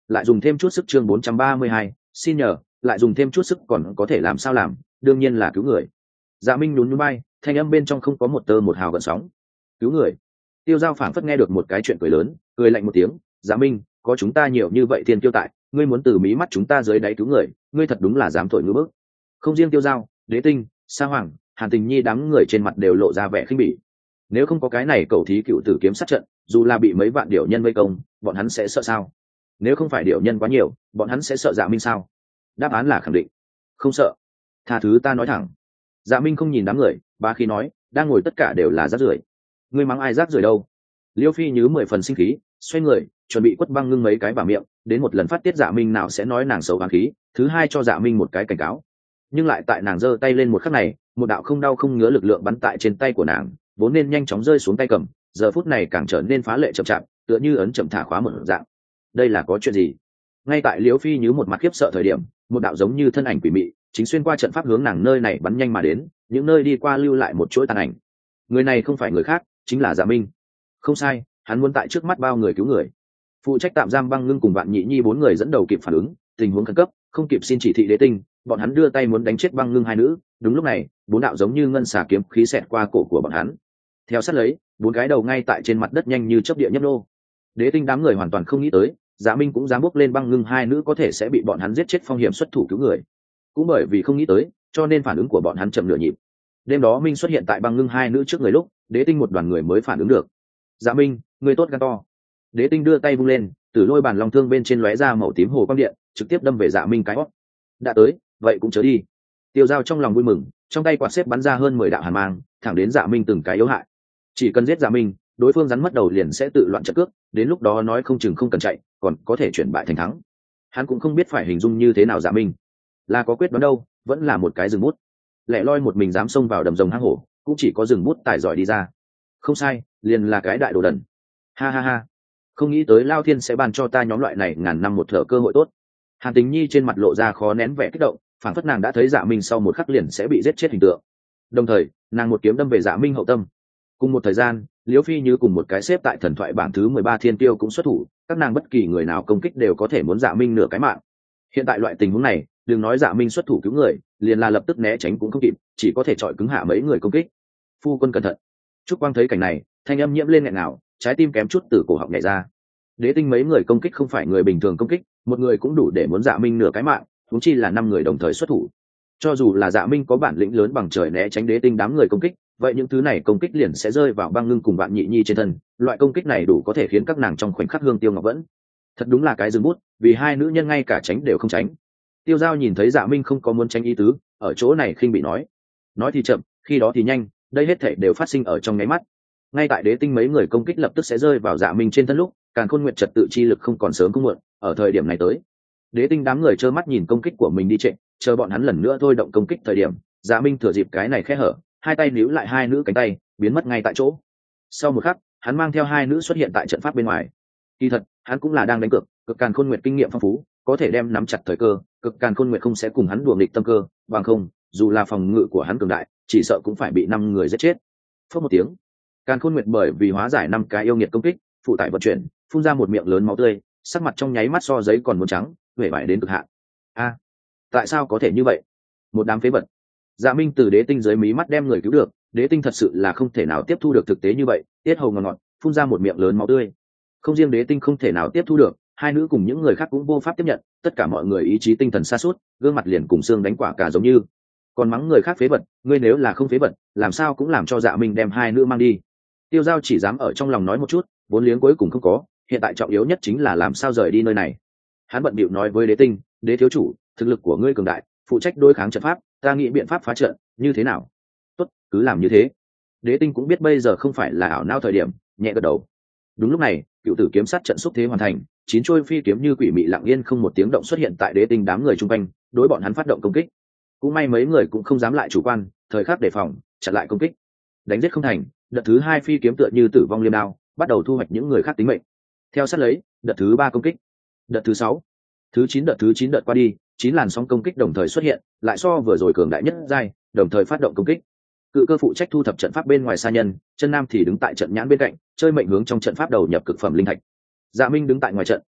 S1: lại dùng thêm chút sức. Chương bốn trăm ba mươi hai, xin nhờ, lại dùng thêm chút sức còn có thể làm sao làm, đương nhiên là cứu người. Dạ Minh nhún nhún bay, thanh âm bên trong không có một tơ một hào gợn sóng. Cứu người? Tiêu Giao phảng phất nghe được một cái chuyện cười lớn, cười lạnh một tiếng. Dạ Minh, có chúng ta nhiều như vậy thiên tiêu tại, ngươi muốn từ mí mắt chúng ta dưới đáy cứu người, ngươi thật đúng là dám thổi ngữ bức. Không riêng Tiêu Giao, Đế Tinh, Sa Hoàng, Hàn Tình Nhi đám người trên mặt đều lộ ra vẻ khinh bỉ. Nếu không có cái này cầu thí cựu tử kiếm sát trận, dù là bị mấy vạn điểu nhân vây công, bọn hắn sẽ sợ sao? Nếu không phải điểu nhân quá nhiều, bọn hắn sẽ sợ Dạ Minh sao? Đáp án là khẳng định không sợ. Tha thứ ta nói thẳng. Dạ Minh không nhìn đám người, bá khí nói, đang ngồi tất cả đều là rác rưởi. Ngươi mắng ai rác rưởi đâu? Liêu Phi nhứ mười phần sinh khí, xoay người chuẩn bị quất băng ngưng mấy cái vào miệng, đến một lần phát tiết Dạ Minh nào sẽ nói nàng xấu oán khí, thứ hai cho Dạ Minh một cái cảnh cáo. Nhưng lại tại nàng giơ tay lên một khắc này, một đạo không đau không ngứa lực lượng bắn tại trên tay của nàng, vốn nên nhanh chóng rơi xuống tay cầm, giờ phút này càng trở nên phá lệ chậm chạp, tựa như ấn chậm thả khóa một dạng. Đây là có chuyện gì? Ngay tại Liễu Phi như một mặt khiếp sợ thời điểm, một đạo giống như thân ảnh quỷ mị chính xuyên qua trận pháp hướng nàng nơi này bắn nhanh mà đến, những nơi đi qua lưu lại một chuỗi tàn ảnh. Người này không phải người khác, chính là Dạ Minh. Không sai, hắn muốn tại trước mắt bao người cứu người. Phụ trách tạm giam Băng Ngưng cùng Vạn Nhị Nhi bốn người dẫn đầu kịp phản ứng, tình huống khẩn cấp, không kịp xin chỉ thị Đế Tinh, bọn hắn đưa tay muốn đánh chết Băng Ngưng hai nữ. Đúng lúc này, bốn đạo giống như ngân xà kiếm khí xẹt qua cổ của bọn hắn. Theo sát lấy, bốn cái đầu ngay tại trên mặt đất nhanh như chớp địa nhấp nô. Đế Tinh đám người hoàn toàn không nghĩ tới, Dạ Minh cũng dám bước lên Băng Ngưng hai nữ có thể sẽ bị bọn hắn giết chết phong hiểm xuất thủ cứu người. Cũng bởi vì không nghĩ tới, cho nên phản ứng của bọn hắn chậm nửa nhịp. Đêm đó Minh xuất hiện tại Băng Ngưng hai nữ trước người lúc, Đế Tinh một đoàn người mới phản ứng được. Dạ Minh, người tốt gan to. Đế Tinh đưa tay vung lên, từ lôi bàn long thương bên trên lóe ra màu tím hồ quang điện, trực tiếp đâm về Dạ Minh cái hót. Đã tới, vậy cũng chớ đi. Tiêu Giao trong lòng vui mừng, trong tay quạt xếp bắn ra hơn mười đạo hàn mang, thẳng đến Dạ Minh từng cái yếu hại. Chỉ cần giết Dạ Minh, đối phương rắn mất đầu liền sẽ tự loạn trận cước, đến lúc đó nói không chừng không cần chạy, còn có thể chuyển bại thành thắng. Hắn cũng không biết phải hình dung như thế nào Dạ Minh, là có quyết đoán đâu, vẫn là một cái rừng bút. Lẻ loi một mình dám xông vào đầm rồng hang hổ, cũng chỉ có rừng bút tài giỏi đi ra. Không sai, liền là cái đại đồ đần. Ha ha ha, không nghĩ tới Lao Thiên sẽ ban cho ta nhóm loại này ngàn năm một thở cơ hội tốt. Hàn Tình Nhi trên mặt lộ ra khó nén vẻ kích động, phản phất nàng đã thấy Dạ Minh sau một khắc liền sẽ bị giết chết hình tượng. Đồng thời, nàng một kiếm đâm về Dạ Minh hậu tâm. Cùng một thời gian, Liễu Phi như cùng một cái xếp tại thần thoại bảng thứ mười ba thiên tiêu cũng xuất thủ, các nàng bất kỳ người nào công kích đều có thể muốn Dạ Minh nửa cái mạng. Hiện tại loại tình huống này, đừng nói Dạ Minh xuất thủ cứu người, liền là lập tức né tránh cũng không kịp, chỉ có thể chọi cứng hạ mấy người công kích. Phu quân cẩn thận. Trúc Quang thấy cảnh này, thanh âm nhiễm lên nghẹn nào, trái tim kém chút từ cổ họng nhảy ra. Đế Tinh mấy người công kích không phải người bình thường công kích, một người cũng đủ để muốn Dạ Minh nửa cái mạng, huống chi là năm người đồng thời xuất thủ. Cho dù là Dạ Minh có bản lĩnh lớn bằng trời né tránh Đế Tinh đám người công kích, vậy những thứ này công kích liền sẽ rơi vào Băng Ngưng cùng Vạn Nhị Nhi trên thân, loại công kích này đủ có thể khiến các nàng trong khoảnh khắc hương tiêu ngọc vẫn. Thật đúng là cái dừng bút, vì hai nữ nhân ngay cả tránh đều không tránh. Tiêu Giao nhìn thấy Dạ Minh không có muốn tránh ý tứ, ở chỗ này khinh bị nói, nói thì chậm, khi đó thì nhanh, đây hết thảy đều phát sinh ở trong nháy mắt. Ngay tại Đế Tinh mấy người công kích lập tức sẽ rơi vào Dạ Minh trên thân lúc, Càn Khôn Nguyệt trật tự chi lực không còn sớm cũng muộn, ở thời điểm này tới. Đế Tinh đám người trơ mắt nhìn công kích của mình đi trệ, chờ bọn hắn lần nữa thôi động công kích thời điểm, Dạ Minh thừa dịp cái này khe hở, hai tay níu lại hai nữ cánh tay, biến mất ngay tại chỗ. Sau một khắc, hắn mang theo hai nữ xuất hiện tại trận pháp bên ngoài. Kỳ thật, hắn cũng là đang đánh cược, cực Càn Khôn Nguyệt kinh nghiệm phong phú, có thể đem nắm chặt thời cơ, cực Càn Khôn Nguyệt không sẽ cùng hắn đùa nghịch tâm cơ, bằng không, dù là phòng ngự của hắn cường đại, chỉ sợ cũng phải bị năm người giết chết. Phất một tiếng, Càn Khôn Nguyệt bởi vì hóa giải năm cái yêu nghiệt công kích, phụ tải vận chuyển, phun ra một miệng lớn máu tươi, sắc mặt trong nháy mắt so giấy còn muốn trắng, vẻ vải đến cực hạn. A, tại sao có thể như vậy? Một đám phế vật. Dạ Minh từ Đế Tinh dưới mí mắt đem người cứu được, Đế Tinh thật sự là không thể nào tiếp thu được thực tế như vậy, tiết hầu ngọt ngọt, phun ra một miệng lớn máu tươi. Không riêng Đế Tinh không thể nào tiếp thu được, hai nữ cùng những người khác cũng vô pháp tiếp nhận, tất cả mọi người ý chí tinh thần sa sút, gương mặt liền cùng xương đánh quả cả giống như. Còn mắng người khác phế vật, ngươi nếu là không phế vật, làm sao cũng làm cho Dạ Minh đem hai nữ mang đi. Tiêu Giao chỉ dám ở trong lòng nói một chút, vốn liếng cuối cùng không có, hiện tại trọng yếu nhất chính là làm sao rời đi nơi này. Hắn bận bịu nói với Đế Tinh, Đế thiếu chủ, thực lực của ngươi cường đại, phụ trách đối kháng trận pháp, ta nghĩ biện pháp phá trận, như thế nào? Tốt, cứ làm như thế. Đế Tinh cũng biết bây giờ không phải là ảo não thời điểm, nhẹ gật đầu. Đúng lúc này, cựu tử kiếm sát trận xúc thế hoàn thành, chín trôi phi kiếm như quỷ mị lặng yên không một tiếng động xuất hiện tại Đế Tinh đám người chung quanh, đối bọn hắn phát động công kích. Cũng may mấy người cũng không dám lại chủ quan, thời khắc đề phòng, chặn lại công kích. Đánh giết không thành, đợt thứ hai phi kiếm tựa như tử vong liêm đao, bắt đầu thu hoạch những người khác tính mệnh. Theo sát lấy, đợt thứ ba công kích, đợt thứ sáu, thứ chín đợt thứ chín đợt qua đi, chín làn sóng công kích đồng thời xuất hiện, lại so vừa rồi cường đại nhất giai, đồng thời phát động công kích. Cự cơ phụ trách thu thập trận pháp bên ngoài xa nhân, chân nam thì đứng tại trận nhãn bên cạnh, chơi mệnh hướng trong trận pháp đầu nhập cực phẩm linh thạch. Dạ Minh đứng tại ngoài trận,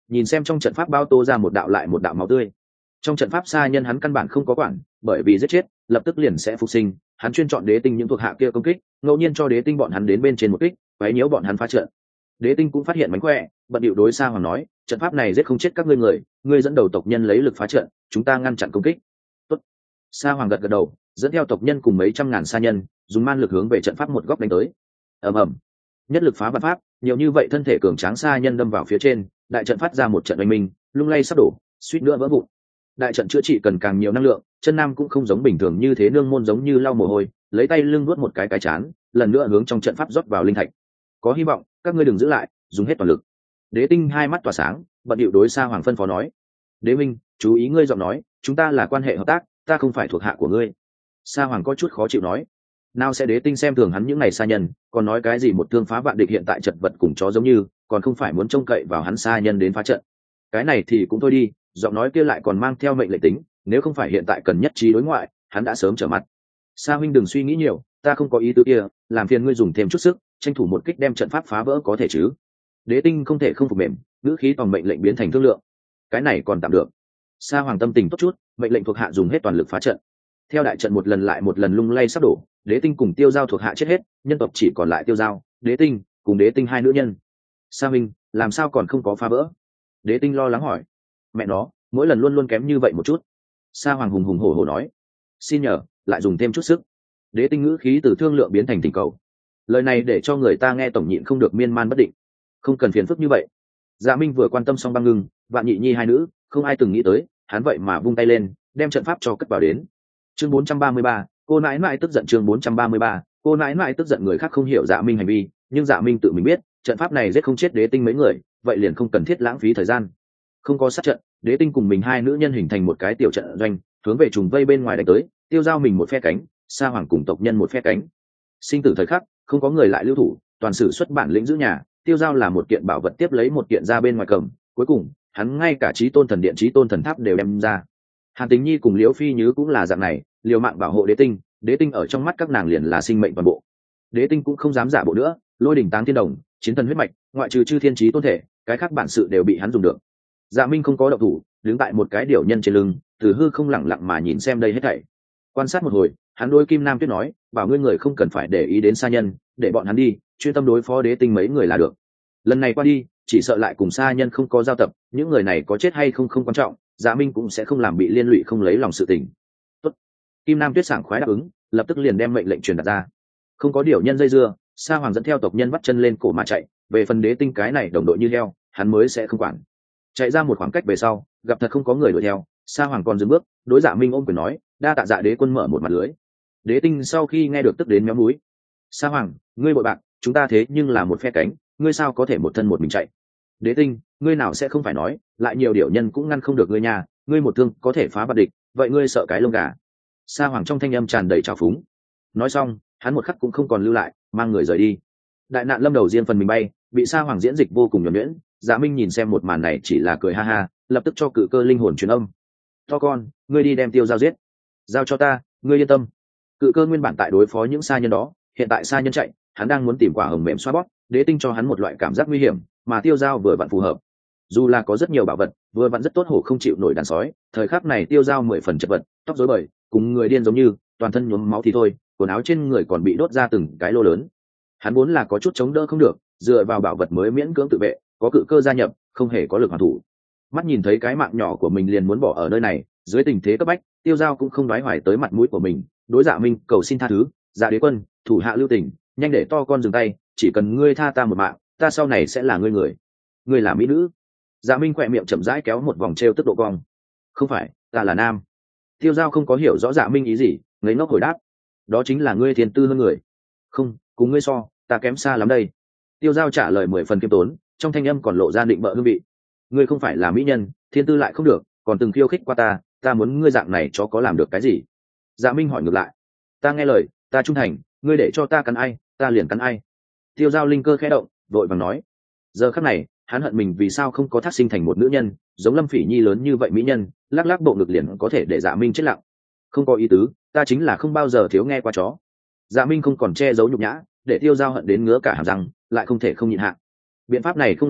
S1: nhìn xem trong trận pháp bao tô ra một đạo lại một đạo máu tươi. Trong trận pháp xa nhân hắn căn bản không có quản, bởi vì giết chết lập tức liền sẽ phục sinh. Hắn chuyên chọn đế tinh những thuộc hạ kia công kích, ngẫu nhiên cho đế tinh bọn hắn đến bên trên một kích, quấy nhiễu bọn hắn phá trận. Đế tinh cũng phát hiện mánh khỏe, bận điệu đối Sa Hoàng nói, trận pháp này giết không chết các ngươi người, ngươi dẫn đầu tộc nhân lấy lực phá trận, chúng ta ngăn chặn công kích. Tốt. Sa Hoàng gật gật đầu, dẫn theo tộc nhân cùng mấy trăm ngàn sa nhân, dùng man lực hướng về trận pháp một góc đánh tới. Ầm ầm. Nhất lực phá vạn pháp, nhiều như vậy thân thể cường tráng sa nhân đâm vào phía trên, đại trận phát ra một trận oanh minh, lung lay sắp đổ, suýt nữa vỡ vụn. Đại trận chữa trị cần càng nhiều năng lượng, chân nam cũng không giống bình thường như thế, nương môn giống như lau mồ hôi, lấy tay lưng nuốt một cái cái chán, lần nữa hướng trong trận pháp rót vào linh thạch. Có hy vọng, các ngươi đừng giữ lại, dùng hết toàn lực. Đế tinh hai mắt tỏa sáng, bận điệu đối Sa Hoàng phân phó nói, đế minh, chú ý ngươi giọng nói, chúng ta là quan hệ hợp tác, ta không phải thuộc hạ của ngươi. Sa Hoàng có chút khó chịu nói, nào sẽ đế tinh xem thường hắn những ngày sa nhân, còn nói cái gì một thương phá vạn địch, hiện tại chật vật cùng chó giống như, còn không phải muốn trông cậy vào hắn sa nhân đến phá trận. Cái này thì cũng thôi đi, giọng nói kia lại còn mang theo mệnh lệnh tính, nếu không phải hiện tại cần nhất trí đối ngoại, hắn đã sớm trở mặt. Sa huynh đừng suy nghĩ nhiều, ta không có ý tứ kia, làm phiền ngươi dùng thêm chút sức, tranh thủ một kích đem trận pháp phá vỡ có thể chứ? Đế tinh không thể không phục mềm, ngữ khí toàn mệnh lệnh biến thành thương lượng. Cái này còn tạm được. Sa Hoàng tâm tình tốt chút, mệnh lệnh thuộc hạ dùng hết toàn lực phá trận. Theo đại trận một lần lại một lần lung lay sắp đổ, đế tinh cùng tiêu giao thuộc hạ chết hết, nhân tộc chỉ còn lại tiêu giao, đế tinh cùng đế tinh hai nữ nhân. Sa huynh, làm sao còn không có phá vỡ? Đế tinh lo lắng hỏi. Mẹ nó, mỗi lần luôn luôn kém như vậy một chút. Sa Hoàng hùng hùng hổ hổ nói, xin nhờ, lại dùng thêm chút sức. Đế tinh ngữ khí từ thương lượng biến thành tình cầu. Lời này để cho người ta nghe tổng nhịn không được miên man bất định. Không cần phiền phức như vậy. Dạ Minh vừa quan tâm xong băng ngưng, Vạn Nhị Nhi hai nữ, không ai từng nghĩ tới, hắn vậy mà vung tay lên, đem trận pháp cho cất vào đến. Chương bốn trăm ba mươi ba, cô nãi nãi tức giận. Chương bốn trăm ba mươi ba, cô nãi nãi tức giận. Người khác không hiểu Dạ Minh hành vi, nhưng Dạ Minh tự mình biết, trận pháp này giết không chết đế tinh mấy người, vậy liền không cần thiết lãng phí thời gian. Không có sát trận, đế tinh cùng mình hai nữ nhân hình thành một cái tiểu trận doanh, hướng về trùng vây bên ngoài đánh tới, tiêu giao mình một phe cánh, Sa Hoàng cùng tộc nhân một phe cánh. Sinh tử thời khắc, không có người lại lưu thủ, toàn sử xuất bản lĩnh giữ nhà, tiêu giao là một kiện bảo vật tiếp lấy một kiện ra bên ngoài cầm, cuối cùng hắn ngay cả chí tôn thần điện, chí tôn thần tháp đều đem ra. Hàn Tính Nhi cùng Liễu Phi Nhứ cũng là dạng này, liều mạng bảo hộ đế tinh, đế tinh ở trong mắt các nàng liền là sinh mệnh toàn bộ. Đế tinh cũng không dám giả bộ nữa, lôi đỉnh táng thiên đồng, chiến thần huyết mạch, ngoại trừ chư thiên chí tôn thể, cái khác bản sự đều bị hắn dùng được. Dạ Minh không có động thủ, đứng tại một cái điểu nhân trên lưng, từ hư không lẳng lặng mà nhìn xem đây hết thảy. Quan sát một hồi, hắn đôi Kim Nam Tuyết nói, bảo ngươi người không cần phải để ý đến sa nhân, để bọn hắn đi, chuyên tâm đối phó đế tinh mấy người là được. Lần này qua đi, chỉ sợ lại cùng sa nhân không có giao tập, những người này có chết hay không không quan trọng, Dạ Minh cũng sẽ không làm bị liên lụy không lấy lòng sự tình. Tốt. Kim Nam Tuyết sảng khoái đáp ứng, lập tức liền đem mệnh lệnh truyền đạt ra. Không có điều nhân dây dưa, Sa Hoàng dẫn theo tộc nhân bắt chân lên cổ mà chạy, về phần đế tinh cái này đồng đội như heo, hắn mới sẽ không quản. Chạy ra một khoảng cách về sau, gặp thật không có người đuổi theo, Sa Hoàng còn dừng bước, đối Dạ Minh ôm quyền nói, đa tạ Dạ đế quân mở một mặt lưới. Đế tinh sau khi nghe được tức đến méo mũi. Sa Hoàng, ngươi bội bạc, chúng ta thế nhưng là một phe cánh, ngươi sao có thể một thân một mình chạy? Đế tinh, ngươi nào sẽ không phải nói, lại nhiều điểu nhân cũng ngăn không được ngươi nhà, ngươi một thương có thể phá bạt địch, vậy ngươi sợ cái lông gà? Sa Hoàng trong thanh âm tràn đầy trào phúng. Nói xong, hắn một khắc cũng không còn lưu lại, mang người rời đi. Đại nạn lâm đầu riêng phần mình bay, bị Sa Hoàng diễn dịch vô cùng nhuần nhuyễn. Dạ Minh nhìn xem một màn này chỉ là cười ha ha, lập tức cho cự cơ linh hồn truyền âm. To con, ngươi đi đem tiêu giao giết. Giao cho ta, ngươi yên tâm. Cự cơ nguyên bản tại đối phó những sa nhân đó, hiện tại sa nhân chạy, hắn đang muốn tìm quả hồng mềm xoa bóp, đế tinh cho hắn một loại cảm giác nguy hiểm, mà tiêu giao vừa vặn phù hợp. Dù là có rất nhiều bảo vật, vừa vặn rất tốt hổ không chịu nổi đàn sói, thời khắc này tiêu giao mười phần chật vật, tóc rối bời, cùng người điên giống như, toàn thân nhuốm máu thì thôi, quần áo trên người còn bị đốt ra từng cái lô lớn. Hắn vốn là có chút chống đỡ không được, dựa vào bảo vật mới miễn cưỡng tự vệ, có cự cơ gia nhập, không hề có lực hoàn thủ. Mắt nhìn thấy cái mạng nhỏ của mình liền muốn bỏ ở nơi này, dưới tình thế cấp bách, tiêu giao cũng không đoái hoài tới mặt mũi của mình, đối Dạ Minh cầu xin tha thứ, Dạ đế quân, thủ hạ lưu tình, nhanh để to con dừng tay, chỉ cần ngươi tha ta một mạng, ta sau này sẽ là ngươi người. Ngươi là mỹ nữ. Dạ Minh khỏe miệng chậm rãi kéo một vòng treo tức độ cong. Không phải, ta là nam. Tiêu giao không có hiểu rõ Dạ Minh ý gì, ngây ngốc hồi đáp, đó chính là ngươi thiên tư hơn người. Không, cùng ngươi so, ta kém xa lắm đây. Tiêu giao trả lời mười phần kiêm tốn, trong thanh âm còn lộ ra định bợ hương vị. Ngươi không phải là mỹ nhân, thiên tư lại không được, còn từng khiêu khích qua ta, ta muốn ngươi dạng này chó có làm được cái gì? Dạ Minh hỏi ngược lại. Ta nghe lời, ta trung thành, ngươi để cho ta cắn ai, ta liền cắn ai. Tiêu giao linh cơ khẽ động, vội vàng nói. Giờ khắc này, hắn hận mình vì sao không có thác sinh thành một nữ nhân, giống Lâm Phỉ Nhi lớn như vậy mỹ nhân, lắc lắc bộ ngực liền có thể để Dạ Minh chết lặng. Không có ý tứ, ta chính là không bao giờ thiếu nghe qua chó. Dạ Minh không còn che giấu nhục nhã, để tiêu giao hận đến ngứa cả hàm răng, lại không thể không nhịn hạ. Biện pháp này không làm được,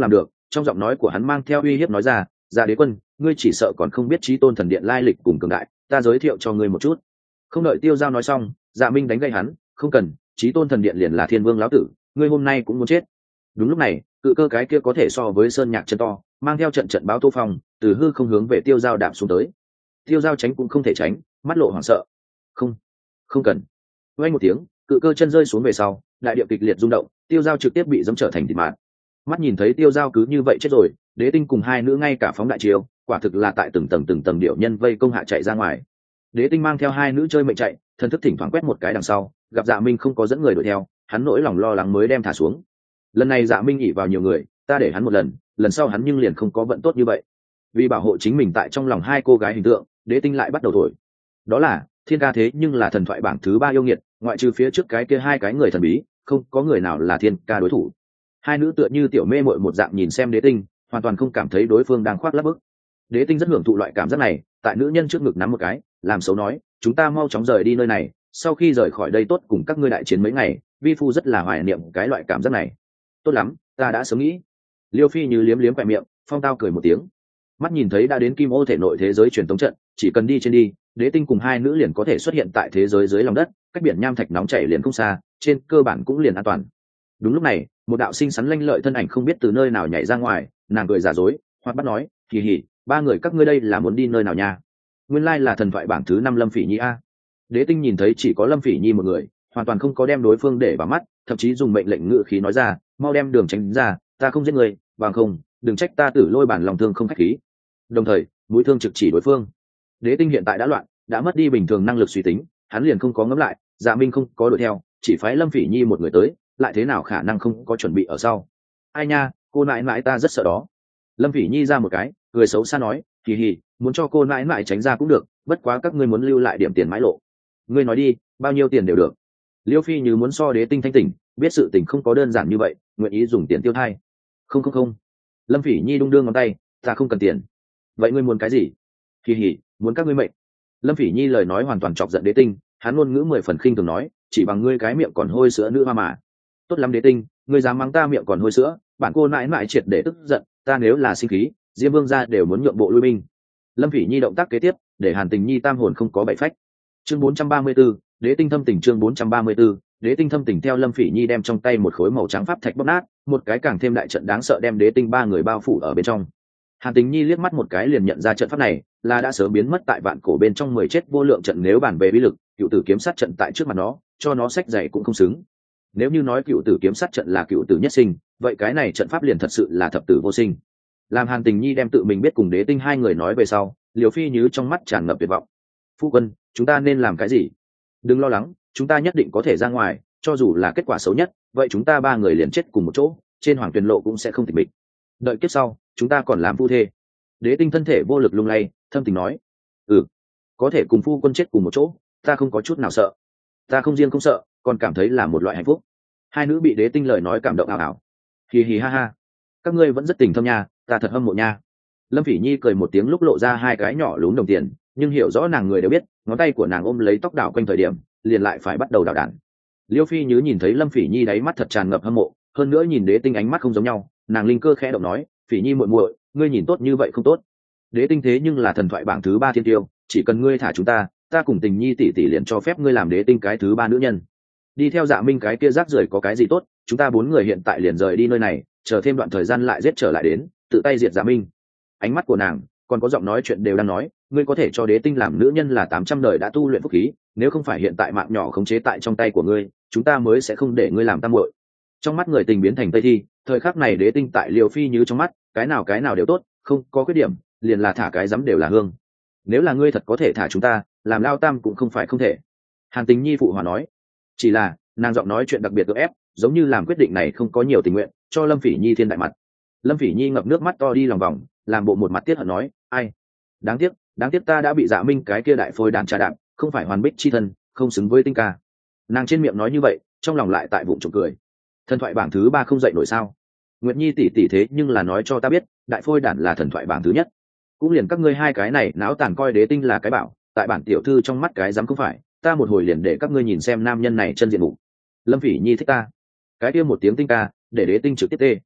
S1: trong giọng nói của hắn mang theo uy hiếp nói ra: Dạ đế quân, ngươi chỉ sợ còn không biết chí tôn thần điện lai lịch cùng cường đại, ta giới thiệu cho ngươi một chút. Không đợi Tiêu Giao nói xong, Dạ Minh đánh gây hắn: không cần, chí tôn thần điện liền là thiên vương lão tử, ngươi hôm nay cũng muốn chết. Đúng lúc này, cự cơ cái kia có thể so với sơn nhạc chân to, mang theo trận trận báo tô phong, từ hư không hướng về Tiêu Giao đạp xuống tới. Tiêu Giao tránh cũng không thể tránh, mắt lộ hoảng sợ. Không, không cần. Vang một tiếng, cự cơ chân rơi xuống về sau, đại địa kịch liệt rung động, Tiêu Giao trực tiếp bị giẫm trở thành thịt mạt. Mắt nhìn thấy Tiêu Giao cứ như vậy chết rồi, Đế Tinh cùng hai nữ ngay cả phóng đại chiêu, quả thực là tại từng tầng từng tầng điệu nhân vây công hạ chạy ra ngoài. Đế Tinh mang theo hai nữ chơi mệnh chạy, thần thức thỉnh thoảng quét một cái đằng sau, gặp Dạ Minh không có dẫn người đuổi theo, hắn nỗi lòng lo lắng mới đem thả xuống. Lần này Dạ Minh ỉ vào nhiều người, ta để hắn một lần, lần sau hắn nhưng liền không có vận tốt như vậy. Vì bảo hộ chính mình tại trong lòng hai cô gái hình tượng, Đế Tinh lại bắt đầu thổi. Đó là Thiên Ca thế nhưng là thần thoại bảng thứ ba yêu nghiệt, ngoại trừ phía trước cái kia hai cái người thần bí, không có người nào là Thiên Ca đối thủ. Hai nữ tựa như tiểu mê muội một dạng nhìn xem Đế Tinh, hoàn toàn không cảm thấy đối phương đang khoác lác bức. Đế Tinh rất hưởng thụ loại cảm giác này, tại nữ nhân trước ngực nắm một cái, làm xấu nói: chúng ta mau chóng rời đi nơi này, sau khi rời khỏi đây tốt cùng các ngươi đại chiến mấy ngày, vi phu rất là hoài niệm cái loại cảm giác này. Tốt lắm, ta đã sớm nghĩ. Liêu Phi như liếm liếm khóe miệng, phong tao cười một tiếng. Mắt nhìn thấy đã đến Kim Ô thể nội thế giới truyền tống trận, chỉ cần đi trên đi, Đế Tinh cùng hai nữ liền có thể xuất hiện tại thế giới dưới lòng đất, cách biển nham thạch nóng chảy liền không xa, trên cơ bản cũng liền an toàn. Đúng lúc này, một đạo xinh xắn lanh lợi thân ảnh không biết từ nơi nào nhảy ra ngoài, nàng cười giả dối, hoặc bắt nói: kỳ hỉ, ba người các ngươi đây là muốn đi nơi nào nha? Nguyên lai là thần thoại bảng thứ năm Lâm Phỉ Nhi a. Đế Tinh nhìn thấy chỉ có Lâm Phỉ Nhi một người, hoàn toàn không có đem đối phương để vào mắt, thậm chí dùng mệnh lệnh ngự khí nói ra: mau đem đường tránh ra, ta không giết người, bằng không đừng trách ta Tử Lôi bản lòng thương không khách khí. Đồng thời mũi thương trực chỉ đối phương. Đế Tinh hiện tại đã loạn, đã mất đi bình thường năng lực suy tính, hắn liền không có ngẫm lại, Dạ Minh không có đuổi theo, chỉ phái Lâm Phỉ Nhi một người tới, lại thế nào khả năng không có chuẩn bị ở sau. Ai nha, cô nãi nãi ta rất sợ đó. Lâm Phỉ Nhi ra một cái cười xấu xa nói: kỳ hì, muốn cho cô nãi nãi tránh ra cũng được, bất quá các ngươi muốn lưu lại điểm tiền mãi lộ. Ngươi nói đi, bao nhiêu tiền đều được. Liêu Phi như muốn so Đế Tinh thanh tỉnh, biết sự tình không có đơn giản như vậy, nguyện ý dùng tiền tiêu thai. Không không không. Lâm Phỉ Nhi đung đưa ngón tay: ta không cần tiền. Vậy ngươi muốn cái gì? Kỳ hỉ, muốn các ngươi mệnh. Lâm Phỉ Nhi lời nói hoàn toàn chọc giận Đế Tinh, hắn ngôn ngữ mười phần khinh thường nói: chỉ bằng ngươi cái miệng còn hôi sữa nữ hoa mà. Tốt lắm Đế Tinh, ngươi dám mắng ta miệng còn hôi sữa, bản cô nãi nãi triệt để tức giận, ta nếu là sinh khí, Diêm Vương gia đều muốn nhượng bộ lui binh. Lâm Phỉ Nhi động tác kế tiếp, để Hàn Tình Nhi tam hồn không có bảy phách. Chương bốn trăm ba mươi 4, Đế Tinh thâm tình chương bốn trăm ba mươi 4, Đế Tinh thâm tình theo Lâm Phỉ Nhi đem trong tay một khối màu trắng pháp thạch bóp nát, một cái càng thêm đại trận đáng sợ đem Đế Tinh ba người bao phủ ở bên trong. Hàn Tình Nhi liếc mắt một cái liền nhận ra trận pháp này là đã sớm biến mất tại vạn cổ bên trong mười chết vô lượng trận, nếu bàn về uy lực, cựu tử kiếm sát trận tại trước mặt nó, cho nó sách dày cũng không xứng. Nếu như nói cựu tử kiếm sát trận là cựu tử nhất sinh, vậy cái này trận pháp liền thật sự là thập tử vô sinh. Làm Hàn Tình Nhi đem tự mình biết cùng Đế Tinh hai người nói về sau, Liều Phi như trong mắt tràn ngập tuyệt vọng. Phu quân, chúng ta nên làm cái gì? Đừng lo lắng, chúng ta nhất định có thể ra ngoài, cho dù là kết quả xấu nhất, vậy chúng ta ba người liền chết cùng một chỗ, trên Hoàng Tuyền Lộ cũng sẽ không tịch mịch. Đợi kiếp sau, chúng ta còn làm phu thê. Đế Tinh thân thể vô lực lung lay, thâm tình nói: ừ, có thể cùng phu quân chết cùng một chỗ, ta không có chút nào sợ. Ta không riêng không sợ, còn cảm thấy là một loại hạnh phúc. Hai nữ bị Đế Tinh lời nói cảm động ảo ảo. Hì hì ha ha, các ngươi vẫn rất tình thâm nha, ta thật hâm mộ nha. Lâm Phỉ Nhi cười một tiếng lúc lộ ra hai cái nhỏ lún đồng tiền, nhưng hiểu rõ nàng người đều biết, ngón tay của nàng ôm lấy tóc đảo quanh thời điểm, liền lại phải bắt đầu đảo đản. Liêu Phi Như nhìn thấy Lâm Phỉ Nhi đáy mắt thật tràn ngập hâm mộ, hơn nữa nhìn Đế Tinh ánh mắt không giống nhau, nàng linh cơ khẽ động nói: Phỉ Nhi muội muội, ngươi nhìn tốt như vậy không tốt. Đế Tinh thế nhưng là thần thoại bảng thứ ba thiên tiêu, chỉ cần ngươi thả chúng ta, ta cùng Tình Nhi tỷ tỷ liền cho phép ngươi làm Đế Tinh cái thứ ba nữ nhân. Đi theo Dạ Minh cái kia rác rưởi có cái gì tốt, chúng ta bốn người hiện tại liền rời đi nơi này, chờ thêm đoạn thời gian lại giết trở lại đến, tự tay diệt Dạ Minh. Ánh mắt của nàng, còn có giọng nói chuyện đều đang nói: ngươi có thể cho Đế Tinh làm nữ nhân là tám trăm đời đã tu luyện phúc khí, nếu không phải hiện tại mạng nhỏ khống chế tại trong tay của ngươi, chúng ta mới sẽ không để ngươi làm tam muội. Trong mắt người tình biến thành tây thi, thời khắc này Đế Tinh tại Liều Phi Như trong mắt, cái nào cái nào đều tốt, không có khuyết điểm, liền là thả cái dám đều là hương. Nếu là ngươi thật có thể thả chúng ta, làm lao tam cũng không phải không thể. Hàn Tình Nhi phụ hòa nói. Chỉ là nàng giọng nói chuyện đặc biệt gượng ép, giống như làm quyết định này không có nhiều tình nguyện, cho Lâm Phỉ Nhi thiên đại mặt. Lâm Phỉ Nhi ngập nước mắt to đi lòng vòng, làm bộ một mặt tiếc hận nói: ai, đáng tiếc, đáng tiếc ta đã bị Dạ Minh cái kia đại phôi đàn trà đạp, không phải hoàn bích chi thân, không xứng với Tinh ca. Nàng trên miệng nói như vậy, trong lòng lại tại bụng trộm cười. Thần thoại bảng thứ ba không dậy nổi sao? Nguyệt Nhi tỷ tỷ thế nhưng là nói cho ta biết, đại phôi đản là thần thoại bảng thứ nhất. Cũng liền các ngươi hai cái này náo tàn coi Đế Tinh là cái bảo, tại bản tiểu thư trong mắt cái dám không phải, ta một hồi liền để các ngươi nhìn xem nam nhân này chân diện mục. Lâm Phỉ Nhi thích ta, cái kia một tiếng Tinh ca, để Đế Tinh trực tiếp tê.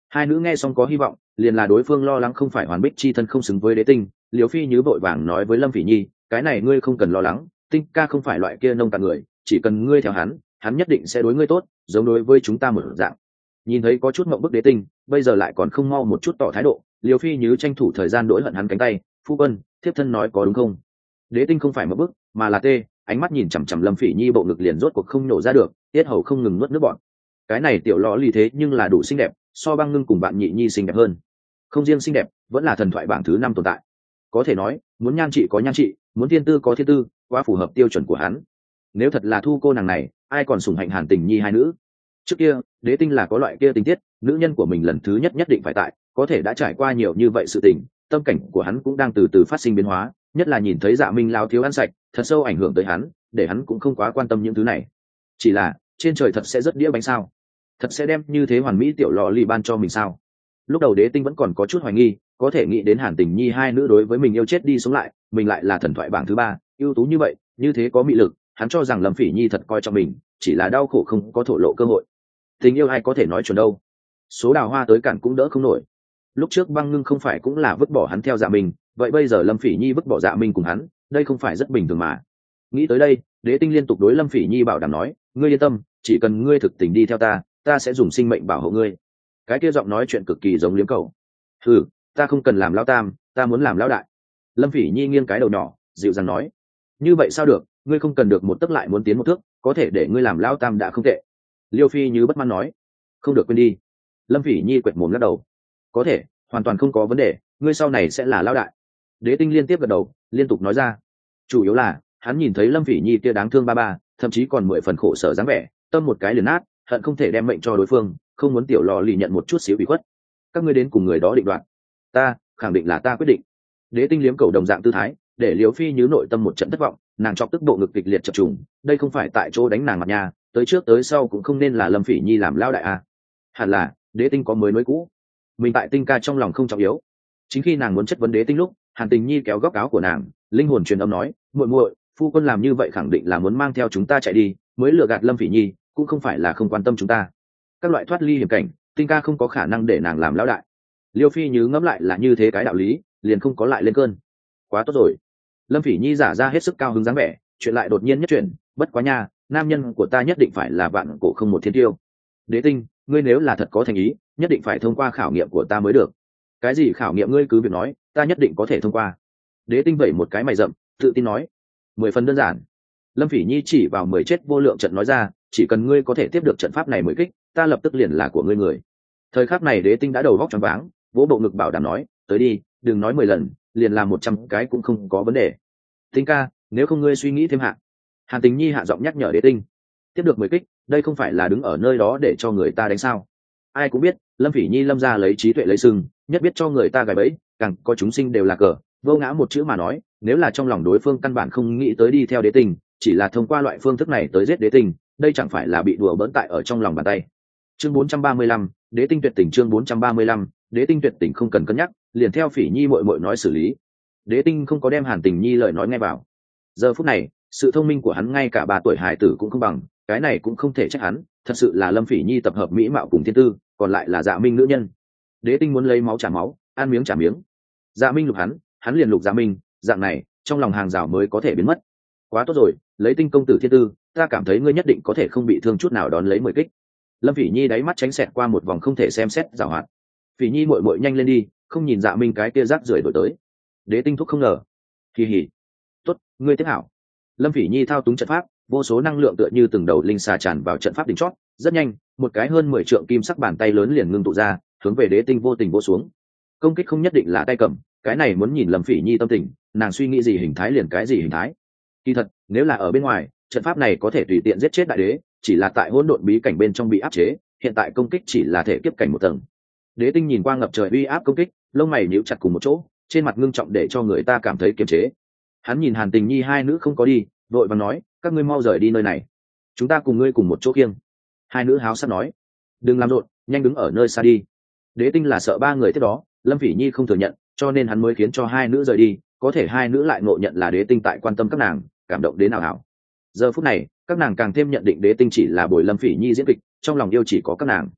S1: Hai nữ nghe xong có hy vọng, liền là đối phương lo lắng không phải hoàn bích chi thân không xứng với đế tinh. Liều phi như vội vàng nói với Lâm Phỉ Nhi, cái này ngươi không cần lo lắng, tinh ca không phải loại kia nông cạn người, chỉ cần ngươi theo hắn, hắn nhất định sẽ đối ngươi tốt, giống đối với chúng ta một dạng. Nhìn thấy có chút mộng bức đế tinh, bây giờ lại còn không mau một chút tỏ thái độ, Liều phi như tranh thủ thời gian đỗi hận hắn cánh tay. Phu quân, thiếp thân nói có đúng không? Đế tinh không phải mộng bức, mà là tê, ánh mắt nhìn chằm chằm Lâm Phỉ Nhi bộ ngực liền rốt cuộc không nổ ra được, tiết hầu không ngừng nuốt nước bọt. Cái này tiểu lọ lì thế nhưng là đủ xinh đẹp, so băng ngưng cùng bạn nhị nhi xinh đẹp hơn. Không riêng xinh đẹp, vẫn là thần thoại bảng thứ năm tồn tại. Có thể nói, muốn nhan trị có nhan trị, muốn thiên tư có thiên tư, quá phù hợp tiêu chuẩn của hắn. Nếu thật là thu cô nàng này, ai còn sủng hạnh Hàn Tình Nhi hai nữ? Trước kia, đế tinh là có loại kia tình tiết, nữ nhân của mình lần thứ nhất nhất định phải tại, có thể đã trải qua nhiều như vậy sự tình, tâm cảnh của hắn cũng đang từ từ phát sinh biến hóa, nhất là nhìn thấy Dạ Minh lao thiếu ăn sạch, thật sâu ảnh hưởng tới hắn, để hắn cũng không quá quan tâm những thứ này. Chỉ là, trên trời thật sẽ rất đĩa bánh sao? Thật sẽ đem như thế hoàn mỹ tiểu lọ lì ban cho mình sao? Lúc đầu đế tinh vẫn còn có chút hoài nghi, có thể nghĩ đến Hàn Tình Nhi hai nữ đối với mình yêu chết đi sống lại, mình lại là thần thoại bảng thứ ba, ưu tú như vậy, như thế có mị lực, hắn cho rằng Lâm Phỉ Nhi thật coi trọng mình, chỉ là đau khổ không có thổ lộ cơ hội. Tình yêu ai có thể nói chuẩn đâu? Số đào hoa tới cản cũng đỡ không nổi. Lúc trước băng ngưng không phải cũng là vứt bỏ hắn theo Dạ Minh, vậy bây giờ Lâm Phỉ Nhi vứt bỏ Dạ Minh cùng hắn, đây không phải rất bình thường mà? Nghĩ tới đây, đế tinh liên tục đối Lâm Phỉ Nhi bảo đảm nói, ngươi yên tâm, chỉ cần ngươi thực tình đi theo ta, ta sẽ dùng sinh mệnh bảo hộ ngươi. Cái kia giọng nói chuyện cực kỳ giống liếm cầu. Ừ, ta không cần làm lão tam, ta muốn làm lão đại. Lâm Phỉ Nhi nghiêng cái đầu nhỏ, dịu dàng nói, như vậy sao được, ngươi không cần được một tấc lại muốn tiến một thước, có thể để ngươi làm lão tam đã không tệ. Liêu Phi như bất mãn nói, không được quên đi. Lâm Phỉ Nhi quệt mồm lắc đầu, có thể, hoàn toàn không có vấn đề, ngươi sau này sẽ là lão đại. Đế tinh liên tiếp gật đầu, liên tục nói ra, chủ yếu là hắn nhìn thấy Lâm Phỉ Nhi kia đáng thương ba ba, thậm chí còn mười phần khổ sở dáng vẻ, tâm một cái liền nát, hận không thể đem mệnh cho đối phương, không muốn tiểu lò lì nhận một chút xíu bị khuất. Các ngươi đến cùng người đó định đoạt, ta khẳng định là ta quyết định. Đế tinh liếm cầu đồng dạng tư thái, để Liễu Phi như nội tâm một trận thất vọng, nàng chọc tức bộ ngực kịch liệt chập trùng, đây không phải tại chỗ đánh nàng mặt nhà, tới trước tới sau cũng không nên là Lâm Phỉ Nhi làm lao đại à? Hẳn là đế tinh có mới nối cũ, mình tại tinh ca trong lòng không trọng yếu. Chính khi nàng muốn chất vấn đế tinh lúc, Hàn Tình Nhi kéo góc áo của nàng, linh hồn truyền âm nói, muội muội, phu quân làm như vậy khẳng định là muốn mang theo chúng ta chạy đi, mới lừa gạt Lâm Phỉ Nhi, cũng không phải là không quan tâm chúng ta. Các loại thoát ly hiểm cảnh, tinh ca không có khả năng để nàng làm lão đại. Liêu Phi như ngẫm lại là như thế cái đạo lý, liền không có lại lên cơn. Quá tốt rồi. Lâm Phỉ Nhi giả ra hết sức cao hứng dáng vẻ, chuyện lại đột nhiên nhất chuyển, bất quá nha, nam nhân của ta nhất định phải là vạn cổ không một thiên tiêu. Đế tinh, ngươi nếu là thật có thành ý, nhất định phải thông qua khảo nghiệm của ta mới được. Cái gì khảo nghiệm ngươi cứ việc nói, ta nhất định có thể thông qua. Đế tinh vẩy một cái mày rậm, tự tin nói, mười phần đơn giản. Lâm Phỉ Nhi chỉ vào mười chết vô lượng trận nói ra, chỉ cần ngươi có thể tiếp được trận pháp này mười kích, ta lập tức liền là của ngươi người. Thời khắc này đế tinh đã đầu vóc choáng váng, vỗ bộ ngực bảo đảm nói, tới đi, đừng nói mười lần, liền làm một trăm cái cũng không có vấn đề. Tinh ca, nếu không ngươi suy nghĩ thêm hạ. Hàn Tình Nhi hạ giọng nhắc nhở đế tinh. Tiếp được mười kích, đây không phải là đứng ở nơi đó để cho người ta đánh sao? Ai cũng biết, Lâm Phỉ Nhi lâm ra lấy trí tuệ lấy sừng, nhất biết cho người ta gài bẫy, càng có chúng sinh đều là cờ, vô ngã một chữ mà nói, nếu là trong lòng đối phương căn bản không nghĩ tới đi theo đế tinh, chỉ là thông qua loại phương thức này tới giết đế tinh, đây chẳng phải là bị đùa bỡn tại ở trong lòng bàn tay. Chương bốn trăm ba mươi lăm, đế tinh tuyệt tình. Chương bốn trăm ba mươi lăm, đế tinh tuyệt tình không cần cân nhắc, liền theo Phỉ Nhi muội muội nói xử lý. Đế tinh không có đem Hàn Tình Nhi lời nói nghe vào. Giờ phút này, sự thông minh của hắn ngay cả ba tuổi hải tử cũng không bằng, cái này cũng không thể trách hắn, thật sự là Lâm Phỉ Nhi tập hợp mỹ mạo cùng thiên tư, còn lại là Dạ Minh nữ nhân. Đế tinh muốn lấy máu trả máu, ăn miếng trả miếng. Dạ Minh lục hắn, hắn liền lục Dạ Minh, dạng này, trong lòng hàng rào mới có thể biến mất. Quá tốt rồi, lấy tinh công tử thiên tư, ta cảm thấy ngươi nhất định có thể không bị thương chút nào đón lấy mười kích. Lâm Phỉ Nhi đáy mắt tránh xẹt qua một vòng không thể xem xét giảo hoạt. Phỉ Nhi muội muội nhanh lên đi, không nhìn Dạ Minh cái kia rác rưởi đổi tới. Đế tinh thúc không ngờ. Kỳ hỉ. Tốt, ngươi tiếp hảo. Lâm Phỉ Nhi thao túng trận pháp, vô số năng lượng tựa như từng đầu linh xà tràn vào trận pháp đỉnh chót, rất nhanh, một cái hơn mười trượng kim sắc bàn tay lớn liền ngưng tụ ra, hướng về đế tinh vô tình vô xuống. Công kích không nhất định là tay cầm, cái này muốn nhìn Lâm Phỉ Nhi tâm tình, nàng suy nghĩ gì hình thái liền cái gì hình thái. Kỳ thật, nếu là ở bên ngoài, trận pháp này có thể tùy tiện giết chết đại đế, chỉ là tại hỗn độn bí cảnh bên trong bị áp chế, hiện tại công kích chỉ là thể kiếp cảnh một tầng. Đế tinh nhìn qua ngập trời uy áp công kích, lông mày nhíu chặt cùng một chỗ, trên mặt ngưng trọng để cho người ta cảm thấy kiềm chế. Hắn nhìn Hàn Tình Nhi hai nữ không có đi, vội vàng nói, các ngươi mau rời đi nơi này, chúng ta cùng ngươi cùng một chỗ kiêng. Hai nữ háo sắc nói, đừng làm rộn, nhanh đứng ở nơi xa đi. Đế tinh là sợ ba người tiếp đó, Lâm Phỉ Nhi không thừa nhận, cho nên hắn mới khiến cho hai nữ rời đi, có thể hai nữ lại ngộ nhận là đế tinh tại quan tâm các nàng, cảm động đến nào hảo. Giờ phút này, các nàng càng thêm nhận định đế tinh chỉ là bồi Lâm Phỉ Nhi diễn kịch, trong lòng yêu chỉ có các nàng.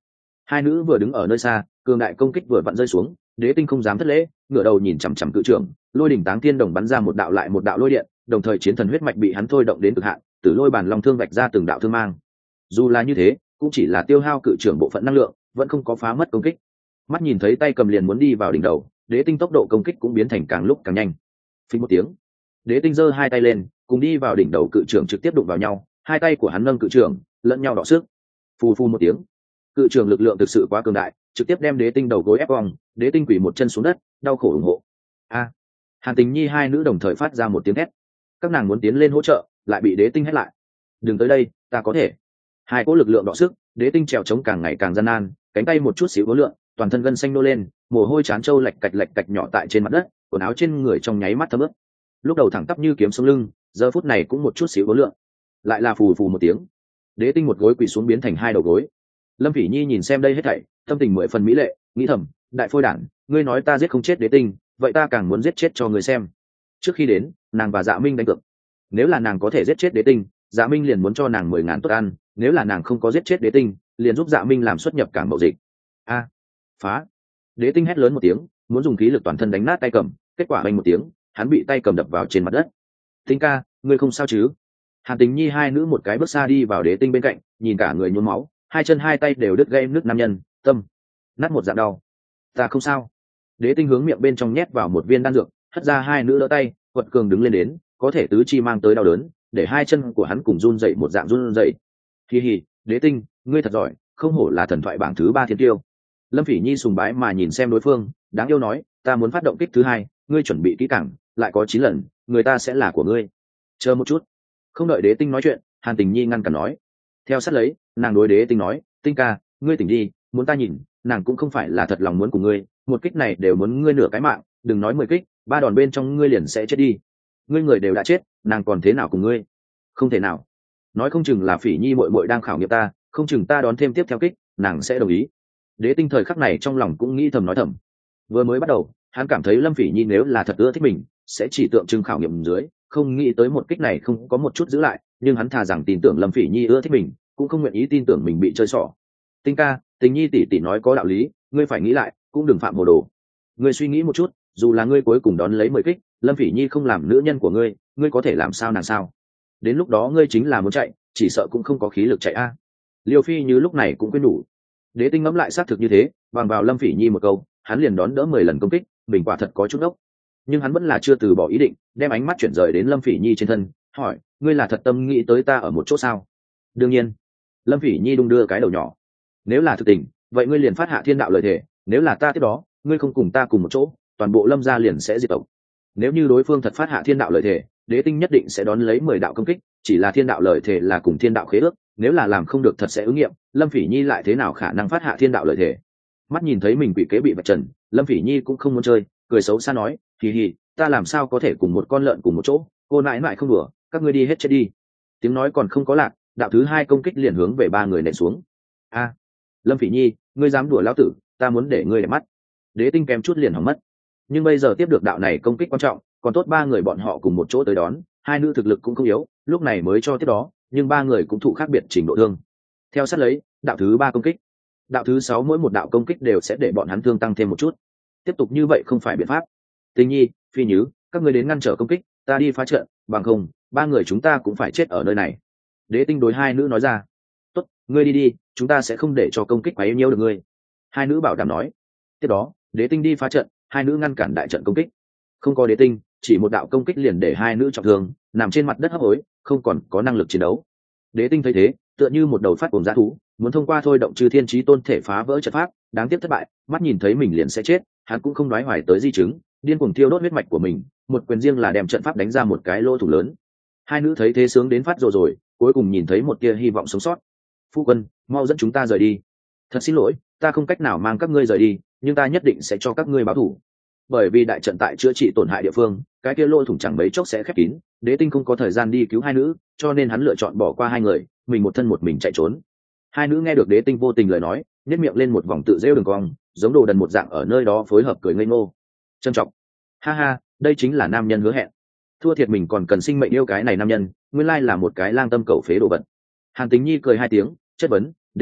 S1: Hai nữ vừa đứng ở nơi xa, cường đại công kích vừa vặn rơi xuống, Đế Tinh không dám thất lễ, ngửa đầu nhìn chằm chằm cự trưởng, lôi đỉnh táng thiên đồng bắn ra một đạo lại một đạo lôi điện, đồng thời chiến thần huyết mạch bị hắn thôi động đến cực hạn, tử lôi bản long thương vạch ra từng đạo thương mang. Dù là như thế, cũng chỉ là tiêu hao cự trưởng bộ phận năng lượng, vẫn không có phá mất công kích. Mắt nhìn thấy tay cầm liền muốn đi vào đỉnh đầu, Đế Tinh tốc độ công kích cũng biến thành càng lúc càng nhanh. Phình một tiếng, Đế Tinh giơ hai tay lên, cùng đi vào đỉnh đầu cự trưởng trực tiếp đụng vào nhau, hai tay của hắn nâng cự trưởng, lẫn nhau đọ sức. Phù phù một tiếng, cự trưởng lực lượng thực sự quá cường đại, trực tiếp đem Đế Tinh đầu gối ép cong, Đế Tinh quỳ một chân xuống đất, đau khổ ủng hộ. A! Hàn Tình Nhi hai nữ đồng thời phát ra một tiếng hét. Các nàng muốn tiến lên hỗ trợ, lại bị Đế Tinh hét lại. Đừng tới đây, ta có thể. Hai cỗ lực lượng đọ sức, Đế Tinh trèo chống càng ngày càng gian nan, cánh tay một chút xíu vốn lượng, toàn thân gân xanh nô lên, mồ hôi chán trâu lạch cạch lạch cạch nhỏ tại trên mặt đất, quần áo trên người trong nháy mắt thấm ướt. Lúc đầu thẳng tắp như kiếm sống lưng, giờ phút này cũng một chút xíu vốn lượng. Lại là phù phù một tiếng, Đế Tinh một gối quỳ xuống biến thành hai đầu gối. Lâm Phỉ Nhi nhìn xem đây hết thảy, tâm tình mười phần mỹ lệ, nghĩ thầm, đại phôi đản, ngươi nói ta giết không chết Đế Tinh, vậy ta càng muốn giết chết cho người xem. Trước khi đến, nàng và Dạ Minh đánh cược, nếu là nàng có thể giết chết Đế Tinh, Dạ Minh liền muốn cho nàng mười ngàn tốt ăn, nếu là nàng không có giết chết Đế Tinh, liền giúp Dạ Minh làm xuất nhập cảng mậu dịch. A! Phá! Đế Tinh hét lớn một tiếng, muốn dùng khí lực toàn thân đánh nát tay cầm, kết quả vang một tiếng, hắn bị tay cầm đập vào trên mặt đất. Tinh ca, ngươi không sao chứ? Hàn Tình Nhi hai nữ một cái bước xa đi vào Đế Tinh bên cạnh, nhìn cả người nhuốm máu, hai chân hai tay đều đứt gây nước nam nhân, tâm nát một dạng đau. Ta không sao. Đế Tinh hướng miệng bên trong nhét vào một viên đan dược, hất ra hai nữ đỡ tay, quật cường đứng lên đến, có thể tứ chi mang tới đau đớn, để hai chân của hắn cùng run dậy một dạng run dậy. Hi hi, Đế Tinh, ngươi thật giỏi, không hổ là thần thoại bảng thứ ba thiên tiêu. Lâm Phỉ Nhi sùng bái mà nhìn xem đối phương, đáng yêu nói, ta muốn phát động kích thứ hai, ngươi chuẩn bị kỹ càng, lại có chín lần, người ta sẽ là của ngươi. Chờ một chút. Không đợi Đế Tinh nói chuyện, Hàn Tình Nhi ngăn cản nói. Theo sát lấy, nàng đối Đế Tinh nói, Tinh ca, ngươi tỉnh đi, muốn ta nhìn, nàng cũng không phải là thật lòng muốn cùng ngươi, một kích này đều muốn ngươi nửa cái mạng, đừng nói mười kích, ba đòn bên trong ngươi liền sẽ chết đi. Ngươi người đều đã chết, nàng còn thế nào cùng ngươi? Không thể nào. Nói không chừng là Phỉ Nhi muội muội đang khảo nghiệm ta, không chừng ta đón thêm tiếp theo kích, nàng sẽ đồng ý. Đế Tinh thời khắc này trong lòng cũng nghĩ thầm nói thầm. Vừa mới bắt đầu, hắn cảm thấy Lâm Phỉ Nhi nếu là thật ưa thích mình, sẽ chỉ tượng trưng khảo nghiệm dưới, không nghĩ tới một kích này không có một chút giữ lại, nhưng hắn thà rằng tin tưởng Lâm Phỉ Nhi ưa thích mình, cũng không nguyện ý tin tưởng mình bị chơi xỏ. Tinh ca, Tình Nhi tỷ tỷ nói có đạo lý, ngươi phải nghĩ lại, cũng đừng phạm hồ đồ. Ngươi suy nghĩ một chút, dù là ngươi cuối cùng đón lấy mười kích, Lâm Phỉ Nhi không làm nữ nhân của ngươi, ngươi có thể làm sao nàng sao? Đến lúc đó ngươi chính là muốn chạy, chỉ sợ cũng không có khí lực chạy a. Liêu Phi như lúc này cũng quên đủ. Đế Tinh ngẫm lại xác thực như thế, bằng vào Lâm Phỉ Nhi một câu, hắn liền đón đỡ mười lần công kích, mình quả thật có chút ốc. Nhưng hắn vẫn là chưa từ bỏ ý định, đem ánh mắt chuyển rời đến Lâm Phỉ Nhi trên thân, hỏi, ngươi là thật tâm nghĩ tới ta ở một chỗ sao? Đương nhiên. Lâm Phỉ Nhi đung đưa cái đầu nhỏ. Nếu là thực tình, vậy ngươi liền phát hạ thiên đạo lời thề, nếu là ta tiếp đó, ngươi không cùng ta cùng một chỗ, toàn bộ Lâm gia liền sẽ diệt tộc. Nếu như đối phương thật phát hạ thiên đạo lời thề, Đế Tinh nhất định sẽ đón lấy mười đạo công kích, chỉ là thiên đạo lời thề là cùng thiên đạo khế ước, nếu là làm không được thật sẽ ứng nghiệm, Lâm Phỉ Nhi lại thế nào khả năng phát hạ thiên đạo lời thề? Mắt nhìn thấy mình quỷ kế bị vạch trần, Lâm Phỉ Nhi cũng không muốn chơi, cười xấu xa nói, hì hì, ta làm sao có thể cùng một con lợn cùng một chỗ, cô nãi nãi không đùa, các ngươi đi hết chết đi. Tiếng nói còn không có lạc, đạo thứ hai công kích liền hướng về ba người nện xuống. A, Lâm Phỉ Nhi, ngươi dám đùa lão tử, ta muốn để ngươi để mắt. Đế Tinh kém chút liền hỏng mất. Nhưng bây giờ tiếp được đạo này công kích quan trọng, còn tốt ba người bọn họ cùng một chỗ tới đón, hai nữ thực lực cũng không yếu, lúc này mới cho tiếp đó, nhưng ba người cũng thụ khác biệt trình độ thương. Theo sát lấy, đạo thứ ba công kích, đạo thứ sáu mỗi một đạo công kích đều sẽ để bọn hắn thương tăng thêm một chút. Tiếp tục như vậy không phải biện pháp. Tình Nhi, Phi Nhứ, các ngươi đến ngăn trở công kích, ta đi phá trận, bằng không, ba người chúng ta cũng phải chết ở nơi này. Đế Tinh đối hai nữ nói ra. Tốt, ngươi đi đi, chúng ta sẽ không để cho công kích quấy nhiễu được ngươi. Hai nữ bảo đảm nói. Tiếp đó, Đế Tinh đi phá trận, hai nữ ngăn cản đại trận công kích. Không có Đế Tinh, chỉ một đạo công kích liền để hai nữ trọng thương, nằm trên mặt đất hấp hối, không còn có năng lực chiến đấu. Đế Tinh thấy thế, tựa như một đầu phát cuồng dã thú, muốn thông qua thôi động Chư Thiên Chí Tôn thể phá vỡ trận pháp, đáng tiếc thất bại, mắt nhìn thấy mình liền sẽ chết, hắn cũng không đoái hoài tới di chứng, điên cuồng thiêu đốt huyết mạch của mình, một quyền riêng là đem trận pháp đánh ra một cái lỗ thủng lớn. Hai nữ thấy thế sướng đến phát rồi rồi, cuối cùng nhìn thấy một tia hy vọng sống sót. Phu quân, mau dẫn chúng ta rời đi. Thật xin lỗi, ta không cách nào mang các ngươi rời đi, nhưng ta nhất định sẽ cho các ngươi báo thù. Bởi vì đại trận tại chữa trị tổn hại địa phương, cái kia lỗ thủng chẳng mấy chốc sẽ khép kín, Đế Tinh không có thời gian đi cứu hai nữ, cho nên hắn lựa chọn bỏ qua hai người, mình một thân một mình chạy trốn. Hai nữ nghe được Đế Tinh vô tình lời nói, nhếch miệng lên một vòng tự rêu đường cong, giống đồ đần một dạng ở nơi đó phối hợp cười ngây ngô. Trân trọng. Ha ha, đây chính là nam nhân hứa hẹn. Thua thiệt mình còn cần sinh mệnh yêu cái này nam nhân, nguyên lai là một cái lang tâm cầu phế đồ vật. Hàn Tình Nhi cười hai tiếng, chất vấn, Đế Tinh,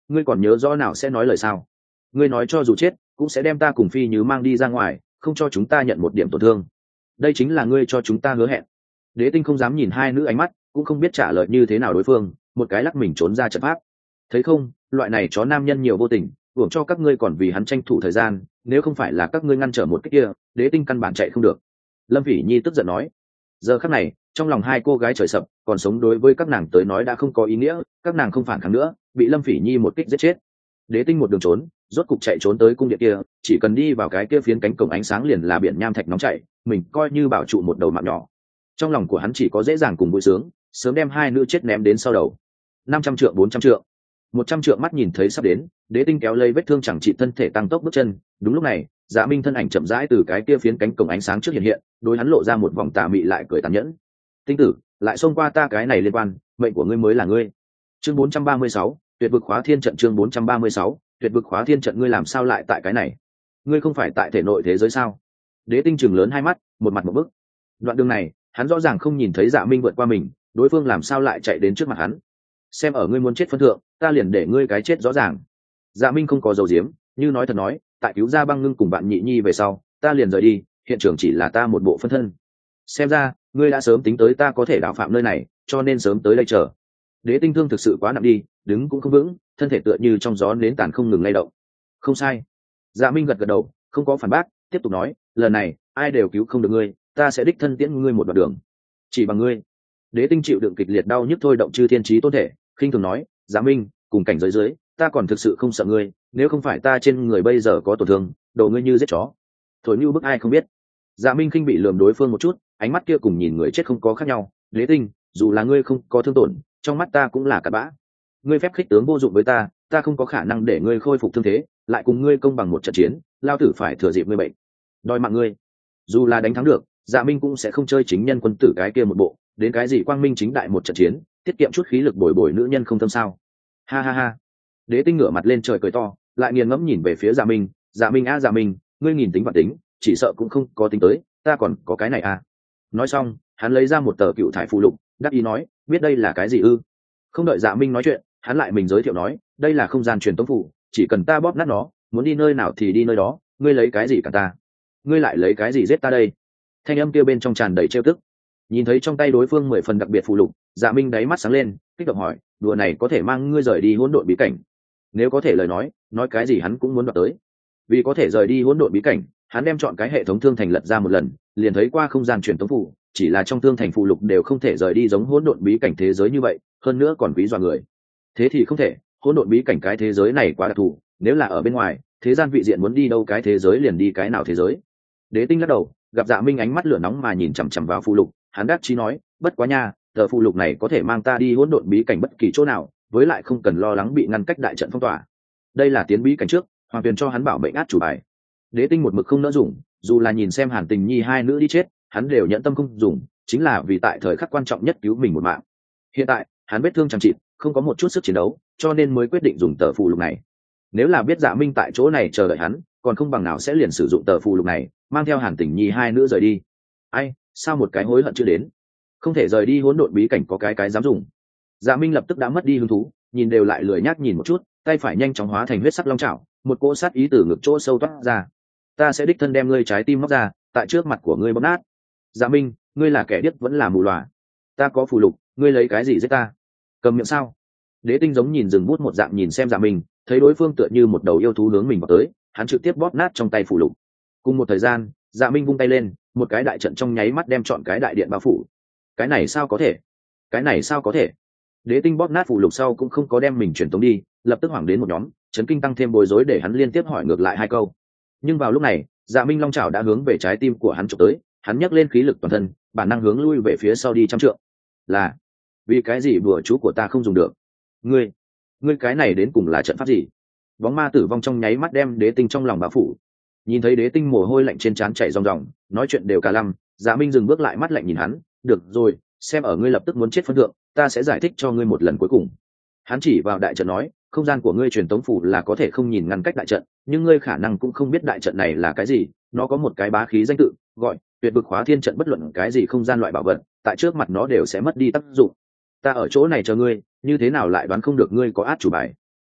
S1: ngươi còn nhớ rõ nào sẽ nói lời sao? Ngươi nói cho dù chết cũng sẽ đem ta cùng Phi Như mang đi ra ngoài, không cho chúng ta nhận một điểm tổn thương. Đây chính là ngươi cho chúng ta hứa hẹn. Đế Tinh không dám nhìn hai nữ ánh mắt, cũng không biết trả lời như thế nào đối phương, một cái lắc mình trốn ra trận pháp. Thấy không, loại này chó nam nhân nhiều vô tình, uổng cho các ngươi còn vì hắn tranh thủ thời gian, nếu không phải là các ngươi ngăn trở một cái kia, Đế Tinh căn bản chạy không được. Lâm Vĩ Nhi tức giận nói. Giờ khắc này, trong lòng hai cô gái trời sập, còn sống đối với các nàng tới nói đã không có ý nghĩa, các nàng không phản kháng nữa, bị Lâm Vĩ Nhi một kích giết chết. Đế Tinh một đường trốn, rốt cục chạy trốn tới cung điện kia, chỉ cần đi vào cái kia phiến cánh cổng ánh sáng liền là biển nham thạch nóng chảy, mình coi như bảo trụ một đầu mạng nhỏ. Trong lòng của hắn chỉ có dễ dàng cùng vui sướng, sớm đem hai nữ chết ném đến sau đầu. Năm trăm trượng, bốn trăm trượng, một trăm trượng mắt nhìn thấy sắp đến, Đế Tinh kéo lấy vết thương chẳng trị thân thể tăng tốc bước chân. Đúng lúc này, Dạ Minh thân ảnh chậm rãi từ cái kia phiến cánh cổng ánh sáng trước hiện hiện, đối hắn lộ ra một vòng tà mị lại cười tàn nhẫn. Tinh tử, lại xông qua ta cái này liên quan, mệnh của ngươi mới là ngươi. Chương bốn trăm ba mươi sáu, tuyệt vực khóa thiên trận. Chương bốn trăm ba mươi sáu, tuyệt vực khóa thiên trận. Ngươi làm sao lại tại cái này? Ngươi không phải tại thể nội thế giới sao? Đế Tinh chừng lớn hai mắt, một mặt một bức. Đoạn đường này, hắn rõ ràng không nhìn thấy Dạ Minh vượt qua mình, đối phương làm sao lại chạy đến trước mặt hắn? Xem ở ngươi muốn chết phân thượng, ta liền để ngươi cái chết rõ ràng. Dạ Minh không có dầu diếm, như nói thật nói, tại cứu ra Băng Ngưng cùng bạn Nhị Nhi về sau, ta liền rời đi, hiện trường chỉ là ta một bộ phân thân. Xem ra, ngươi đã sớm tính tới ta có thể đào phạm nơi này, cho nên sớm tới đây chờ. Đế Tinh thương thực sự quá nặng đi, đứng cũng không vững, thân thể tựa như trong gió nến tàn không ngừng lay động. Không sai. Dạ Minh gật gật đầu, không có phản bác, tiếp tục nói, lần này ai đều cứu không được ngươi, ta sẽ đích thân tiễn ngươi một đoạn đường. Chỉ bằng ngươi. Đế Tinh chịu đựng kịch liệt đau nhức thôi động chư thiên chí tôn thể, khinh thường nói, Dạ Minh, cùng cảnh giới dưới, ta còn thực sự không sợ ngươi, nếu không phải ta trên người bây giờ có tổn thương, đồ ngươi như giết chó. Thổi như bức ai không biết. Dạ Minh khinh bị lườm đối phương một chút, ánh mắt kia cùng nhìn người chết không có khác nhau. Đế Tinh, dù là ngươi không có thương tổn, trong mắt ta cũng là cặn bã. Ngươi phép khích tướng vô dụng với ta, ta không có khả năng để ngươi khôi phục thương thế, lại cùng ngươi công bằng một trận chiến, lao tử phải thừa dịp ngươi bệnh, đòi mạng ngươi. Dù là đánh thắng được, Dạ Minh cũng sẽ không chơi chính nhân quân tử cái kia một bộ, đến cái gì quang minh chính đại một trận chiến, tiết kiệm chút khí lực bồi bồi nữ nhân không tâm sao? Ha ha ha. Đế Tinh ngửa mặt lên trời cười to, lại nghiền ngẫm nhìn về phía Dạ Minh, Dạ Minh a Dạ Minh, ngươi nhìn tính và tính, chỉ sợ cũng không có tính tới, ta còn có cái này à? Nói xong, hắn lấy ra một tờ cựu thải phù lục, đắc ý nói, biết đây là cái gì ư? Không đợi Dạ Minh nói chuyện, hắn lại mình giới thiệu nói, đây là không gian truyền tống phù, chỉ cần ta bóp nát nó, muốn đi nơi nào thì đi nơi đó, ngươi lấy cái gì cả ta? Ngươi lại lấy cái gì giết ta đây? Thanh âm kia bên trong tràn đầy trêu tức. Nhìn thấy trong tay đối phương mười phần đặc biệt phù lục, Dạ Minh đáy mắt sáng lên, kích động hỏi, đùa này có thể mang ngươi rời đi hỗn độn bí cảnh? Nếu có thể lời nói, nói cái gì hắn cũng muốn đoạt tới. Vì có thể rời đi hỗn độn bí cảnh, hắn đem chọn cái hệ thống thương thành lật ra một lần, liền thấy qua không gian truyền tống phù, chỉ là trong thương thành phù lục đều không thể rời đi giống hỗn độn bí cảnh thế giới như vậy, hơn nữa còn quý dọa người. Thế thì không thể, hỗn độn bí cảnh cái thế giới này quá đặc thù, nếu là ở bên ngoài, thế gian vị diện muốn đi đâu cái thế giới liền đi cái nào thế giới. Đế Tinh lắc đầu, gặp Dạ Minh ánh mắt lửa nóng mà nhìn chằm chằm vào phù lục, hắn đắc chí nói, bất quá nha, tờ phù lục này có thể mang ta đi hỗn độn bí cảnh bất kỳ chỗ nào, với lại không cần lo lắng bị ngăn cách đại trận phong tỏa. Đây là tiến bí cảnh trước, hoàng tuyền cho hắn bảo mệnh át chủ bài. Đế Tinh một mực không nỡ dùng, dù là nhìn xem Hàn Tình Nhi hai nữ đi chết, hắn đều nhẫn tâm không dùng, chính là vì tại thời khắc quan trọng nhất cứu mình một mạng. Hiện tại, hắn vết thương chẳng chịt, không có một chút sức chiến đấu, cho nên mới quyết định dùng tờ phù lục này. Nếu là biết Dạ Minh tại chỗ này chờ đợi hắn, còn không bằng nào sẽ liền sử dụng tờ phù lục này, mang theo Hàn Tình Nhi hai nữ rời đi. Ai, sao một cái hối hận chưa đến? Không thể rời đi hỗn độn bí cảnh có cái cái dám dùng. Dạ Minh lập tức đã mất đi hứng thú, nhìn đều lại lười nhác nhìn một chút, tay phải nhanh chóng hóa thành huyết sắc long chảo, một cỗ sát ý từ ngực chỗ sâu toát ra. Ta sẽ đích thân đem ngươi trái tim móc ra, tại trước mặt của ngươi bóp nát. Dạ Minh, ngươi là kẻ điếc vẫn là mù lòa. Ta có phù lục, ngươi lấy cái gì giết ta? Cầm miệng sao? Đế Tinh giống nhìn rừng bút một dạng nhìn xem Dạ Minh, thấy đối phương tựa như một đầu yêu thú hướng mình vào tới, hắn trực tiếp bóp nát trong tay phù lục. Cùng một thời gian, Dạ Minh vung tay lên, một cái đại trận trong nháy mắt đem trọn cái đại điện bao phủ. Cái này sao có thể? Cái này sao có thể? Đế Tinh bóp nát phù lục sau cũng không có đem mình truyền tống đi, lập tức hoảng đến một nhóm, chấn kinh tăng thêm bối rối để hắn liên tiếp hỏi ngược lại hai câu. Nhưng vào lúc này, Dạ Minh long chảo đã hướng về trái tim của hắn chụp tới, hắn nhấc lên khí lực toàn thân, bản năng hướng lui về phía sau đi trăm trượng. Là, vì cái gì bùa chú của ta không dùng được? Ngươi, ngươi cái này đến cùng là trận pháp gì? Bóng ma tử vong trong nháy mắt đem Đế Tinh trong lòng bao phủ. Nhìn thấy Đế Tinh mồ hôi lạnh trên trán chảy ròng ròng, nói chuyện đều cả lăm, Dạ Minh dừng bước lại, mắt lạnh nhìn hắn, được rồi, xem ở ngươi lập tức muốn chết phân thượng, ta sẽ giải thích cho ngươi một lần cuối cùng. Hắn chỉ vào đại trận nói, không gian của ngươi truyền tống phủ là có thể không nhìn ngăn cách đại trận, nhưng ngươi khả năng cũng không biết đại trận này là cái gì, nó có một cái bá khí danh tự, gọi tuyệt vực khóa thiên trận. Bất luận cái gì không gian loại bảo vật, tại trước mặt nó đều sẽ mất đi tác dụng. Ta ở chỗ này chờ ngươi, như thế nào lại đoán không được ngươi có át chủ bài?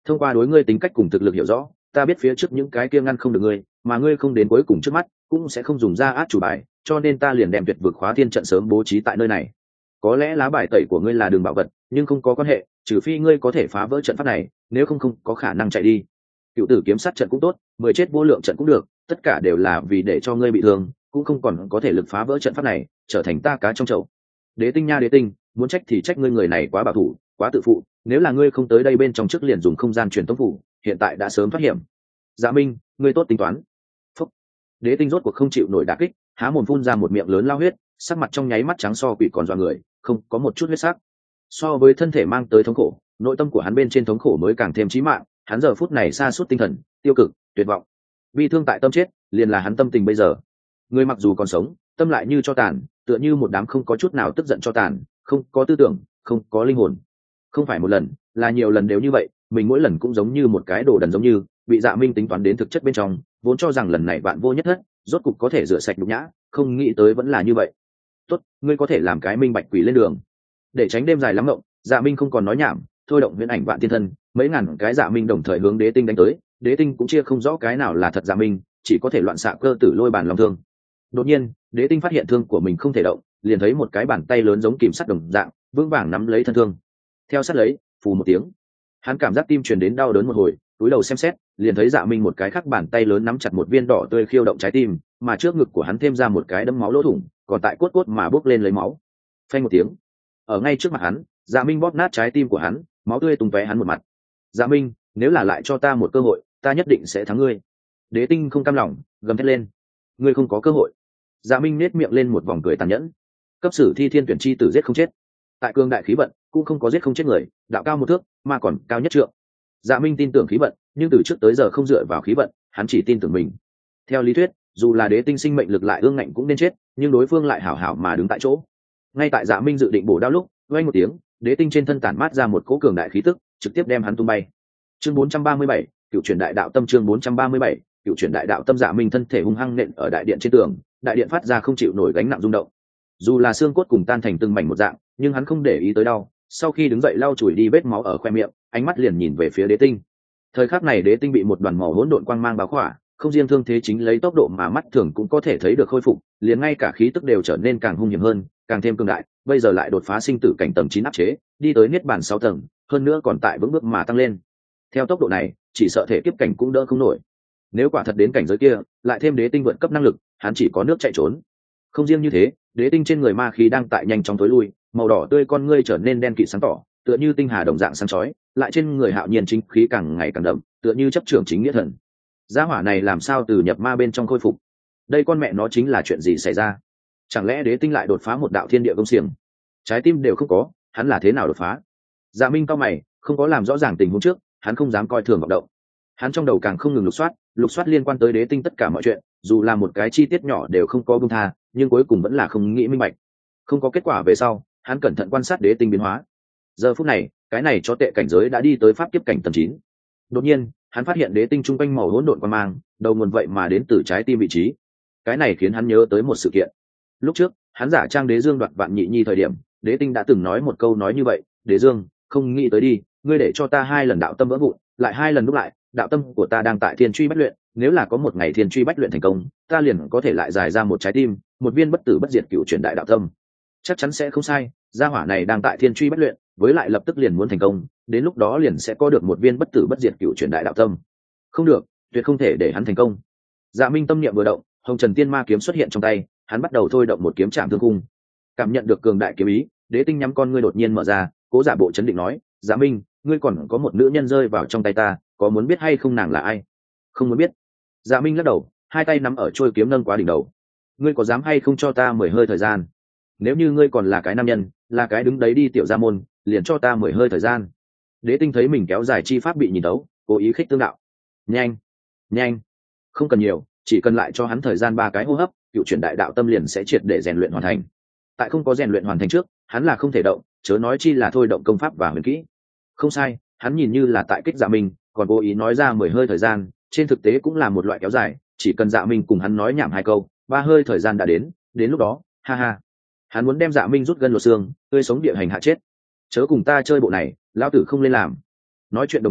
S1: thông qua đối ngươi tính cách cùng thực lực hiểu rõ, ta biết phía trước những cái kia ngăn không được ngươi, mà ngươi không đến cuối cùng trước mắt cũng sẽ không dùng ra át chủ bài, cho nên ta liền đem tuyệt vực khóa thiên trận sớm bố trí tại nơi này. Có lẽ lá bài tẩy của ngươi là đường bảo vật, nhưng không có quan hệ, trừ phi ngươi có thể phá vỡ trận pháp này, nếu không không có khả năng chạy đi. Cựu tử kiếm sát trận cũng tốt, mười chết vô lượng trận cũng được, tất cả đều là vì để cho ngươi bị thương, cũng không còn có thể lực phá vỡ trận pháp này, trở thành ta cá trong chậu. Đế tinh nha đế tinh, muốn trách thì trách ngươi người này quá bảo thủ, quá tự phụ, nếu là ngươi không tới đây bên trong trước liền dùng không gian truyền tống phủ, hiện tại đã sớm thoát hiểm. Dạ Minh, ngươi tốt tính toán. Phúc. Đế tinh rốt cuộc không chịu nổi đả kích, há mồm phun ra một miệng lớn lao huyết, sắc mặt trong nháy mắt trắng so quỷ còn dọa người, không có một chút huyết sắc. So với thân thể mang tới thống khổ, nội tâm của hắn bên trên thống khổ mới càng thêm chí mạng, hắn giờ phút này sa sút tinh thần, tiêu cực, tuyệt vọng. Bi thương tại tâm chết, liền là hắn tâm tình bây giờ. Người mặc dù còn sống, tâm lại như cho tàn, tựa như một đám không có chút nào tức giận cho tàn, không có tư tưởng, không có linh hồn. Không phải một lần, là nhiều lần đều như vậy, mình mỗi lần cũng giống như một cái đồ đần giống như, bị Dạ Minh tính toán đến thực chất bên trong, vốn cho rằng lần này bạn vô nhất thất, rốt cục có thể rửa sạch nhục nhã, không nghĩ tới vẫn là như vậy. Tốt, ngươi có thể làm cái minh bạch quỷ lên đường. Để tránh đêm dài lắm mộng, Dạ Minh không còn nói nhảm, thôi động huyễn ảnh vạn thiên thân, mấy ngàn cái Dạ Minh đồng thời hướng Đế tinh đánh tới, Đế tinh cũng chia không rõ cái nào là thật Dạ Minh, chỉ có thể loạn xạ cơ tử lôi bàn long thương. Đột nhiên, Đế tinh phát hiện thương của mình không thể động, liền thấy một cái bàn tay lớn giống kìm sắt đồng dạng, vững vàng nắm lấy thân thương. Theo sát lấy, phù một tiếng, hắn cảm giác tim truyền đến đau đớn một hồi, túi đầu xem xét, liền thấy Dạ Minh một cái khác bàn tay lớn nắm chặt một viên đỏ tươi khiêu động trái tim, mà trước ngực của hắn thêm ra một cái đấm máu lỗ thủng, còn tại cốt cốt mà bốc lên lấy máu. Phanh một tiếng, ở ngay trước mặt hắn, Dạ Minh bóp nát trái tim của hắn, máu tươi tung tóe hắn một mặt. Dạ Minh, nếu là lại cho ta một cơ hội, ta nhất định sẽ thắng ngươi. Đế tinh không cam lòng, gầm thét lên. Ngươi không có cơ hội. Dạ Minh nét miệng lên một vòng cười tàn nhẫn. Cấp sử thi thiên tuyển chi tử giết không chết, tại cương đại khí vận cũng không có giết không chết người, đạo cao một thước mà còn cao nhất trượng. Dạ Minh tin tưởng khí vận, nhưng từ trước tới giờ không dựa vào khí vận, hắn chỉ tin tưởng mình. Theo lý thuyết, dù là đế tinh sinh mệnh lực lại ương ngạnh cũng nên chết, nhưng đối phương lại hảo hảo mà đứng tại chỗ. Ngay tại Dạ Minh dự định bổ đao lúc, vang một tiếng, đế tinh trên thân tản mát ra một cỗ cường đại khí tức, trực tiếp đem hắn tung bay. Chương bốn trăm ba mươi bảy, cựu truyền đại đạo tâm. Chương bốn trăm ba mươi bảy, cựu truyền đại đạo tâm. Dạ Minh thân thể hung hăng nện ở đại điện trên tường, đại điện phát ra không chịu nổi gánh nặng rung động. Dù là xương cốt cùng tan thành từng mảnh một dạng, nhưng hắn không để ý tới đau, sau khi đứng dậy lau chùi đi vết máu ở khoe miệng, ánh mắt liền nhìn về phía đế tinh. Thời khắc này đế tinh bị một đoàn màu hỗn độn quang mang bao khỏa, không riêng thương thế chính lấy tốc độ mà mắt thường cũng có thể thấy được khôi phục, liền ngay cả khí tức đều trở nên càng hung hiểm hơn, càng thêm cường đại, bây giờ lại đột phá sinh tử cảnh tầng chín áp chế, đi tới niết bàn sáu tầng, hơn nữa còn tại vững bước mà tăng lên. Theo tốc độ này, chỉ sợ thể kiếp cảnh cũng đỡ không nổi. Nếu quả thật đến cảnh giới kia, lại thêm đế tinh vượt cấp năng lực, hắn chỉ có nước chạy trốn. Không riêng như thế, đế tinh trên người ma khí đang tại nhanh chóng tối lui, màu đỏ tươi con ngươi trở nên đen kịt sáng tỏ, tựa như tinh hà đồng dạng sáng chói, lại trên người hạo nhiên chính khí càng ngày càng đậm, tựa như chấp trưởng chính nghĩa thần. Gia hỏa này làm sao từ nhập ma bên trong khôi phục? Đây con mẹ nó chính là chuyện gì xảy ra? Chẳng lẽ đế tinh lại đột phá một đạo thiên địa công xiềng? Trái tim đều không có, hắn là thế nào đột phá? Dạ Minh cao mày, không có làm rõ ràng tình huống trước, hắn không dám coi thường vọng động. Hắn trong đầu càng không ngừng lục soát, lục soát liên quan tới đế tinh tất cả mọi chuyện, dù là một cái chi tiết nhỏ đều không có buông tha, nhưng cuối cùng vẫn là không nghĩ minh bạch. Không có kết quả về sau, hắn cẩn thận quan sát đế tinh biến hóa. Giờ phút này, cái này cho tệ cảnh giới đã đi tới pháp kiếp cảnh tầng chín. Đột nhiên, hắn phát hiện đế tinh trung quanh màu hỗn độn quang mang, đầu nguồn vậy mà đến từ trái tim vị trí. Cái này khiến hắn nhớ tới một sự kiện. Lúc trước, hắn giả trang đế dương đoạt vạn nhị nhi thời điểm, đế tinh đã từng nói một câu nói như vậy: "Đế dương, không nghĩ tới đi, ngươi để cho ta hai lần đạo tâm vỡ vụn, lại hai lần lúc lại, đạo tâm của ta đang tại thiên truy bách luyện, nếu là có một ngày thiên truy bách luyện thành công, ta liền có thể lại giải ra một trái tim, một viên bất tử bất diệt cựu truyền đại đạo tâm." Chắc chắn sẽ không sai, gia hỏa này đang tại thiên truy bách luyện, với lại lập tức liền muốn thành công, đến lúc đó liền sẽ có được một viên bất tử bất diệt cựu truyền đại đạo tâm. Không được, tuyệt không thể để hắn thành công. Dạ Minh tâm niệm vừa động, hồng trần tiên ma kiếm xuất hiện trong tay, hắn bắt đầu thôi động một kiếm chạm thương cung. Cảm nhận được cường đại kiếm ý, đế tinh nhắm con ngươi đột nhiên mở ra, cố giả bộ chấn định nói: "Dạ Minh, ngươi còn có một nữ nhân rơi vào trong tay ta, có muốn biết hay không nàng là ai?" "Không muốn biết." Dạ Minh lắc đầu, hai tay nắm ở trôi kiếm nâng quá đỉnh đầu. "Ngươi có dám hay không cho ta mười hơi thời gian? Nếu như ngươi còn là cái nam nhân, là cái đứng đấy đi tiểu gia môn, liền cho ta mười hơi thời gian." Đế tinh thấy mình kéo dài chi pháp bị nhìn đấu, cố ý khích tương đạo: "Nhanh, nhanh, không cần nhiều, chỉ cần lại cho hắn thời gian ba cái hô hấp, cựu chuyển đại đạo tâm liền sẽ triệt để rèn luyện hoàn thành." Tại không có rèn luyện hoàn thành trước, hắn là không thể động, chớ nói chi là thôi động công pháp và huyền kỹ. Không sai, hắn nhìn như là tại kích Dạ Minh, còn cố ý nói ra mười hơi thời gian, trên thực tế cũng là một loại kéo dài, chỉ cần Dạ Minh cùng hắn nói nhảm hai câu, ba hơi thời gian đã đến, đến lúc đó, ha ha. Hắn muốn đem Dạ Minh rút gân lột xương, tươi sống địa hành hạ chết. Chớ cùng ta chơi bộ này, lão tử không lên làm. Nói chuyện đồng thời,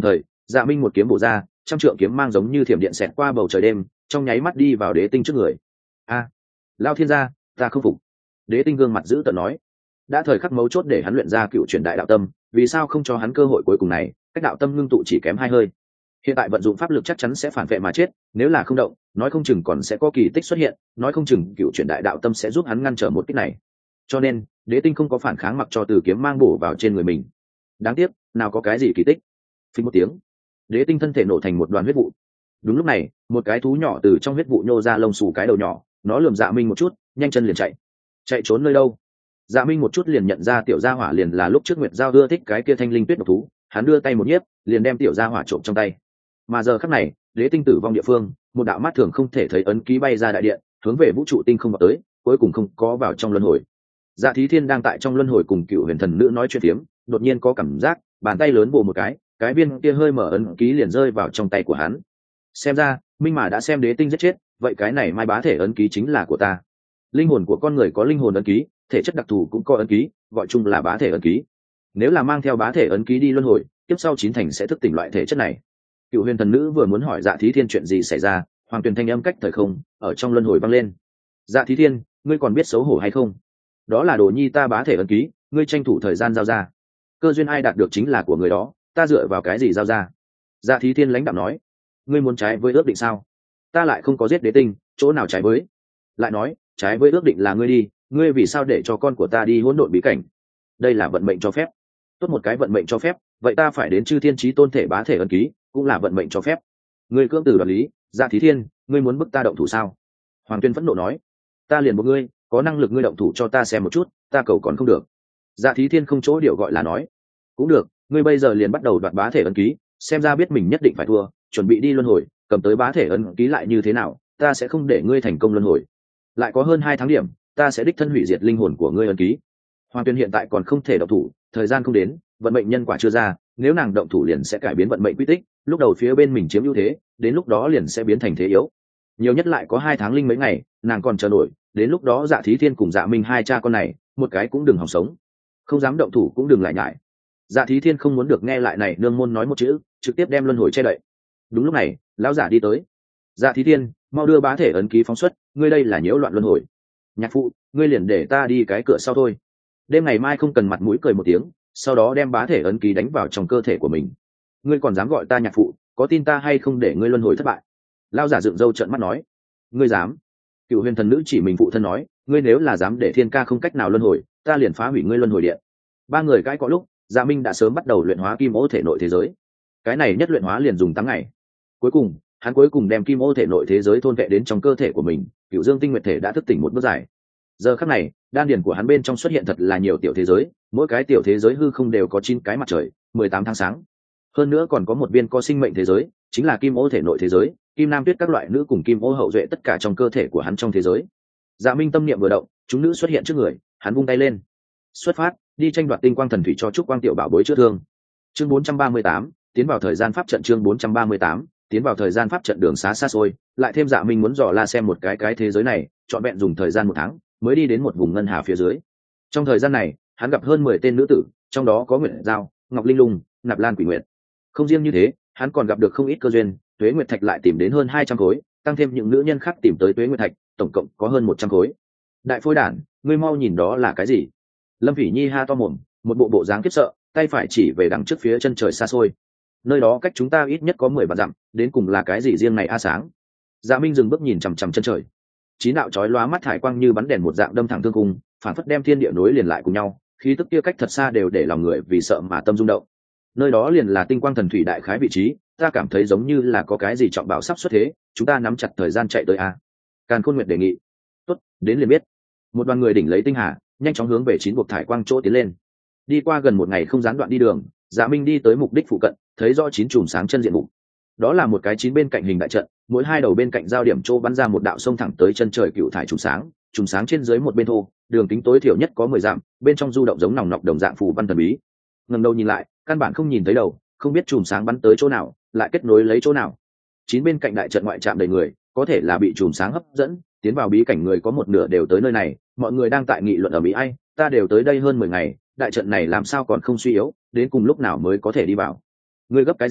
S1: Dạ Minh một kiếm bổ ra, trăm trượng kiếm mang giống như thiểm điện xẹt qua bầu trời đêm, trong nháy mắt đi vào Đế Tinh trước người. A, Lao Thiên gia, ta không phục. Đế Tinh gương mặt dữ tợn nói, đã thời khắc mấu chốt để hắn luyện ra cựu truyền đại đạo tâm, vì sao không cho hắn cơ hội cuối cùng này? Cách đạo tâm ngưng tụ chỉ kém hai hơi, hiện tại vận dụng pháp lực chắc chắn sẽ phản vệ mà chết, nếu là không động, nói không chừng còn sẽ có kỳ tích xuất hiện, nói không chừng cựu truyền đại đạo tâm sẽ giúp hắn ngăn trở một kích này. Cho nên Đế Tinh không có phản kháng, mặc cho từ kiếm mang bổ vào trên người mình. Đáng tiếc, nào có cái gì kỳ tích. Phình một tiếng, Đế Tinh thân thể nổ thành một đoàn huyết vụ. Đúng lúc này, một cái thú nhỏ từ trong huyết vụ nhô ra, lông xù cái đầu nhỏ, nó lườm Dạ Minh một chút, nhanh chân liền chạy. Chạy trốn nơi đâu? Dạ Minh một chút liền nhận ra tiểu gia hỏa liền là lúc trước Nguyệt Giao ưa thích cái kia thanh linh tuyết độc thú, hắn đưa tay một nhiếp, liền đem tiểu gia hỏa trộm trong tay. Mà giờ khắc này, Đế Tinh tử vong địa phương, một đạo mắt thường không thể thấy ấn ký bay ra đại điện, hướng về vũ trụ tinh không vào tới, cuối cùng không có vào trong luân hồi. Dạ Thí Thiên đang tại trong luân hồi cùng Cựu Huyền Thần Nữ nói chuyện tiếm, đột nhiên có cảm giác bàn tay lớn vồ một cái, cái viên kia hơi mở ấn ký liền rơi vào trong tay của hắn. Xem ra Minh mà đã xem Đế Tinh giết chết, vậy cái này mai bá thể ấn ký chính là của ta. Linh hồn của con người có linh hồn ấn ký, thể chất đặc thù cũng có ấn ký, gọi chung là bá thể ấn ký. Nếu là mang theo bá thể ấn ký đi luân hồi, tiếp sau chín thành sẽ thức tỉnh loại thể chất này. Cựu Huyền Thần Nữ vừa muốn hỏi Dạ Thí Thiên chuyện gì xảy ra, Hoàng Tuyền thanh âm cách thời không ở trong luân hồi vang lên. Dạ Thí Thiên, ngươi còn biết xấu hổ hay không? Đó là đồ nhi ta bá thể ấn ký, ngươi tranh thủ thời gian giao ra. Cơ duyên ai đạt được chính là của người đó, ta dựa vào cái gì giao ra? Dạ Thí Thiên lãnh đạm nói, ngươi muốn trái với ước định sao? Ta lại không có giết Đế Tinh, chỗ nào trái với? Lại nói, trái với ước định là ngươi đi, ngươi vì sao để cho con của ta đi hỗn độn bí cảnh? Đây là vận mệnh cho phép. Tốt một cái vận mệnh cho phép, vậy ta phải đến Chư Thiên Chí Tôn thể bá thể ấn ký, cũng là vận mệnh cho phép. Ngươi cưỡng từ đoạt lý, Dạ Thí Thiên, ngươi muốn bức ta động thủ sao? Hoàng Tuyên phẫn nộ nói, ta liền một ngươi, có năng lực ngươi động thủ cho ta xem một chút, ta cầu còn không được. Dạ Thí Thiên không chỗ điều gọi là nói, cũng được, ngươi bây giờ liền bắt đầu đoạt bá thể ấn ký, xem ra biết mình nhất định phải thua, chuẩn bị đi luân hồi, cầm tới bá thể ấn ký lại như thế nào, ta sẽ không để ngươi thành công luân hồi. Lại có hơn hai tháng điểm, ta sẽ đích thân hủy diệt linh hồn của ngươi ấn ký. Hoàng Tuyên hiện tại còn không thể động thủ, thời gian không đến, vận mệnh nhân quả chưa ra, nếu nàng động thủ liền sẽ cải biến vận mệnh quy tích, lúc đầu phía bên mình chiếm ưu thế, đến lúc đó liền sẽ biến thành thế yếu. Nhiều nhất lại có hai tháng linh mấy ngày, nàng còn chờ nổi, đến lúc đó Dạ Thí Thiên cùng Dạ Minh hai cha con này, một cái cũng đừng hòng sống, không dám động thủ cũng đừng lại nhại. Dạ Thí Thiên không muốn được nghe lại này nương môn nói một chữ, trực tiếp đem luân hồi che đậy. Đúng lúc này, lão giả đi tới. Dạ Thí Thiên, mau đưa bá thể ấn ký phóng xuất, ngươi đây là nhiễu loạn luân hồi. Nhạc phụ, ngươi liền để ta đi cái cửa sau thôi. Đêm ngày mai không cần mặt mũi cười một tiếng, sau đó đem bá thể ấn ký đánh vào trong cơ thể của mình. Ngươi còn dám gọi ta nhạc phụ, có tin ta hay không để ngươi luân hồi thất bại? Lão giả dựng râu trợn mắt nói, ngươi dám? Cựu Huyền Thần Nữ chỉ mình phụ thân nói, ngươi nếu là dám để Thiên Ca không cách nào luân hồi, ta liền phá hủy ngươi luân hồi điện. Ba người cãi cọ lúc, Dạ Minh đã sớm bắt đầu luyện hóa kim ô thể nội thế giới. Cái này nhất luyện hóa liền dùng tám ngày. Cuối cùng, hắn cuối cùng đem kim ô thể nội thế giới thôn vệ đến trong cơ thể của mình, Cựu Dương Tinh Nguyệt thể đã thức tỉnh một bước dài. Giờ khắc này, đan điền của hắn bên trong xuất hiện thật là nhiều tiểu thế giới, mỗi cái tiểu thế giới hư không đều có chín cái mặt trời, mười tám tháng sáng. Hơn nữa còn có một viên có sinh mệnh thế giới, chính là kim ô thể nội thế giới, kim nam tuyết các loại nữ cùng kim ô hậu duệ tất cả trong cơ thể của hắn trong thế giới. Dạ Minh tâm niệm vừa động, chúng nữ xuất hiện trước người, hắn vung tay lên. Xuất phát, đi tranh đoạt tinh quang thần thủy cho trúc quang tiểu bảo bối chữa thương. Chương bốn trăm ba mươi tám, tiến vào thời gian pháp trận. Chương bốn trăm ba mươi tám, tiến vào thời gian pháp trận. Đường xá xa xôi, lại thêm Dạ Minh muốn dò la xem một cái cái thế giới này, chọn vẹn dùng thời gian một tháng mới đi đến một vùng ngân hà phía dưới. Trong thời gian này, hắn gặp hơn mười tên nữ tử, trong đó có Nguyệt Giao, Ngọc Linh Lung, Nạp Lan Quỷ Nguyệt. Không riêng như thế, hắn còn gặp được không ít cơ duyên, Tuế Nguyệt Thạch lại tìm đến hơn hai trăm khối, tăng thêm những nữ nhân khác tìm tới Tuế Nguyệt Thạch, tổng cộng có hơn một trăm khối. Đại phôi đản, ngươi mau nhìn đó là cái gì? Lâm Phỉ Nhi ha to mồm, một bộ bộ dáng khiếp sợ, tay phải chỉ về đằng trước phía chân trời xa xôi. Nơi đó cách chúng ta ít nhất có mười vạn dặm, đến cùng là cái gì riêng này a sáng? Dạ Minh dừng bước nhìn chằm chằm chân trời. Chín đạo chói lóa mắt thải quang như bắn đèn một dạng đâm thẳng thương cung, phản phất đem thiên địa nối liền lại cùng nhau, khí tức kia cách thật xa đều để lòng người vì sợ mà tâm rung động. Nơi đó liền là tinh quang thần thủy đại khái vị trí, ta cảm thấy giống như là có cái gì trọng bảo sắp xuất thế, chúng ta nắm chặt thời gian chạy tới a. Càn Khôn Nguyệt đề nghị. Tốt, đến liền biết. Một đoàn người đỉnh lấy tinh hà, nhanh chóng hướng về chín buộc thải quang chỗ tiến lên. Đi qua gần một ngày không gián đoạn đi đường, Dạ Minh đi tới mục đích phụ cận, thấy rõ chín chùm sáng chân diện mục. Đó là một cái chín bên cạnh hình đại trận, mỗi hai đầu bên cạnh giao điểm chỗ bắn ra một đạo sông thẳng tới chân trời cựu thải chùm sáng, chùm sáng trên dưới một bên thô, đường kính tối thiểu nhất có mười dặm, bên trong du động giống nòng nọc đồng dạng phù văn thần bí. Ngẩng đầu nhìn lại, căn bản không nhìn thấy đầu, không biết chùm sáng bắn tới chỗ nào, lại kết nối lấy chỗ nào. Chín bên cạnh đại trận ngoại trạm đầy người, có thể là bị chùm sáng hấp dẫn, tiến vào bí cảnh người có một nửa đều tới nơi này, mọi người đang tại nghị luận ở mỹ ai, ta đều tới đây hơn mười ngày, đại trận này làm sao còn không suy yếu, đến cùng lúc nào mới có thể đi vào. Ngươi gấp cái gì,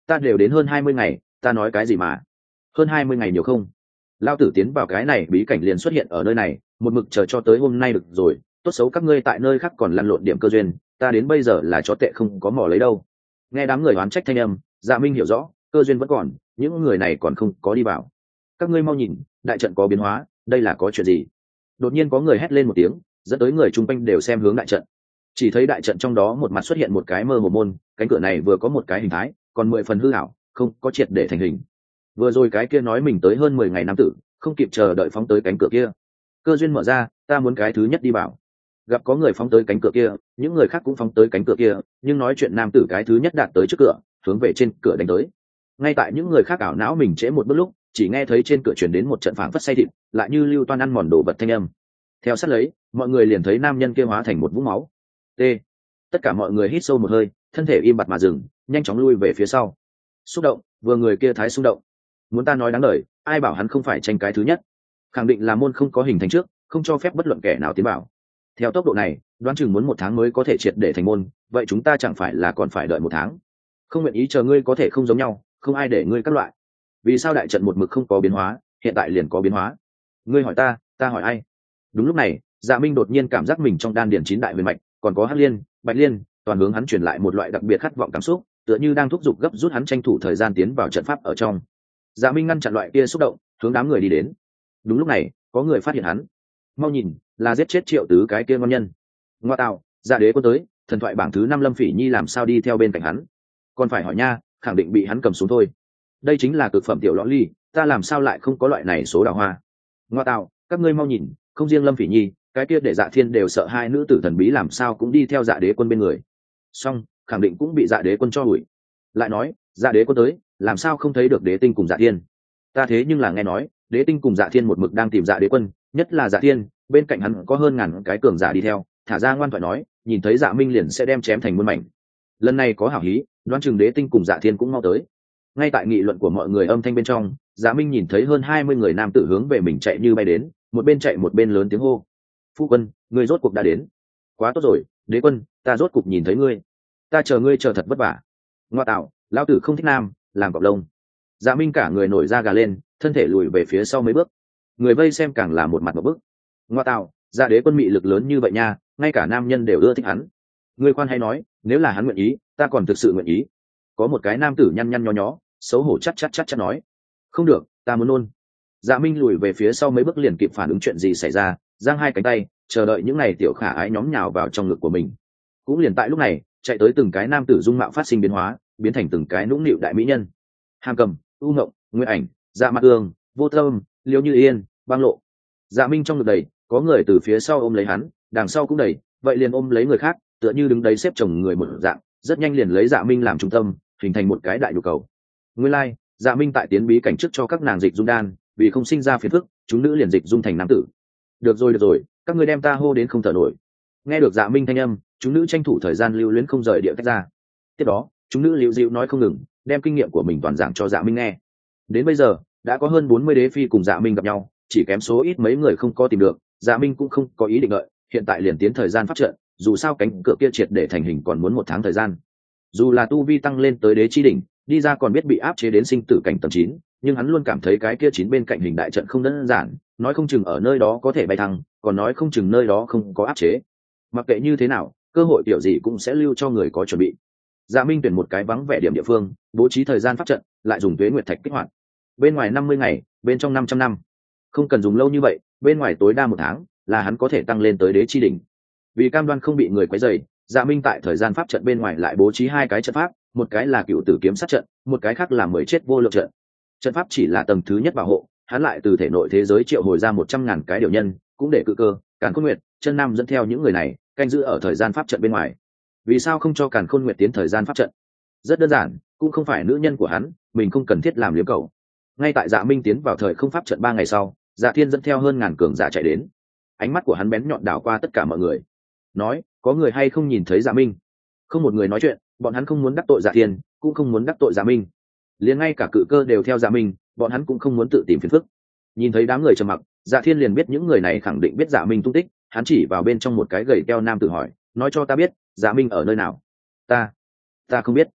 S1: ta đều đến hơn hai mươi ngày, ta nói cái gì mà hơn hai mươi ngày nhiều không? Lao tử tiến vào cái này bí cảnh liền xuất hiện ở nơi này, một mực chờ cho tới hôm nay được rồi, tốt xấu các ngươi tại nơi khác còn lăn lộn điểm cơ duyên, ta đến bây giờ là chó tệ không có mỏ lấy đâu. Nghe đám người oán trách thanh âm, Dạ Minh hiểu rõ, cơ duyên vẫn còn, những người này còn không có đi vào. Các ngươi mau nhìn, đại trận có biến hóa, đây là có chuyện gì? Đột nhiên có người hét lên một tiếng, dẫn tới người chung quanh đều xem hướng đại trận. Chỉ thấy đại trận trong đó một mặt xuất hiện một cái mơ hồ môn, cánh cửa này vừa có một cái hình thái, còn mười phần hư ảo, không có triệt để thành hình. Vừa rồi cái kia nói mình tới hơn mười ngày nam tử, không kịp chờ đợi phóng tới cánh cửa kia. Cơ duyên mở ra, ta muốn cái thứ nhất đi vào. Gặp có người phóng tới cánh cửa kia, những người khác cũng phóng tới cánh cửa kia, nhưng nói chuyện nam tử cái thứ nhất đạt tới trước cửa, hướng về trên cửa đánh tới. Ngay tại những người khác ảo não mình trễ một bước lúc, chỉ nghe thấy trên cửa truyền đến một trận phảng phất say thịt, lại như lưu toan ăn mòn đồ vật thanh âm. Theo sát lấy, mọi người liền thấy nam nhân kia hóa thành một vũng máu. T. Tất cả mọi người hít sâu một hơi, thân thể im bặt mà dừng, nhanh chóng lui về phía sau. Xúc động, vừa người kia thái xung động. Muốn ta nói đáng lời, ai bảo hắn không phải tranh cái thứ nhất? Khẳng định là môn không có hình thành trước, không cho phép bất luận kẻ nào tiến vào. Theo tốc độ này, đoán chừng muốn một tháng mới có thể triệt để thành môn, vậy chúng ta chẳng phải là còn phải đợi một tháng? Không nguyện ý chờ ngươi có thể không giống nhau, không ai để ngươi các loại. Vì sao đại trận một mực không có biến hóa, hiện tại liền có biến hóa? Ngươi hỏi ta, ta hỏi ai? Đúng lúc này, Dạ Minh đột nhiên cảm giác mình trong đan điền chín đại huyền mạch, còn có Hắc Liên, Bạch Liên, toàn hướng hắn truyền lại một loại đặc biệt khát vọng cảm xúc, tựa như đang thúc giục gấp rút hắn tranh thủ thời gian tiến vào trận pháp ở trong. Dạ Minh ngăn chặn loại kia xúc động, hướng đám người đi đến. Đúng lúc này, có người phát hiện hắn. Mau nhìn, là giết chết Triệu Tứ cái kia ngon nhân. Ngoa tạo, Dạ Đế Quân tới, thần thoại bảng thứ năm Lâm Phỉ Nhi làm sao đi theo bên cạnh hắn? Còn phải hỏi nha, khẳng định bị hắn cầm xuống thôi. Đây chính là cực phẩm tiểu lõ ly, ta làm sao lại không có loại này số đào hoa? Ngoa tạo, các ngươi mau nhìn, không riêng Lâm Phỉ Nhi, cái kia để Dạ Thiên đều sợ hai nữ tử thần bí làm sao cũng đi theo Dạ Đế Quân bên người. Song, khẳng định cũng bị Dạ Đế Quân cho hủy. Lại nói, Dạ Đế Quân tới, làm sao không thấy được Đế Tinh cùng Dạ Thiên? Ta thế nhưng là nghe nói, Đế Tinh cùng Dạ Thiên một mực đang tìm Dạ Đế Quân, nhất là Dạ Thiên, bên cạnh hắn có hơn ngàn cái cường giả đi theo, thả ra ngoan thoại nói, nhìn thấy Dạ Minh liền sẽ đem chém thành muôn mảnh. Lần này có hảo hí, đoán chừng Đế Tinh cùng Dạ Thiên cũng mau tới. Ngay tại nghị luận của mọi người âm thanh bên trong, Dạ Minh nhìn thấy hơn hai mươi người nam tử hướng về mình chạy như bay đến, một bên chạy một bên lớn tiếng hô: "Phu quân, ngươi rốt cuộc đã đến. Quá tốt rồi, Đế Quân, ta rốt cuộc nhìn thấy ngươi. Ta chờ ngươi chờ thật vất vả." Ngoa tạo, lão tử không thích nam, làm cọp lông. Dạ Minh cả người nổi da gà lên, thân thể lùi về phía sau mấy bước. Người vây xem càng là một mặt một bức. Ngoa tạo, Dạ Đế Quân mị lực lớn như vậy nha, ngay cả nam nhân đều ưa thích hắn. Ngươi khoan hay nói, nếu là hắn nguyện ý, ta còn thực sự nguyện ý. Có một cái nam tử nhăn nhăn nhó nhó, xấu hổ chắc chắc chắc chắc nói: "Không được, ta muốn nôn." Dạ Minh lùi về phía sau mấy bước liền kịp phản ứng chuyện gì xảy ra, giang hai cánh tay, chờ đợi những này tiểu khả ái nhóm nhào vào trong ngực của mình. Cũng liền tại lúc này, chạy tới từng cái nam tử dung mạo phát sinh biến hóa, biến thành từng cái nũng nịu đại mỹ nhân. Hàm Cầm, U Ngộng, Nguyên Ảnh, Dạ Mạc Ương, Vô Tâm, Liễu Như Yên, Băng Lộ. Dạ Minh trong ngực đầy, có người từ phía sau ôm lấy hắn, đằng sau cũng đầy, vậy liền ôm lấy người khác, tựa như đứng đấy xếp chồng người một dạng, rất nhanh liền lấy Dạ Minh làm trung tâm, hình thành một cái đại nhu cầu. Nguyên lai, like, Dạ Minh tại tiến bí cảnh trước cho các nàng dịch dung đan, vì không sinh ra phiền phức, chúng nữ liền dịch dung thành nam tử. Được rồi được rồi, các ngươi đem ta hô đến không thở nổi. Nghe được Dạ Minh thanh âm, chúng nữ tranh thủ thời gian lưu luyến không rời địa tách ra. Tiếp đó, chúng nữ liễu dịu nói không ngừng, đem kinh nghiệm của mình toàn giảng cho Dạ Minh nghe. Đến bây giờ, đã có hơn bốn mươi đế phi cùng Dạ Minh gặp nhau, chỉ kém số ít mấy người không có tìm được, Dạ Minh cũng không có ý định đợi, hiện tại liền tiến thời gian pháp trận, dù sao cánh cửa kia triệt để thành hình còn muốn một tháng thời gian. Dù là tu vi tăng lên tới đế chi đỉnh, đi ra còn biết bị áp chế đến sinh tử cảnh tầng chín, nhưng hắn luôn cảm thấy cái kia chín bên cạnh hình đại trận không đơn giản, nói không chừng ở nơi đó có thể bay thăng, còn nói không chừng nơi đó không có áp chế. Mặc kệ như thế nào, cơ hội kiểu gì cũng sẽ lưu cho người có chuẩn bị. Dạ Minh tuyển một cái vắng vẻ điểm địa phương, bố trí thời gian pháp trận, lại dùng tuế nguyệt thạch kích hoạt. Bên ngoài năm mươi ngày, bên trong năm trăm năm. Không cần dùng lâu như vậy, bên ngoài tối đa một tháng, là hắn có thể tăng lên tới đế chi đỉnh. Vì cam đoan không bị người quấy rầy, Dạ Minh tại thời gian pháp trận bên ngoài lại bố trí hai cái trận pháp, một cái là cựu tử kiếm sát trận, một cái khác là mười chết vô lượng trận. Trận pháp chỉ là tầng thứ nhất bảo hộ, hắn lại từ thể nội thế giới triệu hồi ra một trăm ngàn cái điều nhân, cũng để cự cơ, Càn Khôn Nguyệt, Chân Nam dẫn theo những người này, canh giữ ở thời gian pháp trận bên ngoài. Vì sao không cho Càn Khôn Nguyệt tiến thời gian pháp trận? Rất đơn giản, cũng không phải nữ nhân của hắn, mình không cần thiết làm liếm cầu. Ngay tại Dạ Minh tiến vào thời không pháp trận ba ngày sau, Dạ Thiên dẫn theo hơn ngàn cường giả chạy đến. Ánh mắt của hắn bén nhọn đảo qua tất cả mọi người, nói: "Có người hay không nhìn thấy Dạ Minh?" Không một người nói chuyện, bọn hắn không muốn đắc tội Dạ Thiên, cũng không muốn đắc tội Dạ Minh. Liền ngay cả cự cơ đều theo Dạ Minh, bọn hắn cũng không muốn tự tìm phiền phức. Nhìn thấy đám người trầm mặc, Dạ Thiên liền biết những người này khẳng định biết Dạ Minh tung tích, hắn chỉ vào bên trong một cái gầy teo nam tử hỏi: "Nói cho ta biết, Dạ Minh ở nơi nào?" "Ta, ta không biết."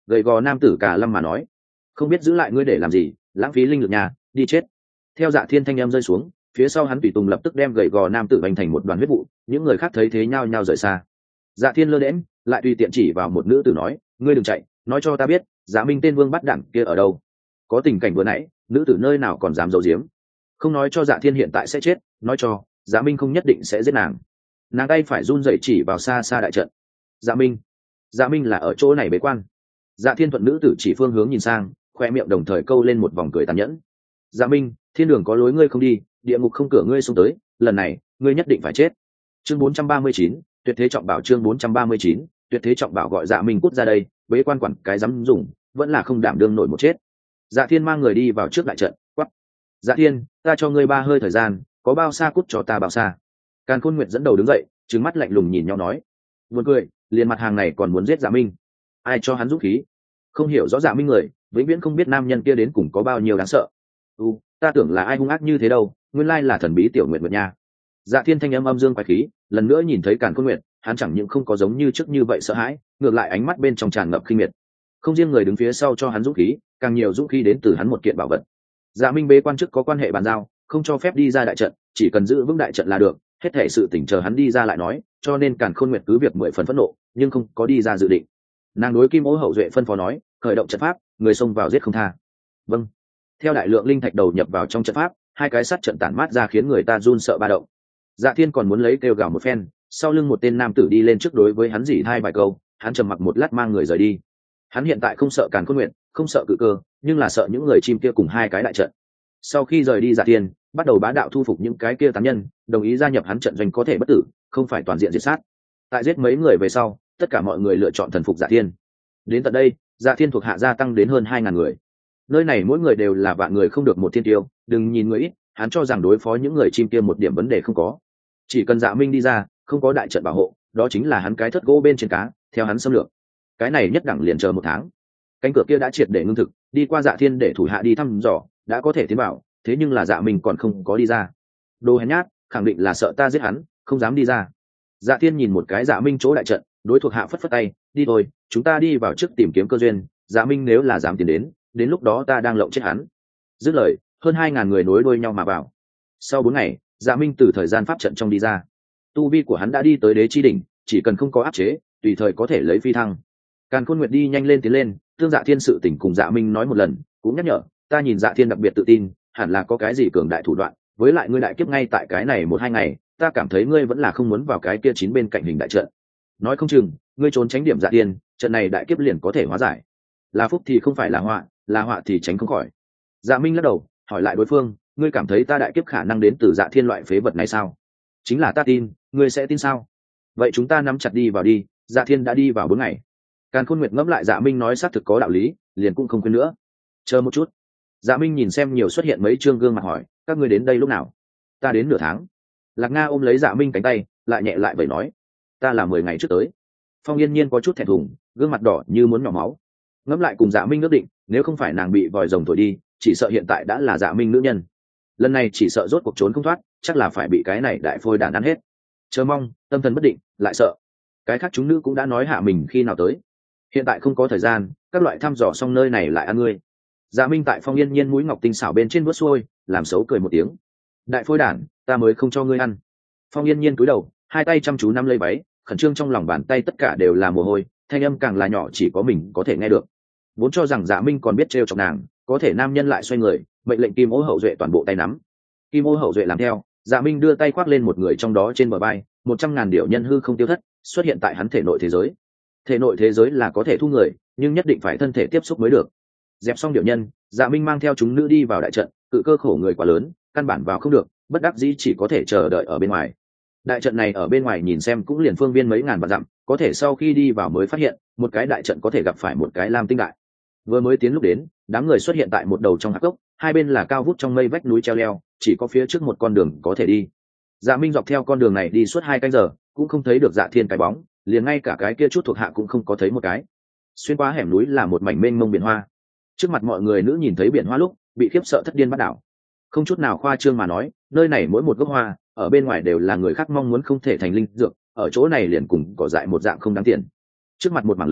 S1: gầy gò nam tử cả lâm mà nói, không biết giữ lại ngươi để làm gì, lãng phí linh lực nhà, đi chết. Theo Dạ Thiên thanh em rơi xuống, phía sau hắn tùy tùng lập tức đem gầy gò nam tử bành thành một đoàn huyết vụ, những người khác thấy thế nhao nhao rời xa. Dạ Thiên lơ đễnh lại tùy tiện chỉ vào một nữ tử nói, ngươi đừng chạy, nói cho ta biết Dạ Minh tên vương bắt đẳng kia ở đâu. Có tình cảnh vừa nãy, nữ tử nơi nào còn dám giấu giếm, không nói cho Dạ Thiên hiện tại sẽ chết, nói cho Dạ Minh không nhất định sẽ giết nàng. Nàng tay phải run rẩy chỉ vào xa xa đại trận. Dạ Minh, Dạ Minh là ở chỗ này bế quan. Dạ Thiên thuận nữ tử chỉ phương hướng nhìn sang, khoe miệng đồng thời câu lên một vòng cười tàn nhẫn. Dạ Minh, thiên đường có lối ngươi không đi, địa ngục không cửa ngươi xuống tới, lần này ngươi nhất định phải chết. Chương bốn trăm ba mươi chín, tuyệt thế trọng bảo. Chương bốn trăm ba mươi chín, tuyệt thế trọng bảo. Gọi Dạ Minh cút ra đây, bế quan quản cái dám dùng, vẫn là không đảm đương nổi một chết. Dạ Thiên mang người đi vào trước đại trận, quắc. Dạ Thiên, ta cho ngươi ba hơi thời gian, có bao xa cút cho ta bao xa. Càn Khôn Nguyệt dẫn đầu đứng dậy, trừng mắt lạnh lùng nhìn nhau nói, buồn cười, liền mặt hàng này còn muốn giết Dạ Minh, ai cho hắn dũng khí? Không hiểu rõ Dạ Minh người, vĩnh viễn không biết nam nhân kia đến cùng có bao nhiêu đáng sợ. U, ta tưởng là ai hung ác như thế đâu, nguyên lai là thần bí tiểu Nguyệt Nguyệt nha. Dạ Thiên thanh âm âm dương quái khí, lần nữa nhìn thấy Càn Khôn Nguyệt, hắn chẳng những không có giống như trước như vậy sợ hãi, ngược lại ánh mắt bên trong tràn ngập khinh miệt. Không riêng người đứng phía sau cho hắn dũng khí, càng nhiều dũng khí đến từ hắn một kiện bảo vật. Dạ Minh bế quan chức có quan hệ bàn giao, không cho phép đi ra đại trận, chỉ cần giữ vững đại trận là được, hết thể sự tỉnh chờ hắn đi ra lại nói, cho nên Càn Khôn Nguyệt cứ việc mười phần phẫn nộ, nhưng không có đi ra dự định. Nàng đối Kim Ô hậu duệ phân phó nói, khởi động trận pháp, người xông vào giết không tha. Vâng. Theo đại lượng linh thạch đầu nhập vào trong trận pháp, hai cái sắt trận tản mát ra khiến người ta run sợ ba động. Dạ Thiên còn muốn lấy kêu gào một phen, sau lưng một tên nam tử đi lên trước đối với hắn dỉ hai bài câu, hắn trầm mặc một lát mang người rời đi. Hắn hiện tại không sợ Càn Khôn Nguyệt, không sợ cự cơ, nhưng là sợ những người chim kia cùng hai cái đại trận. Sau khi rời đi Dạ Thiên, bắt đầu bá đạo thu phục những cái kia tán nhân, đồng ý gia nhập hắn trận doanh có thể bất tử, không phải toàn diện diệt sát. Tại giết mấy người về sau, tất cả mọi người lựa chọn thần phục Dạ Thiên. Đến tận đây, Dạ Thiên thuộc hạ gia tăng đến hơn hai ngàn người. Nơi này mỗi người đều là vạn người không được một thiên tiêu, đừng nhìn người ít, hắn cho rằng đối phó những người chim kia một điểm vấn đề không có. Chỉ cần Dạ Minh đi ra, không có đại trận bảo hộ, đó chính là hắn cái thất gỗ bên trên cá, theo hắn xâm lược. Cái này nhất đẳng liền chờ một tháng. Cánh cửa kia đã triệt để ngưng thực, đi qua Dạ Thiên để thủ hạ đi thăm dò, đã có thể tiến vào, thế nhưng là Dạ Minh còn không có đi ra. Đồ hèn nhát, khẳng định là sợ ta giết hắn, không dám đi ra. Dạ Thiên nhìn một cái Dạ Minh chỗ đại trận, đối thuộc hạ phất phất tay, đi thôi, chúng ta đi vào trước tìm kiếm cơ duyên. Dạ Minh nếu là dám tiến đến, đến lúc đó ta đang lộng chết hắn. Dứt lời, hơn hai ngàn người nối đuôi nhau mà vào. Sau bốn ngày, Dạ Minh từ thời gian pháp trận trong đi ra. Tu vi của hắn đã đi tới đế chi đỉnh, chỉ cần không có áp chế, tùy thời có thể lấy phi thăng. Càn Khôn Nguyệt đi nhanh lên tiến lên, tương Dạ Thiên sự tình cùng Dạ Minh nói một lần, cũng nhắc nhở, ta nhìn Dạ Thiên đặc biệt tự tin, hẳn là có cái gì cường đại thủ đoạn, với lại ngươi đại kiếp ngay tại cái này một hai ngày, ta cảm thấy ngươi vẫn là không muốn vào cái kia chín bên cạnh hình đại trận. Nói không chừng, ngươi trốn tránh điểm Dạ Thiên, trận này đại kiếp liền có thể hóa giải. Là phúc thì không phải là họa, là họa thì tránh không khỏi. Dạ Minh lắc đầu, hỏi lại đối phương, ngươi cảm thấy ta đại kiếp khả năng đến từ Dạ Thiên loại phế vật này sao? Chính là ta tin, ngươi sẽ tin sao? Vậy chúng ta nắm chặt đi vào đi, Dạ Thiên đã đi vào bốn ngày. Càn Khôn Nguyệt ngẫm lại Dạ Minh nói xác thực có đạo lý, liền cũng không quên nữa. Chờ một chút. Dạ Minh nhìn xem nhiều xuất hiện mấy trương gương mặt hỏi, các ngươi đến đây lúc nào? Ta đến nửa tháng. Lạc Nga ôm lấy Dạ Minh cánh tay, lại nhẹ lại vậy nói, ta là mười ngày trước tới. Phong Yên Nhiên có chút thẹn thùng, gương mặt đỏ như muốn nhỏ máu. Ngẫm lại cùng Dạ Minh ước định, nếu không phải nàng bị vòi rồng thổi đi, chỉ sợ hiện tại đã là Dạ Minh nữ nhân. Lần này chỉ sợ rốt cuộc trốn không thoát, chắc là phải bị cái này đại phôi đàn ăn hết. Chờ mong, tâm thần bất định, lại sợ. Cái khác chúng nữ cũng đã nói hạ mình khi nào tới. Hiện tại không có thời gian, các loại thăm dò xong nơi này lại ăn ngươi. Dạ Minh tại Phong Yên Nhiên mũi ngọc tinh xảo bên trên vuốt xuôi, làm xấu cười một tiếng. Đại phôi đản, ta mới không cho ngươi ăn. Phong Yên Nhiên cúi đầu, hai tay chăm chú nắm lấy váy, khẩn trương trong lòng bàn tay tất cả đều là mồ hôi, thanh âm càng là nhỏ chỉ có mình có thể nghe được. Vốn cho rằng Dạ Minh còn biết trêu chọc nàng, có thể nam nhân lại xoay người, mệnh lệnh Kim Ô hậu duệ toàn bộ tay nắm. Kim Ô hậu duệ làm theo, Dạ Minh đưa tay khoác lên một người trong đó trên bờ vai, một trăm ngàn điểu nhân hư không tiêu thất, xuất hiện tại hắn thể nội thế giới. Thể nội thế giới là có thể thu người, nhưng nhất định phải thân thể tiếp xúc mới được. Dẹp xong điểu nhân, Dạ Minh mang theo chúng nữ đi vào đại trận, cự cơ khổ người quá lớn, căn bản vào không được, bất đắc dĩ chỉ có thể chờ đợi ở bên ngoài. Đại trận này ở bên ngoài nhìn xem cũng liền phương viên mấy ngàn vạn dặm, có thể sau khi đi vào mới phát hiện, một cái đại trận có thể gặp phải một cái lam tinh đại. Vừa mới tiến lúc đến, đám người xuất hiện tại một đầu trong hạp cốc, hai bên là cao vút trong mây vách núi treo leo, chỉ có phía trước một con đường có thể đi. Dạ Minh dọc theo con đường này đi suốt hai canh giờ, cũng không thấy được Dạ Thiên cái bóng, liền ngay cả cái kia chút thuộc hạ cũng không có thấy một cái. Xuyên qua hẻm núi là một mảnh mênh mông biển hoa. Trước mặt mọi người nữ nhìn thấy biển hoa lúc, bị khiếp sợ thất điên bắt đảo. Không chút nào khoa trương mà nói, nơi này mỗi một gốc hoa, ở bên ngoài đều là người khác mong muốn không thể thành linh dược, ở chỗ này liền cùng cỏ dại một dạng không đáng tiền. Trước mặt một mảng lớn,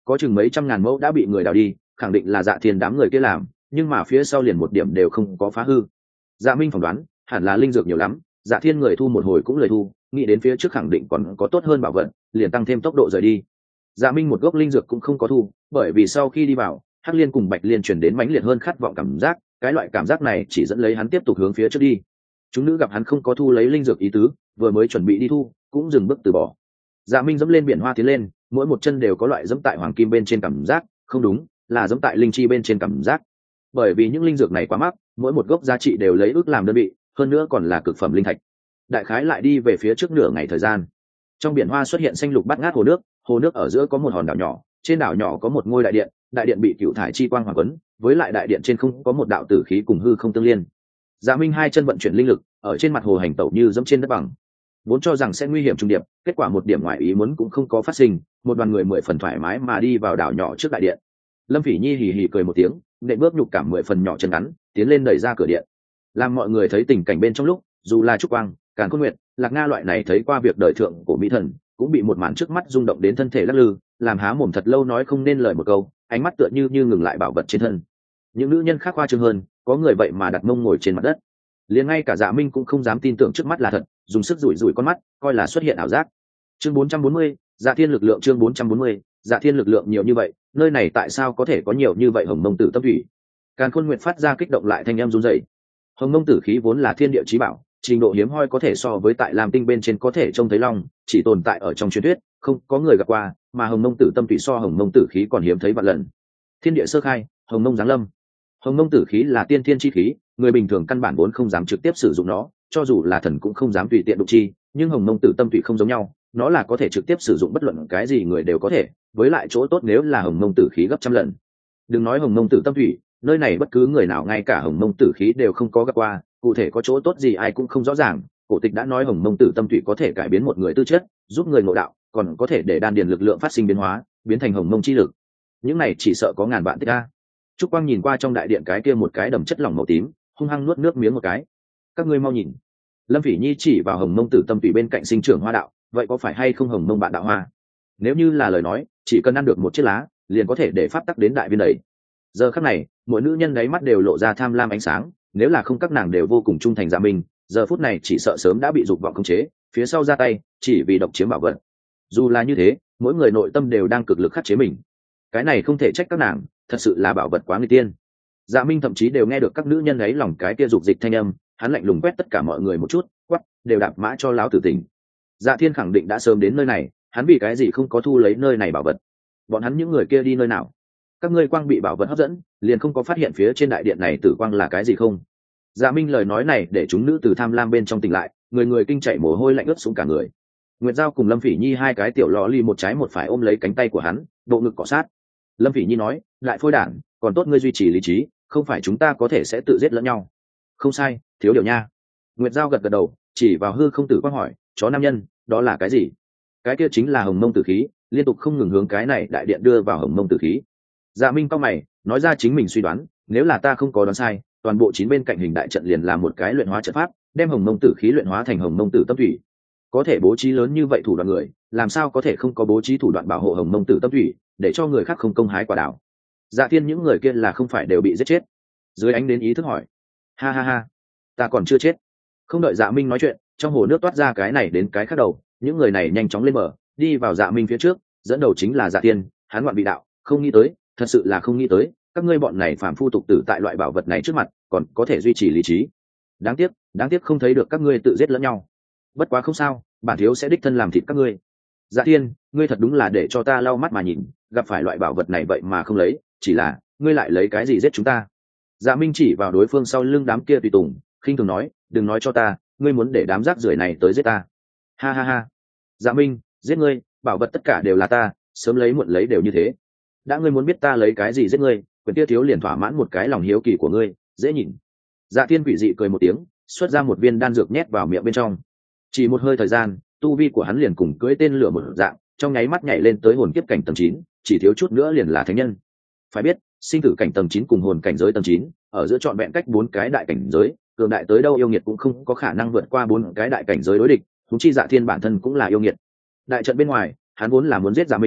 S1: có chừng mấy trăm ngàn mẫu đã bị người đào đi, khẳng định là Dạ Thiên đám người kia làm, nhưng mà phía sau liền một điểm đều không có phá hư. Dạ Minh phỏng đoán hẳn là linh dược nhiều lắm, Dạ Thiên người thu một hồi cũng lời thu, nghĩ đến phía trước khẳng định còn có tốt hơn bảo vật, liền tăng thêm tốc độ rời đi. Dạ Minh một gốc linh dược cũng không có thu, bởi vì sau khi đi vào, Hắc Liên cùng Bạch Liên chuyển đến mãnh liệt hơn khát vọng cảm giác, cái loại cảm giác này chỉ dẫn lấy hắn tiếp tục hướng phía trước đi. Chúng nữ gặp hắn không có thu lấy linh dược ý tứ, vừa mới chuẩn bị đi thu, cũng dừng bước từ bỏ. Dạ Minh dẫm lên biển hoa tiến lên, mỗi một chân đều có loại dẫm tại hoàng kim bên trên cảm giác, không đúng, là dẫm tại linh chi bên trên cảm giác. Bởi vì những linh dược này quá mắc, mỗi một gốc giá trị đều lấy ước làm đơn vị, hơn nữa còn là cực phẩm linh thạch. Đại khái lại đi về phía trước nửa ngày thời gian. Trong biển hoa xuất hiện xanh lục bát ngát hồ nước, hồ nước ở giữa có một hòn đảo nhỏ, trên đảo nhỏ có một ngôi đại điện, đại điện bị cựu thải chi quang hoàng quấn, với lại đại điện trên không có một đạo tử khí cùng hư không tương liên. Dạ Minh hai chân vận chuyển linh lực, ở trên mặt hồ hành tẩu như dẫm trên đất bằng. Vốn cho rằng sẽ nguy hiểm trùng điệp, kết quả một điểm ngoại ý muốn cũng không có phát sinh, một đoàn người mười phần thoải mái mà đi vào đảo nhỏ trước đại điện. Lâm Phỉ Nhi hì hì cười một tiếng, nện bước nhục cảm mười phần nhỏ chân ngắn, tiến lên đẩy ra cửa điện. Làm mọi người thấy tình cảnh bên trong lúc, dù là Trúc Quang, Càn Khôn Nguyệt, Lạc Nga loại này thấy qua việc đời thượng của mỹ thần, cũng bị một màn trước mắt rung động đến thân thể lắc lư, làm há mồm thật lâu nói không nên lời một câu, ánh mắt tựa như như ngừng lại bảo vật trên thân. Những nữ nhân khác khoa trương hơn, có người vậy mà đặt mông ngồi trên mặt đất. Liền ngay cả Dạ Minh cũng không dám tin tưởng trước mắt là thật, dùng sức rủi rủi con mắt, coi là xuất hiện ảo giác. Chương bốn trăm bốn mươi, Dạ Thiên lực lượng chương bốn trăm bốn mươi, Dạ Thiên lực lượng nhiều như vậy, nơi này tại sao có thể có nhiều như vậy hồng mông tử tâm thủy? Càn Khôn Nguyệt phát ra kích động lại thanh em run rẩy. Hồng mông tử khí vốn là thiên địa chí bảo, trình độ hiếm hoi có thể so với tại Lam Tinh bên trên có thể trông thấy long, chỉ tồn tại ở trong truyền thuyết, không có người gặp qua, mà hồng mông tử tâm thủy so hồng mông tử khí còn hiếm thấy vạn lần. Thiên địa sơ khai, hồng mông giáng lâm. Hồng mông tử khí là tiên thiên chi khí, người bình thường căn bản vốn không dám trực tiếp sử dụng nó, cho dù là thần cũng không dám tùy tiện đụng chi, nhưng hồng mông tử tâm thủy không giống nhau, nó là có thể trực tiếp sử dụng bất luận cái gì người đều có thể, với lại chỗ tốt nếu là hồng mông tử khí gấp trăm lần. Đừng nói hồng mông tử tâm thủy, nơi này bất cứ người nào ngay cả hồng mông tử khí đều không có gặp qua, cụ thể có chỗ tốt gì ai cũng không rõ ràng. Cổ tịch đã nói hồng mông tử tâm thủy có thể cải biến một người tư chất, giúp người ngộ đạo, còn có thể để đan điền lực lượng phát sinh biến hóa, biến thành hồng mông chi lực. Những này chỉ sợ có ngàn vạn tích a. Trúc Quang nhìn qua trong đại điện cái kia một cái đầm chất lỏng màu tím, hung hăng nuốt nước miếng một cái. Các ngươi mau nhìn. Lâm Phỉ Nhi chỉ vào hồng mông tử tâm thủy bên cạnh sinh trưởng hoa đạo, vậy có phải hay không hồng mông bạn đạo hoa? Nếu như là lời nói, chỉ cần ăn được một chiếc lá, liền có thể để pháp tắc đến đại viên đầy. Giờ khắc này, mỗi nữ nhân đáy mắt đều lộ ra tham lam ánh sáng, nếu là không các nàng đều vô cùng trung thành Dạ Minh, giờ phút này chỉ sợ sớm đã bị dục vọng khống chế, phía sau ra tay, chỉ vì độc chiếm bảo vật. Dù là như thế, mỗi người nội tâm đều đang cực lực khắc chế mình. Cái này không thể trách các nàng, thật sự là bảo vật quá nguy tiên. Dạ Minh thậm chí đều nghe được các nữ nhân ấy lòng cái kia dục dịch thanh âm, hắn lạnh lùng quét tất cả mọi người một chút, quắc, đều đạp mã cho láo tử tình. Dạ Thiên khẳng định đã sớm đến nơi này, hắn vì cái gì không có thu lấy nơi này bảo vật? Bọn hắn những người kia đi nơi nào? Các ngươi quang bị bảo vật hấp dẫn, liền không có phát hiện phía trên đại điện này tử quang là cái gì không? Dạ Minh lời nói này để chúng nữ từ tham lam bên trong tỉnh lại, người người kinh chạy mồ hôi lạnh ướt xuống cả người. Nguyệt Giao cùng Lâm Phỉ Nhi hai cái tiểu lọ ly một trái một phải ôm lấy cánh tay của hắn, bộ ngực cọ sát. Lâm Phỉ Nhi nói, lại phôi đản, còn tốt ngươi duy trì lý trí, không phải chúng ta có thể sẽ tự giết lẫn nhau. Không sai, thiếu điều nha. Nguyệt Giao gật gật đầu, chỉ vào hư không tử quang hỏi, chó nam nhân, đó là cái gì? Cái kia chính là hồng mông tử khí, liên tục không ngừng hướng cái này đại điện đưa vào hồng mông tử khí. Dạ Minh cau mày, nói ra chính mình suy đoán, nếu là ta không có đoán sai, toàn bộ chín bên cạnh hình đại trận liền là một cái luyện hóa trận pháp, đem hồng mông tử khí luyện hóa thành hồng mông tử tâm thủy. Có thể bố trí lớn như vậy thủ đoạn người, làm sao có thể không có bố trí thủ đoạn bảo hộ hồng mông tử tâm thủy, để cho người khác không công hái quả đảo? Dạ Thiên những người kia là không phải đều bị giết chết? Dưới ánh đến ý thức hỏi. Ha ha ha, ta còn chưa chết. Không đợi Dạ Minh nói chuyện, trong hồ nước toát ra cái này đến cái khác đầu, những người này nhanh chóng lên bờ, đi vào Dạ Minh phía trước, dẫn đầu chính là Dạ Thiên, hắn ngoạn bị đạo, không nghĩ tới, thật sự là không nghĩ tới, các ngươi bọn này phàm phu tục tử tại loại bảo vật này trước mặt, còn có thể duy trì lý trí. Đáng tiếc, đáng tiếc không thấy được các ngươi tự giết lẫn nhau. Bất quá không sao, bản thiếu sẽ đích thân làm thịt các ngươi. Dạ Thiên, ngươi thật đúng là để cho ta lau mắt mà nhìn, gặp phải loại bảo vật này vậy mà không lấy, chỉ là, ngươi lại lấy cái gì giết chúng ta? Dạ Minh chỉ vào đối phương sau lưng đám kia tùy tùng, khinh thường nói, đừng nói cho ta, ngươi muốn để đám rác rưởi này tới giết ta. Ha ha ha. Dạ Minh, giết ngươi, bảo vật tất cả đều là ta, sớm lấy muộn lấy đều như thế. Đã ngươi muốn biết ta lấy cái gì giết ngươi, quyền tia thiếu liền thỏa mãn một cái lòng hiếu kỳ của ngươi, dễ nhìn. Dạ Thiên quỷ dị cười một tiếng, xuất ra một viên đan dược nhét vào miệng bên trong. Chỉ một hơi thời gian, tu vi của hắn liền cùng cưỡi tên lửa một dạng, trong nháy mắt nhảy lên tới hồn kiếp cảnh tầng chín, chỉ thiếu chút nữa liền là thánh nhân. Phải biết, sinh tử cảnh tầng chín cùng hồn cảnh giới tầng chín, ở giữa trọn vẹn cách bốn cái đại cảnh giới, cường đại tới đâu yêu nghiệt cũng không có khả năng vượt qua bốn cái đại cảnh giới đối địch, huống chi Dạ Thiên bản thân cũng là yêu nghiệt. Đại trận bên ngoài, hắn vốn là muốn giết Dạ Minh,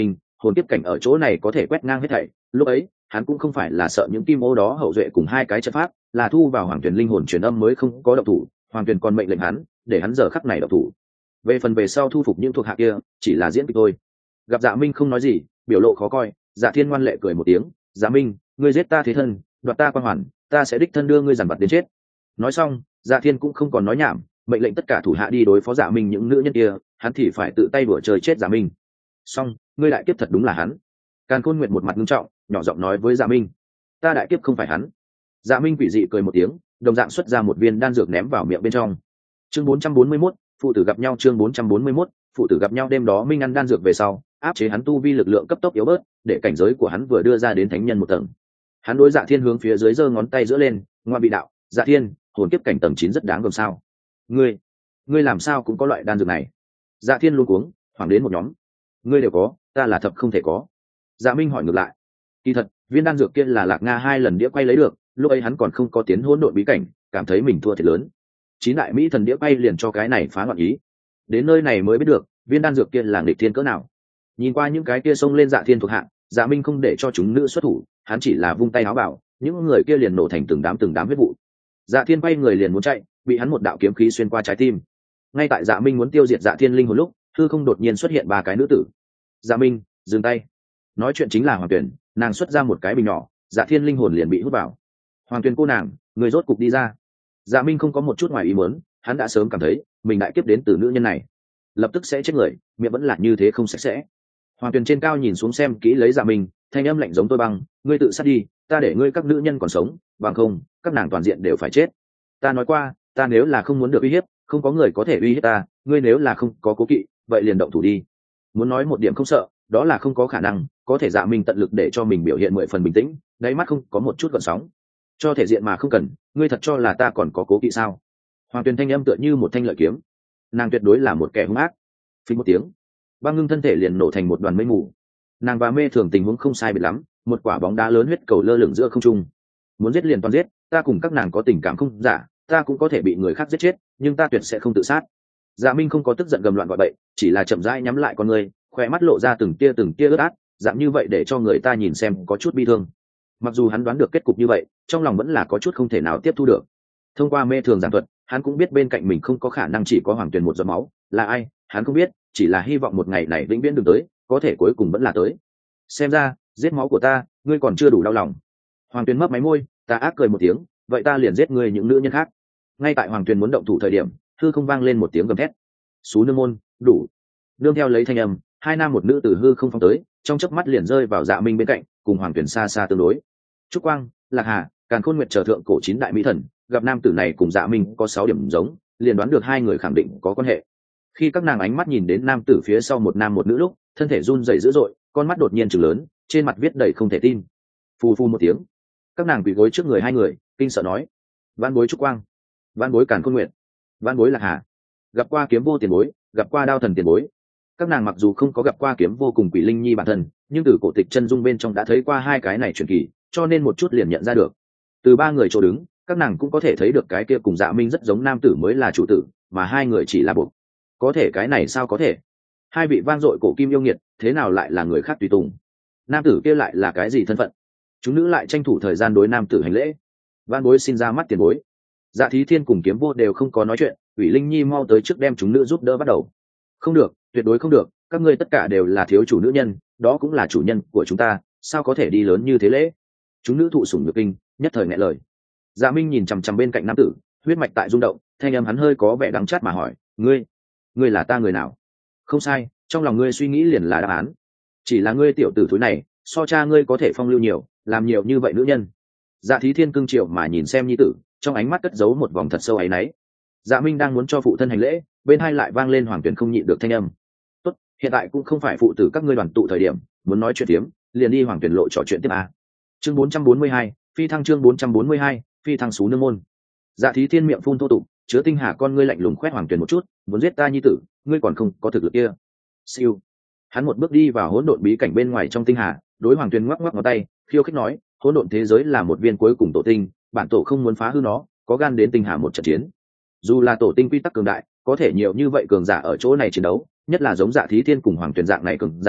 S1: hồn kiếp cảnh ở chỗ này có thể quét ngang hết thảy. Lúc ấy hắn cũng không phải là sợ những kim ô đó hậu duệ cùng hai cái trận pháp, là thu vào hoàng tuyển linh hồn truyền âm mới không có động thủ. Hoàng tuyển còn mệnh lệnh hắn để hắn giờ khắc này động thủ. Về phần về sau thu phục những thuộc hạ kia chỉ là diễn kịch thôi. Gặp Dạ Minh không nói gì, biểu lộ khó coi, Dạ Thiên ngoan lệ cười một tiếng. Dạ Minh, ngươi giết ta thế thân, đoạt ta quan hoàn, ta sẽ đích thân đưa ngươi giàn vật đến chết. Nói xong, Dạ Thiên cũng không còn nói nhảm, mệnh lệnh tất cả thủ hạ đi đối phó Dạ Minh những nữ nhân kia, hắn thì phải tự tay đùa trời chết Dạ Minh. Xong, ngươi đại kiếp thật đúng là hắn. Càn Khôn Nguyệt một mặt nghiêm trọng, nhỏ giọng nói với Dạ Minh, ta đại kiếp không phải hắn. Dạ Minh quỷ dị cười một tiếng, đồng dạng xuất ra một viên đan dược ném vào miệng bên trong. Chương bốn trăm bốn mươi mốt, phụ tử gặp nhau. Chương bốn trăm bốn mươi mốt, phụ tử gặp nhau. Đêm đó Minh ăn đan dược về sau, áp chế hắn tu vi lực lượng cấp tốc yếu bớt, để cảnh giới của hắn vừa đưa ra đến thánh nhân một tầng. Hắn đối Dạ Thiên hướng phía dưới giơ ngón tay giữa lên, ngoa bị đạo, Dạ Thiên, hồn kiếp cảnh tầng chín rất đáng gờm sao? Ngươi, ngươi làm sao cũng có loại đan dược này? Dạ Thiên luống cuống, hoảng đến một nhóm. Ngươi đều có, ta là thập không thể có. Dạ Minh hỏi ngược lại. Kỳ thật, viên đan dược kia là Lạc Nga hai lần đĩa quay lấy được, lúc ấy hắn còn không có tiến hỗn độn bí cảnh, cảm thấy mình thua thiệt lớn. Chín đại mỹ thần đĩa quay liền cho cái này phá loạn ý. Đến nơi này mới biết được, viên đan dược kia là nghịch thiên cỡ nào. Nhìn qua những cái kia xông lên Dạ Thiên thuộc hạng, Dạ Minh không để cho chúng nữ xuất thủ, hắn chỉ là vung tay áo bảo, những người kia liền nổ thành từng đám từng đám huyết vụ. Dạ Thiên bay người liền muốn chạy, bị hắn một đạo kiếm khí xuyên qua trái tim. Ngay tại Dạ Minh muốn tiêu diệt Dạ Thiên linh hồn lúc, hư không đột nhiên xuất hiện ba cái nữ tử. Dạ Minh, dừng tay. Nói chuyện chính là Hoàng Tuyển, nàng xuất ra một cái bình nhỏ, Dạ Thiên linh hồn liền bị hút vào. Hoàng Tuyển cô nàng, người rốt cục đi ra. Dạ Minh không có một chút ngoài ý muốn, hắn đã sớm cảm thấy mình đại kiếp đến từ nữ nhân này, lập tức sẽ chết người, miệng vẫn là như thế không sạch sẽ. Hoàng Tuyền trên cao nhìn xuống xem kỹ lấy Dạ Minh, thanh âm lạnh giống tôi băng, ngươi tự sát đi, ta để ngươi các nữ nhân còn sống, bằng không các nàng toàn diện đều phải chết. Ta nói qua, ta nếu là không muốn được uy hiếp, không có người có thể uy hiếp ta, ngươi nếu là không có cố kỵ, vậy liền động thủ đi. Muốn nói một điểm không sợ, đó là không có khả năng, có thể Dạ Minh tận lực để cho mình biểu hiện mười phần bình tĩnh, đáy mắt không có một chút gợn sóng. Cho thể diện mà không cần, ngươi thật cho là ta còn có cố kỵ sao? Hoàng Tuyền thanh âm tựa như một thanh lợi kiếm, nàng tuyệt đối là một kẻ hung ác. Phình một tiếng, băng ngưng thân thể liền nổ thành một đoàn mây mù. Nàng và Mê Thường tình huống không sai biệt lắm, một quả bóng đá lớn huyết cầu lơ lửng giữa không trung. Muốn giết liền toàn giết, ta cùng các nàng có tình cảm không giả, ta cũng có thể bị người khác giết chết, nhưng ta tuyệt sẽ không tự sát. Dạ Minh không có tức giận gầm loạn gọi bậy, chỉ là chậm rãi nhắm lại con người, khoe mắt lộ ra từng tia từng tia ướt át, dạng như vậy để cho người ta nhìn xem có chút bi thương. Mặc dù hắn đoán được kết cục như vậy, trong lòng vẫn là có chút không thể nào tiếp thu được. Thông qua Mê Thường giảng thuật, hắn cũng biết bên cạnh mình không có khả năng chỉ có Hoàng Tuyền một giọt máu, là ai hắn không biết, chỉ là hy vọng một ngày này vĩnh viễn đừng tới, có thể cuối cùng vẫn là tới. Xem ra giết máu của ta, ngươi còn chưa đủ đau lòng. Hoàng Tuyền mấp máy môi, ta ác cười một tiếng, vậy ta liền giết ngươi những nữ nhân khác. Ngay tại Hoàng Tuyền muốn động thủ thời điểm, hư không vang lên một tiếng gầm thét. Xú nương môn, đủ. Nương theo lấy thanh âm, hai nam một nữ từ hư không phóng tới, trong chớp mắt liền rơi vào Dạ Minh bên cạnh, cùng Hoàng Tuyền xa xa tương đối. Trúc Quang, Lạc Hà, Càn Khôn Nguyệt trở thượng cổ chín đại mỹ thần, gặp nam tử này cùng Dạ Minh có sáu điểm giống, liền đoán được hai người khẳng định có quan hệ. Khi các nàng ánh mắt nhìn đến nam tử phía sau một nam một nữ lúc, thân thể run rẩy dữ dội, con mắt đột nhiên trừng lớn, trên mặt viết đầy không thể tin. Phù phù một tiếng, các nàng quỳ gối trước người hai người, kinh sợ nói: Vãn bối Trúc Quang, vãn bối Càn Khôn Nguyệt, vãn bối Lạc Hà, gặp qua kiếm vô tiền bối, gặp qua đao thần tiền bối. Các nàng mặc dù không có gặp qua kiếm vô cùng quỷ linh nhi bản thân, nhưng từ cổ tịch chân dung bên trong đã thấy qua hai cái này truyền kỳ, cho nên một chút liền nhận ra được. Từ ba người chỗ đứng, các nàng cũng có thể thấy được cái kia cùng Dạ Minh rất giống nam tử mới là chủ tử, mà hai người chỉ là buộc. Có thể cái này sao có thể? Hai vị vang dội cổ kim yêu nghiệt, thế nào lại là người khác tùy tùng? Nam tử kia lại là cái gì thân phận? Chúng nữ lại tranh thủ thời gian đối nam tử hành lễ. Van bối xin ra mắt tiền bối. Dạ Thí Thiên cùng Kiếm Vô đều không có nói chuyện, Ủy Linh Nhi mau tới trước đem chúng nữ giúp đỡ bắt đầu. Không được, tuyệt đối không được, các ngươi tất cả đều là thiếu chủ nữ nhân, đó cũng là chủ nhân của chúng ta, sao có thể đi lớn như thế lễ? Chúng nữ thụ sủng nhược kinh, nhất thời nghẹn lời. Dạ Minh nhìn chằm chằm bên cạnh nam tử, huyết mạch tại rung động, thanh âm hắn hơi có vẻ đắng chát mà hỏi: ngươi, ngươi là ta người nào? Không sai, trong lòng ngươi suy nghĩ liền là đáp án. Chỉ là ngươi tiểu tử thúi này, so cha ngươi có thể phong lưu nhiều, làm nhiều như vậy nữ nhân. Dạ Thí Thiên cưng chiều mà nhìn xem nhi tử, trong ánh mắt cất giấu một vòng thật sâu áy náy. Dạ Minh đang muốn cho phụ thân hành lễ, bên hai lại vang lên Hoàng Tuyển không nhịn được thanh âm: tốt, hiện tại cũng không phải phụ tử các ngươi đoàn tụ thời điểm, muốn nói chuyện tiếm, liền đi Hoàng Tuyển lộ trò chuyện tiếp à. Chương bốn trăm bốn mươi hai, phi thăng. Chương bốn trăm bốn mươi hai, phi thăng xú nương môn. Dạ Thí Thiên miệng phun thô tục, chứa tinh hà con ngươi lạnh lùng quét Hoàng Tuyển một chút, muốn giết ta nhi tử, ngươi còn không có thực lực kia. Siêu. Hắn một bước đi vào hỗn độn bí cảnh bên ngoài trong tinh hà, đối Hoàng Tuyển ngoắc ngoắc ngón tay, khiêu khích nói: hỗn độn thế giới là một viên cuối cùng tổ tinh, bản tổ không muốn phá hư nó, có gan đến tinh hà một trận chiến. Dù là tổ tinh quy tắc cường đại, có thể nhiều như vậy cường giả ở chỗ này chiến đấu, nhất là giống Dạ Thí Thiên cùng Hoàng Tuyển dạng này cường giả,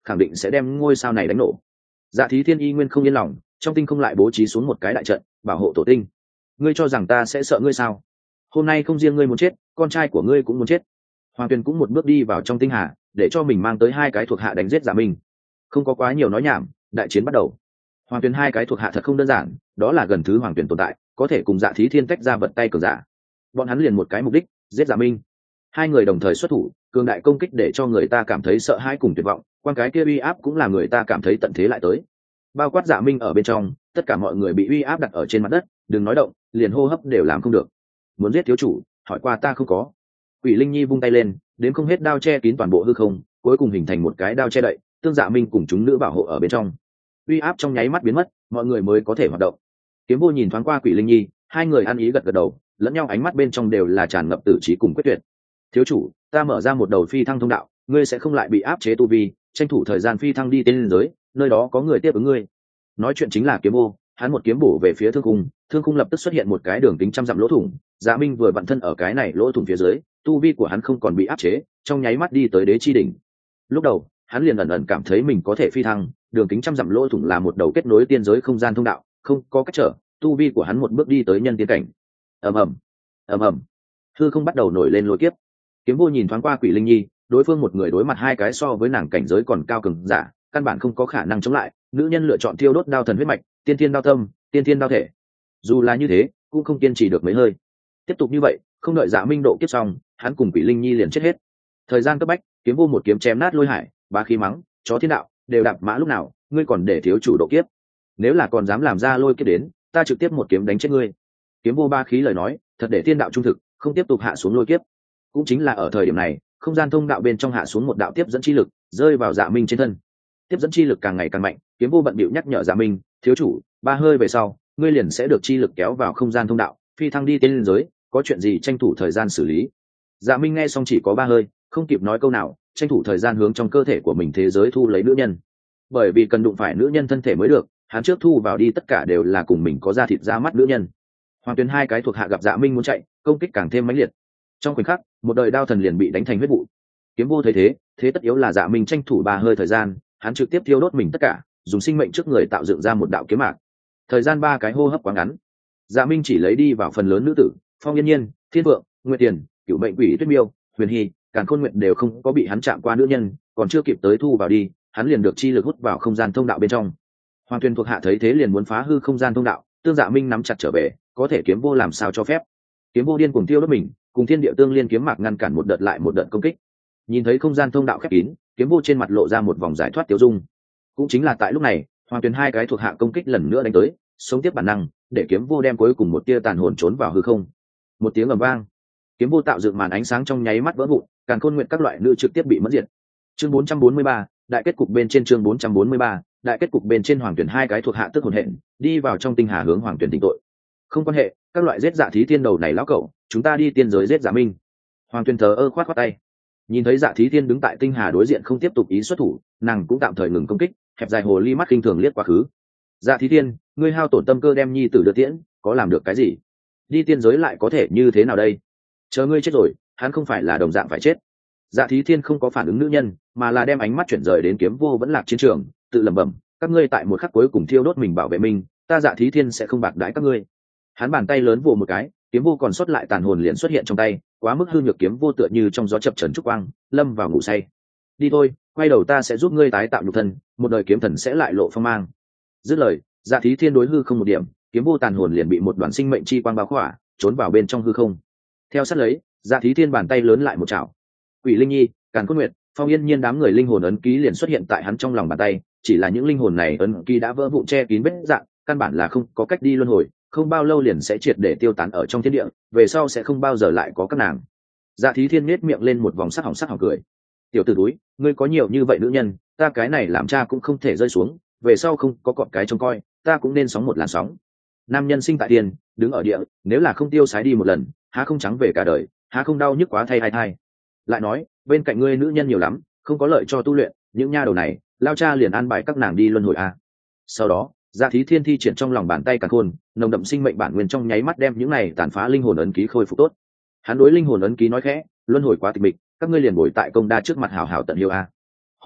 S1: khẳng định sẽ đem ngôi sao này đánh nổ. Dạ Thí Thiên y nguyên không yên lòng, trong tinh không lại bố trí xuống một cái đại trận bảo hộ tổ tinh. Ngươi cho rằng ta sẽ sợ ngươi sao? Hôm nay không riêng ngươi muốn chết, con trai của ngươi cũng muốn chết. Hoàng Tuyền cũng một bước đi vào trong tinh hà, để cho mình mang tới hai cái thuộc hạ đánh giết Dạ Minh. Không có quá nhiều nói nhảm, đại chiến bắt đầu. Hoàng Tuyền hai cái thuộc hạ thật không đơn giản, đó là gần thứ Hoàng Tuyền tồn tại, có thể cùng Dạ Thí Thiên tách ra vật tay cường giả. Bọn hắn liền một cái mục đích, giết Dạ Minh. Hai người đồng thời xuất thủ, cường đại công kích để cho người ta cảm thấy sợ hãi cùng tuyệt vọng, quan cái kia uy áp cũng là người ta cảm thấy tận thế lại tới. Bao quát Dạ Minh ở bên trong, tất cả mọi người bị uy áp đặt ở trên mặt đất, đừng nói động, liền hô hấp đều làm không được. Muốn giết thiếu chủ, hỏi qua ta không có. Quỷ Linh Nhi vung tay lên, đến không hết đao che kín toàn bộ hư không, cuối cùng hình thành một cái đao che đậy, tương Dạ Minh cùng chúng nữ bảo hộ ở bên trong. Uy áp trong nháy mắt biến mất, mọi người mới có thể hoạt động. Kiếm Vô nhìn thoáng qua Quỷ Linh Nhi, hai người ăn ý gật gật đầu, lẫn nhau ánh mắt bên trong đều là tràn ngập tử trí cùng quyết tuyệt. Thiếu chủ, ta mở ra một đầu phi thăng thông đạo, ngươi sẽ không lại bị áp chế tu vi, tranh thủ thời gian phi thăng đi tiên giới, nơi đó có người tiếp ứng ngươi. Nói chuyện chính là Kiếm Vô, hắn một kiếm bổ về phía thương khung, thương khung lập tức xuất hiện một cái đường kính trăm dặm lỗ thủng. Dạ Minh vừa vặn thân ở cái này lỗ thủng phía dưới, tu vi của hắn không còn bị áp chế, trong nháy mắt đi tới đế chi đỉnh. Lúc đầu hắn liền ẩn ẩn cảm thấy mình có thể phi thăng, đường kính trăm dặm lỗ thủng là một đầu kết nối tiên giới không gian thông đạo, không có cách trở, tu vi của hắn một bước đi tới nhân tiên cảnh. ầm ầm ầm ầm, hư không bắt đầu nổi lên lôi kiếp. Kiếm Vô nhìn thoáng qua Quỷ Linh Nhi, đối phương một người đối mặt hai cái so với nàng cảnh giới còn cao cường giả, căn bản không có khả năng chống lại. Nữ nhân lựa chọn thiêu đốt đao thần huyết mạch, tiên thiên đao tâm, tiên thiên đao thể. Dù là như thế, cũng không kiên trì được mấy hơi. Tiếp tục như vậy, không đợi Dạ Minh độ kiếp xong, hắn cùng Quỷ Linh Nhi liền chết hết. Thời gian cấp bách, Kiếm Vô một kiếm chém nát lôi hải, bá khí mắng, chó thiên đạo, đều đạp mã lúc nào, ngươi còn để thiếu chủ độ kiếp. Nếu là còn dám làm ra lôi kiếp đến, ta trực tiếp một kiếm đánh chết ngươi. Kiếm Vô ba khí lời nói, thật để thiên đạo trung thực, không tiếp tục hạ xuống lôi kiếp. Cũng chính là ở thời điểm này, không gian thông đạo bên trong hạ xuống một đạo tiếp dẫn chi lực, rơi vào Dạ Minh trên thân. Tiếp dẫn chi lực càng ngày càng mạnh, Kiếm Vô bận bịu nhắc nhở Dạ Minh, thiếu chủ, ba hơi về sau, ngươi liền sẽ được chi lực kéo vào không gian thông đạo, phi thăng đi tiên giới, có chuyện gì tranh thủ thời gian xử lý. Dạ Minh nghe xong chỉ có ba hơi, không kịp nói câu nào, tranh thủ thời gian hướng trong cơ thể của mình thế giới thu lấy nữ nhân. Bởi vì cần đụng phải nữ nhân thân thể mới được, hắn trước thu vào đi tất cả đều là cùng mình có da thịt da mắt nữ nhân. Hoàng Tuyền hai cái thuộc hạ gặp Dạ Minh muốn chạy, công kích càng thêm mãnh liệt. Trong khoảnh khắc, một đời đao thần liền bị đánh thành huyết vụ. Kiếm Vô thấy thế, thế tất yếu là Dạ Minh tranh thủ ba hơi thời gian, hắn trực tiếp thiêu đốt mình tất cả, dùng sinh mệnh trước người tạo dựng ra một đạo kiếm mạc. Thời gian ba cái hô hấp quá ngắn, Dạ Minh chỉ lấy đi vào phần lớn nữ tử, Phong Yên Nhiên, Thiên Vượng, Nguyệt Tiền, Cửu Mệnh Quỷ Tuyết Miêu, Huyền Hy, Càn Khôn Nguyệt đều không có bị hắn chạm qua nữ nhân, còn chưa kịp tới thu vào đi, hắn liền được chi lực hút vào không gian thông đạo bên trong. Hoàng Tuyền thuộc hạ thấy thế liền muốn phá hư không gian thông đạo, tương Dạ Minh nắm chặt trở về, có thể Kiếm Vô làm sao cho phép. Kiếm Vô điên cuồng tiêu đốt mình, cùng thiên địa tương liên kiếm mạc ngăn cản một đợt lại một đợt công kích. Nhìn thấy không gian thông đạo khép kín, Kiếm Vô trên mặt lộ ra một vòng giải thoát tiêu dung. Cũng chính là tại lúc này, Hoàng Tuyền hai cái thuộc hạ công kích lần nữa đánh tới, sống tiếp bản năng, để Kiếm Vô đem cuối cùng một tia tàn hồn trốn vào hư không. Một tiếng ầm vang, Kiếm Vô tạo dựng màn ánh sáng trong nháy mắt vỡ vụn, Càn Khôn Nguyệt các loại nữ trực tiếp bị mất diệt. Chương bốn trăm bốn mươi ba, đại kết cục bên trên chương bốn trăm bốn mươi ba, đại kết cục bên trên Hoàng Tuyền hai cái thuộc hạ tức hồn hện, đi vào trong tinh hà hướng Hoàng Tuyền tỉnh tội. Không quan hệ, các loại giết Dạ Thí Thiên đầu này lão cẩu, chúng ta đi tiên giới giết Dạ Minh. Hoàng Tuyền thờ ơ khoát khoát tay. Nhìn thấy Dạ Thí Thiên đứng tại tinh hà đối diện không tiếp tục ý xuất thủ, nàng cũng tạm thời ngừng công kích, hẹp dài hồ ly mắt khinh thường liếc quá khứ. Dạ Thí Thiên, ngươi hao tổn tâm cơ đem nhi tử đưa tiễn, có làm được cái gì? Đi tiên giới lại có thể như thế nào đây? Chờ ngươi chết rồi, hắn không phải là đồng dạng phải chết. Dạ Thí Thiên không có phản ứng nữ nhân, mà là đem ánh mắt chuyển rời đến Kiếm Vô vẫn lạc chiến trường, tự lẩm bẩm, các ngươi tại một khắc cuối cùng thiêu đốt mình bảo vệ mình, ta Dạ Thí Thiên sẽ không bạc đãi các ngươi. Hắn bàn tay lớn vồ một cái, Kiếm Vô còn sót lại tàn hồn liền xuất hiện trong tay, quá mức hư nhược Kiếm Vô tựa như trong gió chập chờn trúc quang, lâm vào ngủ say. Đi thôi, quay đầu ta sẽ giúp ngươi tái tạo nhục thân, một đời kiếm thần sẽ lại lộ phong mang. Dứt lời, Dạ Thí Thiên đối hư không một điểm, Kiếm Vô tàn hồn liền bị một đoàn sinh mệnh chi quang bao khỏa, trốn vào bên trong hư không. Theo sát lấy, Dạ Thí Thiên bàn tay lớn lại một chảo. Quỷ Linh Nhi, Càn Khôn Nguyệt, Phong Yên Nhiên đám người linh hồn ấn ký liền xuất hiện tại hắn trong lòng bàn tay, chỉ là những linh hồn này ấn ký đã vỡ vụn che kín vết dạng, căn bản là không có cách đi luân hồi, không bao lâu liền sẽ triệt để tiêu tán ở trong thiên địa, về sau sẽ không bao giờ lại có các nàng. Dạ Thí Thiên nhếch miệng lên một vòng sắc hỏng sắc hỏng cười. Tiểu tử túi, ngươi có nhiều như vậy nữ nhân, ta cái này làm cha cũng không thể rơi xuống, về sau không có cọp cái trông coi, ta cũng nên sóng một làn sóng. Nam nhân sinh tại tiền, đứng ở địa, nếu là không tiêu sái đi một lần, há không trắng về cả đời, há không đau nhức quá thay hai thai. Lại nói, bên cạnh ngươi nữ nhân nhiều lắm, không có lợi cho tu luyện, những nha đầu này, lao cha liền an bài các nàng đi luân hồi a. Sau đó, Dạ Thí Thiên thi triển trong lòng bàn tay Càn Khôn, nồng đậm sinh mệnh bản nguyên trong nháy mắt đem những này tàn phá linh hồn ấn ký khôi phục tốt. Hắn đối linh hồn ấn ký nói khẽ, luân hồi quá tịch mịch, các ngươi liền bồi tại công đa trước mặt hảo hảo tận hiếu a. Hôm nay,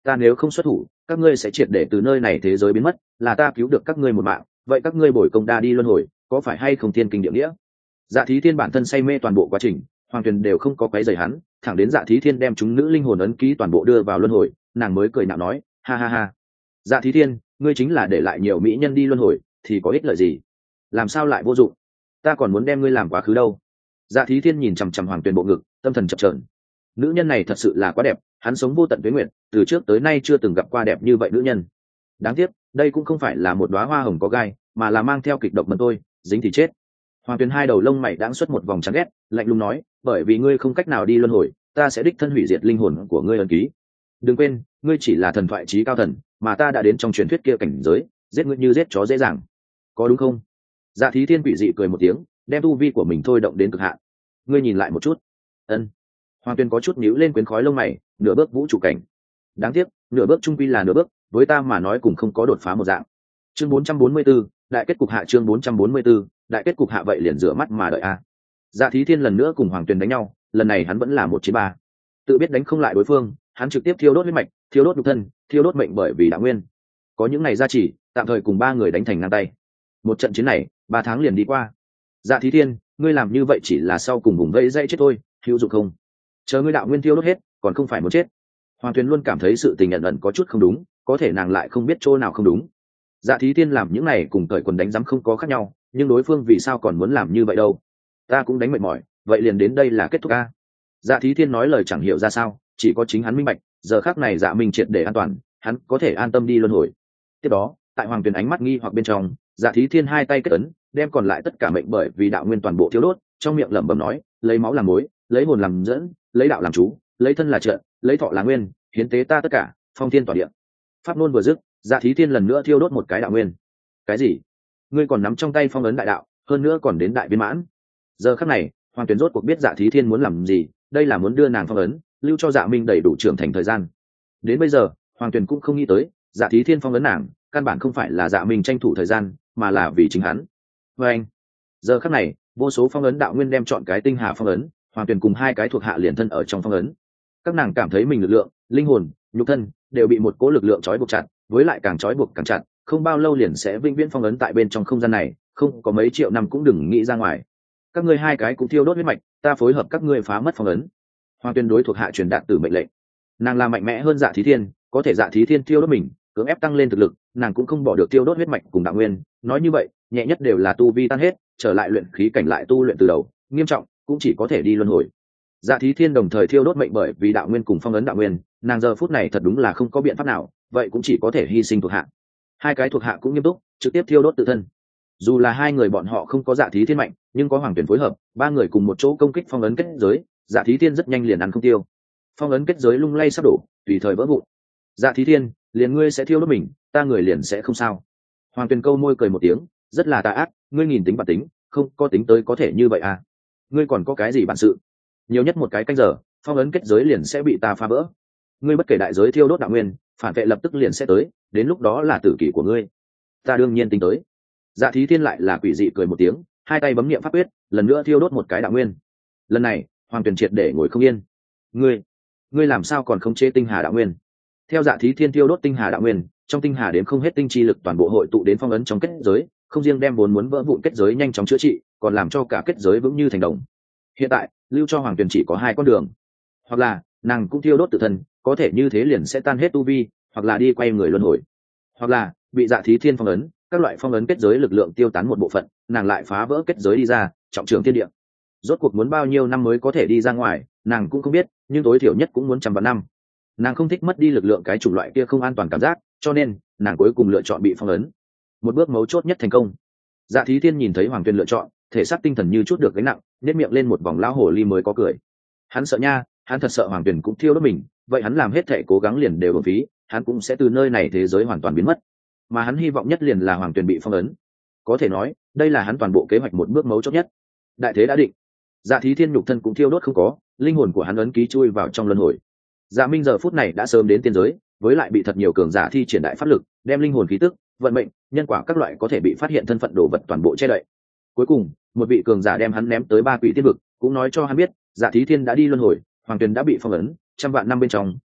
S1: ta nếu không xuất thủ các ngươi sẽ triệt để từ nơi này thế giới biến mất, là ta cứu được các ngươi một mạng, vậy các ngươi bồi công đa đi luân hồi, có phải hay không thiên kinh địa nghĩa? Dạ Thí Thiên bản thân say mê toàn bộ quá trình, Hoàng Tuyền đều không có quấy rầy hắn, thẳng đến Dạ Thí Thiên đem chúng nữ linh hồn ấn ký toàn bộ đưa vào luân hồi, nàng mới cười nhạo nói, ha ha ha, Dạ Thí Thiên, ngươi chính là để lại nhiều mỹ nhân đi luân hồi thì có ích lợi gì? Làm sao lại vô dụng? Ta còn muốn đem ngươi làm quá khứ đâu. Dạ Thí Thiên nhìn chằm chằm Hoàng Tuyền bộ ngực, tâm thần chập chờn. Nữ nhân này thật sự là quá đẹp, hắn sống vô tận tuế nguyện, từ trước tới nay chưa từng gặp qua đẹp như vậy nữ nhân. Đáng tiếc, đây cũng không phải là một đóa hoa hồng có gai, mà là mang theo kịch độc mật tôi, dính thì chết. Hoàng Tuyền hai đầu lông mày đãng xuất một vòng chán ghét, lạnh lùng nói, bởi vì ngươi không cách nào đi luân hồi, ta sẽ đích thân hủy diệt linh hồn của ngươi ấn ký. Đừng quên, ngươi chỉ là thần thoại chí cao thần, mà ta đã đến trong truyền thuyết kia cảnh giới, giết ngươi như giết chó dễ dàng, có đúng không? Dạ Thí Thiên quỷ dị cười một tiếng, đem tu vi của mình thôi động đến cực hạn. Ngươi nhìn lại một chút. Ân. Hoàng Tuyền có chút nhíu lên quyến khói lông mày, nửa bước vũ trụ cảnh. Đáng tiếc, nửa bước trung quy là nửa bước, với ta mà nói cũng không có đột phá một dạng. Chương bốn trăm bốn mươi 44, đại kết cục hạ chương bốn trăm bốn mươi 44, đại kết cục hạ vậy liền rửa mắt mà đợi a. Dạ Thí Thiên lần nữa cùng Hoàng Tuyền đánh nhau, lần này hắn vẫn là một chiến ba. Tự biết đánh không lại đối phương, hắn trực tiếp thiêu đốt huyết mạch, thiêu đốt nhục thân, thiêu đốt mệnh bởi vì đạo nguyên. Có những ngày gia trì, tạm thời cùng ba người đánh thành ngang tay. Một trận chiến này, ba tháng liền đi qua. Dạ Thí Thiên, ngươi làm như vậy chỉ là sau cùng vùng vẫy dây chết thôi, hữu dụng không? Chờ ngươi đạo nguyên thiêu đốt hết, còn không phải muốn chết. Hoàng Tuyền luôn cảm thấy sự tình nhận ẩn có chút không đúng, có thể nàng lại không biết chỗ nào không đúng. Dạ Thí Thiên làm những này cùng cởi quần đánh giám không có khác nhau, nhưng đối phương vì sao còn muốn làm như vậy đâu? Ta cũng đánh mệt mỏi, vậy liền đến đây là kết thúc a. Dạ Thí Thiên nói lời chẳng hiểu ra sao, chỉ có chính hắn minh bạch, giờ khắc này Dạ Minh triệt để an toàn, hắn có thể an tâm đi luân hồi. Tiếp đó, tại Hoàng Tuyền ánh mắt nghi hoặc bên trong, Dạ Thí Thiên hai tay kết ấn, đem còn lại tất cả mệnh bởi vì đạo nguyên toàn bộ thiếu đốt, trong miệng lẩm bẩm nói, lấy máu làm mối, lấy hồn làm dẫn, lấy đạo làm chú, lấy thân là trợ, lấy thọ là nguyên, hiến tế ta tất cả, phong thiên tỏa địa. Pháp nôn vừa dứt, Dạ Thí Thiên lần nữa thiêu đốt một cái đạo nguyên. Cái gì? Ngươi còn nắm trong tay phong ấn đại đạo, hơn nữa còn đến đại viên mãn. Giờ khắc này, Hoàng Tuyền rốt cuộc biết Dạ Thí Thiên muốn làm gì, đây là muốn đưa nàng phong ấn, lưu cho Dạ Minh đầy đủ trưởng thành thời gian. Đến bây giờ, Hoàng Tuyền cũng không nghĩ tới, Dạ Thí Thiên phong ấn nàng, căn bản không phải là Dạ Minh tranh thủ thời gian, mà là vì chính hắn. Và anh, giờ khắc này, vô số phong ấn đạo nguyên đem chọn cái tinh hà phong ấn, Hoàng Tuyền cùng hai cái thuộc hạ liền thân ở trong phong ấn. Các nàng cảm thấy mình lực lượng, linh hồn, nhục thân đều bị một cố lực lượng trói buộc chặt, với lại càng trói buộc càng chặt, không bao lâu liền sẽ vĩnh viễn phong ấn tại bên trong không gian này, không có mấy triệu năm cũng đừng nghĩ ra ngoài. Các ngươi hai cái cũng thiêu đốt huyết mạch, ta phối hợp các ngươi phá mất phong ấn. Hoàng Tuyền đối thuộc hạ truyền đạt từ mệnh lệnh. Nàng là mạnh mẽ hơn Dạ Thí Thiên, có thể Dạ Thí Thiên thiêu đốt mình, cưỡng ép tăng lên thực lực, nàng cũng không bỏ được tiêu đốt huyết mạch cùng đạo nguyên, nói như vậy, nhẹ nhất đều là tu vi tan hết, trở lại luyện khí cảnh lại tu luyện từ đầu, nghiêm trọng cũng chỉ có thể đi luân hồi. Dạ Thí Thiên đồng thời thiêu đốt mệnh bởi vì đạo nguyên cùng phong ấn đạo nguyên, nàng giờ phút này thật đúng là không có biện pháp nào, vậy cũng chỉ có thể hy sinh thuộc hạ. Hai cái thuộc hạ cũng nghiêm túc, trực tiếp thiêu đốt tự thân. Dù là hai người bọn họ không có Dạ Thí Thiên mạnh, nhưng có Hoàng Tuyền phối hợp, ba người cùng một chỗ công kích phong ấn kết giới, Dạ Thí Thiên rất nhanh liền ăn không tiêu. Phong ấn kết giới lung lay sắp đổ, tùy thời vỡ vụn. Dạ Thí Thiên, liền ngươi sẽ thiêu đốt mình, ta người liền sẽ không sao. Hoàng Tuyền câu môi cười một tiếng, rất là tà ác, ngươi nhìn tính bản tính, không có tính tới có thể như vậy à? Ngươi còn có cái gì bản sự? Nhiều nhất một cái canh giờ, phong ấn kết giới liền sẽ bị ta phá vỡ. Ngươi bất kể đại giới thiêu đốt đạo nguyên, phản vệ lập tức liền sẽ tới, đến lúc đó là tử kỷ của ngươi. Ta đương nhiên tính tới. Dạ Thí Thiên lại là quỷ dị cười một tiếng, hai tay bấm niệm pháp quyết, lần nữa thiêu đốt một cái đạo nguyên. Lần này, Hoàng Tuyền triệt để ngồi không yên. Ngươi, ngươi làm sao còn không chế tinh hà đạo nguyên? Theo Dạ Thí Thiên thiêu đốt tinh hà đạo nguyên, trong tinh hà đến không hết tinh chi lực toàn bộ hội tụ đến phong ấn trong kết giới, không riêng đem vốn muốn vỡ vụn kết giới nhanh chóng chữa trị, còn làm cho cả kết giới vững như thành đồng. Hiện tại, lưu cho Hoàng Tuyền chỉ có hai con đường, hoặc là nàng cũng thiêu đốt tự thân, có thể như thế liền sẽ tan hết tu vi, hoặc là đi quay người luân hồi, hoặc là bị Dạ Thí Thiên phong ấn, các loại phong ấn kết giới lực lượng tiêu tán một bộ phận, nàng lại phá vỡ kết giới đi ra, trọng trường thiên địa. Rốt cuộc muốn bao nhiêu năm mới có thể đi ra ngoài, nàng cũng không biết, nhưng tối thiểu nhất cũng muốn trăm vạn năm. Nàng không thích mất đi lực lượng cái chủng loại kia không an toàn cảm giác, cho nên nàng cuối cùng lựa chọn bị phong ấn. Một bước mấu chốt nhất thành công. Dạ Thí Thiên nhìn thấy Hoàng Tuyền lựa chọn, thể xác tinh thần như chút được gánh nặng, nếp miệng lên một vòng lão hồ ly mới có cười. Hắn sợ nha, hắn thật sợ Hoàng Tuyền cũng thiêu đốt mình, vậy hắn làm hết thể cố gắng liền đều uổng phí, hắn cũng sẽ từ nơi này thế giới hoàn toàn biến mất. Mà hắn hy vọng nhất liền là Hoàng Tuyền bị phong ấn. Có thể nói, đây là hắn toàn bộ kế hoạch một bước mấu chốt nhất. Đại thế đã định. Dạ Thí Thiên nhục thân cũng thiêu đốt không có, linh hồn của hắn ấn ký chui vào trong luân hồi. Dạ Minh giờ phút này đã sớm đến tiên giới, với lại bị thật nhiều cường giả thi triển đại pháp lực, đem linh hồn khí tức, vận mệnh, nhân quả các loại có thể bị phát hiện thân phận đồ vật toàn bộ che đậy. Cuối cùng, một vị cường giả đem hắn ném tới ba quỷ tiên vực, cũng nói cho hắn biết, Dạ Thí Thiên đã đi luân hồi, Hoàng Tuyền đã bị phong ấn, trăm vạn năm bên trong,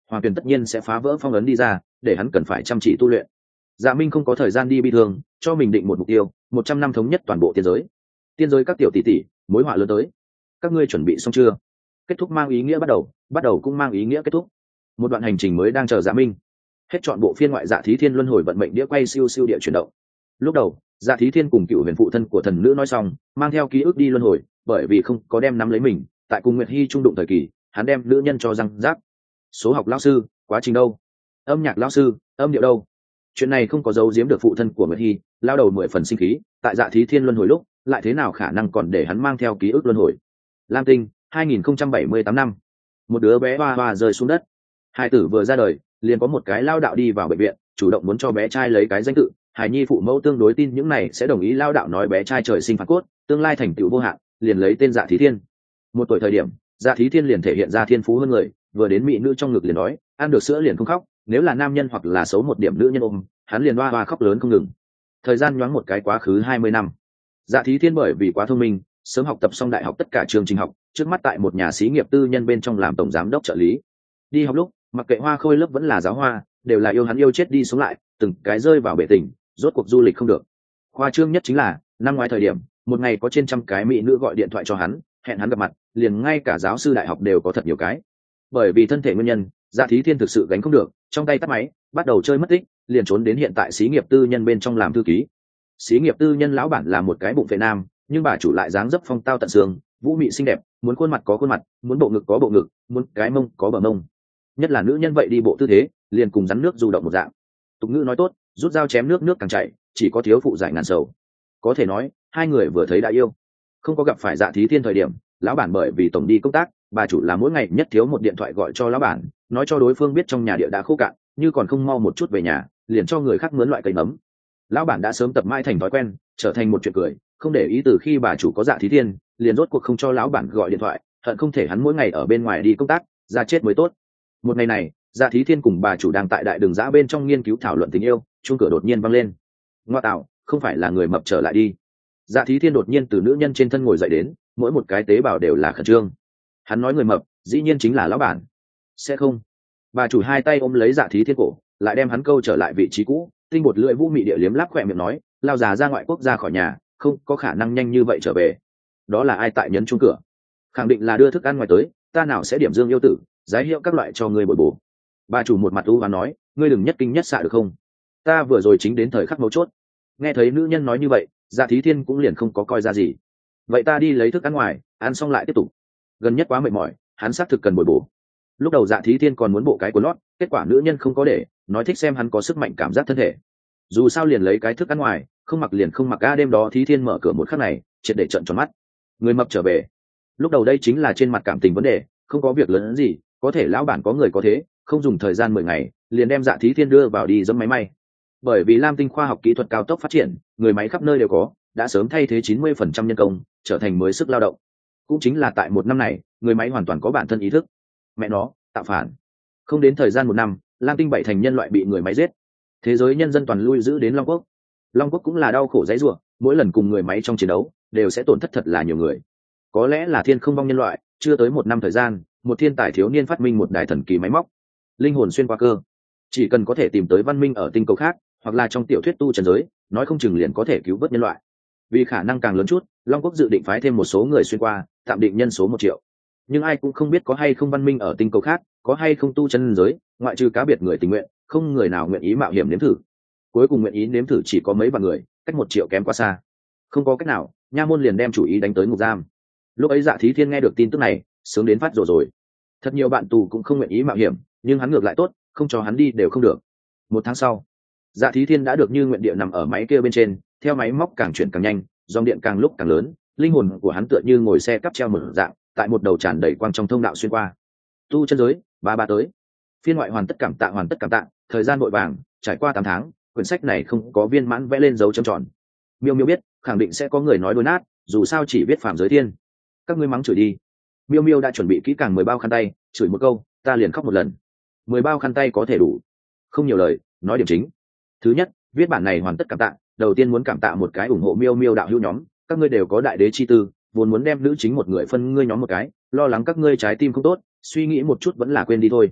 S1: Hoàng Tuyền tất nhiên sẽ phá vỡ phong ấn đi ra, để hắn cần phải chăm chỉ tu luyện. Dạ Minh không có thời gian đi bi thương, cho mình định một mục tiêu, một trăm năm thống nhất toàn bộ tiên giới. Tiên giới các tiểu tỷ tỷ, mối họa lớn tới. Các ngươi chuẩn bị xong chưa? Kết thúc mang ý nghĩa bắt đầu, bắt đầu cũng mang ý nghĩa kết thúc. Một đoạn hành trình mới đang chờ Dạ Minh. Hết chọn bộ phiên ngoại Dạ Thí Thiên luân hồi vận mệnh đĩa quay siêu siêu địa chuyển động. Lúc đầu, Dạ Thí Thiên cùng cựu huyền phụ thân của thần nữ nói xong, mang theo ký ức đi luân hồi, bởi vì không có đem nắm lấy mình, tại cùng Nguyệt Hi trung đụng thời kỳ, hắn đem nữ nhân cho răng rác. Số học lão sư, quá trình đâu? Âm nhạc lão sư, âm điệu đâu? Chuyện này không có giấu giếm được phụ thân của Nguyệt Hi, lao đầu mười phần sinh khí, tại Dạ Thí Thiên luân hồi lúc, lại thế nào khả năng còn để hắn mang theo ký ức luân hồi. Lam Tinh, hai nghìn không trăm bảy mươi tám năm. Một đứa bé hoa hoa rơi xuống đất. Hai tử vừa ra đời, liền có một cái lao đạo đi vào bệnh viện, chủ động muốn cho bé trai lấy cái danh tự. Hải nhi phụ mẫu tương đối tin những này sẽ đồng ý lao đạo nói bé trai trời sinh phản cốt, tương lai thành tựu vô hạn, liền lấy tên Dạ Thí Thiên. Một tuổi thời điểm, Dạ Thí Thiên liền thể hiện ra thiên phú hơn người, vừa đến mỹ nữ trong ngực liền nói, ăn được sữa liền không khóc, nếu là nam nhân hoặc là xấu một điểm nữ nhân ôm, hắn liền hoa hoa khóc lớn không ngừng. Thời gian nhoáng một cái quá khứ hai mươi năm. Dạ Thí Thiên bởi vì quá thông minh, sớm học tập xong đại học tất cả trường trình học, trước mắt tại một nhà xí nghiệp tư nhân bên trong làm tổng giám đốc trợ lý. Đi học lúc, mặc kệ hoa khôi lớp vẫn là giáo hoa, đều là yêu hắn yêu chết đi sống lại, từng cái rơi vào bể tình, rốt cuộc du lịch không được. Khoa trương nhất chính là, năm ngoái thời điểm, một ngày có trên trăm cái mỹ nữ gọi điện thoại cho hắn, hẹn hắn gặp mặt, liền ngay cả giáo sư đại học đều có thật nhiều cái. Bởi vì thân thể nguyên nhân, Dạ Thí Thiên thực sự gánh không được, trong tay tắt máy, bắt đầu chơi mất tích, liền trốn đến hiện tại xí nghiệp tư nhân bên trong làm thư ký. Xí nghiệp tư nhân lão bản là một cái bụng phệ nam, nhưng bà chủ lại dáng dấp phong tao tận xương, vũ mị xinh đẹp, muốn khuôn mặt có khuôn mặt, muốn bộ ngực có bộ ngực, muốn cái mông có bờ mông. Nhất là nữ nhân vậy đi bộ tư thế, liền cùng rắn nước du động một dạng. Tục ngữ nói tốt, rút dao chém nước nước càng chảy, chỉ có thiếu phụ giải ngàn sầu. Có thể nói, hai người vừa thấy đã yêu. Không có gặp phải Dạ Thí Thiên thời điểm, lão bản bởi vì tổng đi công tác, bà chủ là mỗi ngày nhất thiếu một điện thoại gọi cho lão bản, nói cho đối phương biết trong nhà địa đã khô cạn, như còn không mau một chút về nhà, liền cho người khác mướn loại cây nấm. Lão bản đã sớm tập mãi thành thói quen, trở thành một chuyện cười, không để ý từ khi bà chủ có Dạ Thí Thiên, liền rốt cuộc không cho lão bản gọi điện thoại, hận không thể hắn mỗi ngày ở bên ngoài đi công tác, ra chết mới tốt. Một ngày này, Dạ Thí Thiên cùng bà chủ đang tại đại đường giã bên trong nghiên cứu thảo luận tình yêu, chuông cửa đột nhiên vang lên. Ngoa tạo, không phải là người mập trở lại đi. Dạ Thí Thiên đột nhiên từ nữ nhân trên thân ngồi dậy đến, mỗi một cái tế bào đều là khẩn trương. Hắn nói người mập, dĩ nhiên chính là lão bản. Sẽ không. Bà chủ hai tay ôm lấy Dạ Thí Thiên cổ, lại đem hắn câu trở lại vị trí cũ, tinh bột lưỡi vũ mị địa liếm láp khỏe miệng nói, lao già ra ngoại quốc ra khỏi nhà, không có khả năng nhanh như vậy trở về. Đó là ai tại nhấn chuông cửa? Khẳng định là đưa thức ăn ngoài tới, ta nào sẽ điểm dương yêu tử, giá hiệu các loại cho ngươi bồi bổ. Bà chủ một mặt u và nói, ngươi đừng nhất kinh nhất xạ được không? Ta vừa rồi chính đến thời khắc mấu chốt. Nghe thấy nữ nhân nói như vậy, Dạ Thí Thiên cũng liền không có coi ra gì. Vậy ta đi lấy thức ăn ngoài, ăn xong lại tiếp tục. Gần nhất quá mệt mỏi, hắn xác thực cần bồi bổ. Lúc đầu Dạ Thí Thiên còn muốn bộ cái của lót, kết quả nữ nhân không có để, nói thích xem hắn có sức mạnh cảm giác thân thể. Dù sao liền lấy cái thức ăn ngoài, không mặc liền không mặc. A đêm đó Thí Thiên mở cửa một khắc này, triệt để trợn tròn mắt. Người mập trở về. Lúc đầu đây chính là trên mặt cảm tình vấn đề, không có việc lớn gì, có thể lão bản có người có thế, không dùng thời gian mười ngày, liền đem Dạ Thí Thiên đưa vào đi dẫm máy may. Bởi vì Lam Tinh khoa học kỹ thuật cao tốc phát triển, người máy khắp nơi đều có, đã sớm thay thế chín mươi phần trăm nhân công, trở thành mới sức lao động. Cũng chính là tại một năm này, người máy hoàn toàn có bản thân ý thức. Mẹ nó, tạo phản. Không đến thời gian một năm, Lam Tinh bảy thành nhân loại bị người máy giết. Thế giới nhân dân toàn lui giữ đến Long Quốc. Long Quốc cũng là đau khổ dãy rủa, mỗi lần cùng người máy trong chiến đấu, đều sẽ tổn thất thật là nhiều người. Có lẽ là thiên không vong nhân loại, chưa tới một năm thời gian, một thiên tài thiếu niên phát minh một đài thần kỳ máy móc, linh hồn xuyên qua cơ. Chỉ cần có thể tìm tới văn minh ở tinh cầu khác, hoặc là trong tiểu thuyết tu trần giới, nói không chừng liền có thể cứu vớt nhân loại. Vì khả năng càng lớn chút, Long Quốc dự định phái thêm một số người xuyên qua, tạm định nhân số một triệu. Nhưng ai cũng không biết có hay không văn minh ở tinh cầu khác, có hay không tu chân giới, ngoại trừ cá biệt người tình nguyện, không người nào nguyện ý mạo hiểm nếm thử. Cuối cùng nguyện ý nếm thử chỉ có mấy vạn người, cách một triệu kém quá xa. Không có cách nào, nha môn liền đem chủ ý đánh tới ngục giam. Lúc ấy Dạ Thí Thiên nghe được tin tức này, sướng đến phát rồi rồi. Thật nhiều bạn tù cũng không nguyện ý mạo hiểm, nhưng hắn ngược lại tốt, không cho hắn đi đều không được. Một tháng sau, Dạ Thí Thiên đã được như nguyện địa nằm ở máy kia bên trên, theo máy móc càng chuyển càng nhanh, dòng điện càng lúc càng lớn, linh hồn của hắn tựa như ngồi xe cắp treo mở dạng, tại một đầu tràn đầy quang trong thông đạo xuyên qua. Tu chân giới, ba ba tới. Phiên ngoại hoàn tất cảm tạ hoàn tất cảm tạ, thời gian vội vàng, trải qua tám tháng, quyển sách này không có viên mãn vẽ lên dấu chấm tròn. Miêu Miêu biết, khẳng định sẽ có người nói đôi nát, dù sao chỉ biết phàm giới thiên. Các ngươi mắng chửi đi. Miêu Miêu đã chuẩn bị kỹ càng mười bao khăn tay, chửi một câu, ta liền khóc một lần. Mười bao khăn tay có thể đủ. Không nhiều lời, nói điểm chính. Thứ nhất, viết bản này hoàn tất cảm tạ, đầu tiên muốn cảm tạ một cái ủng hộ Miêu Miêu đạo hữu nhóm, các ngươi đều có đại đế chi tư, vốn muốn đem nữ chính một người phân ngươi nhóm một cái, lo lắng các ngươi trái tim không tốt, suy nghĩ một chút vẫn là quên đi thôi.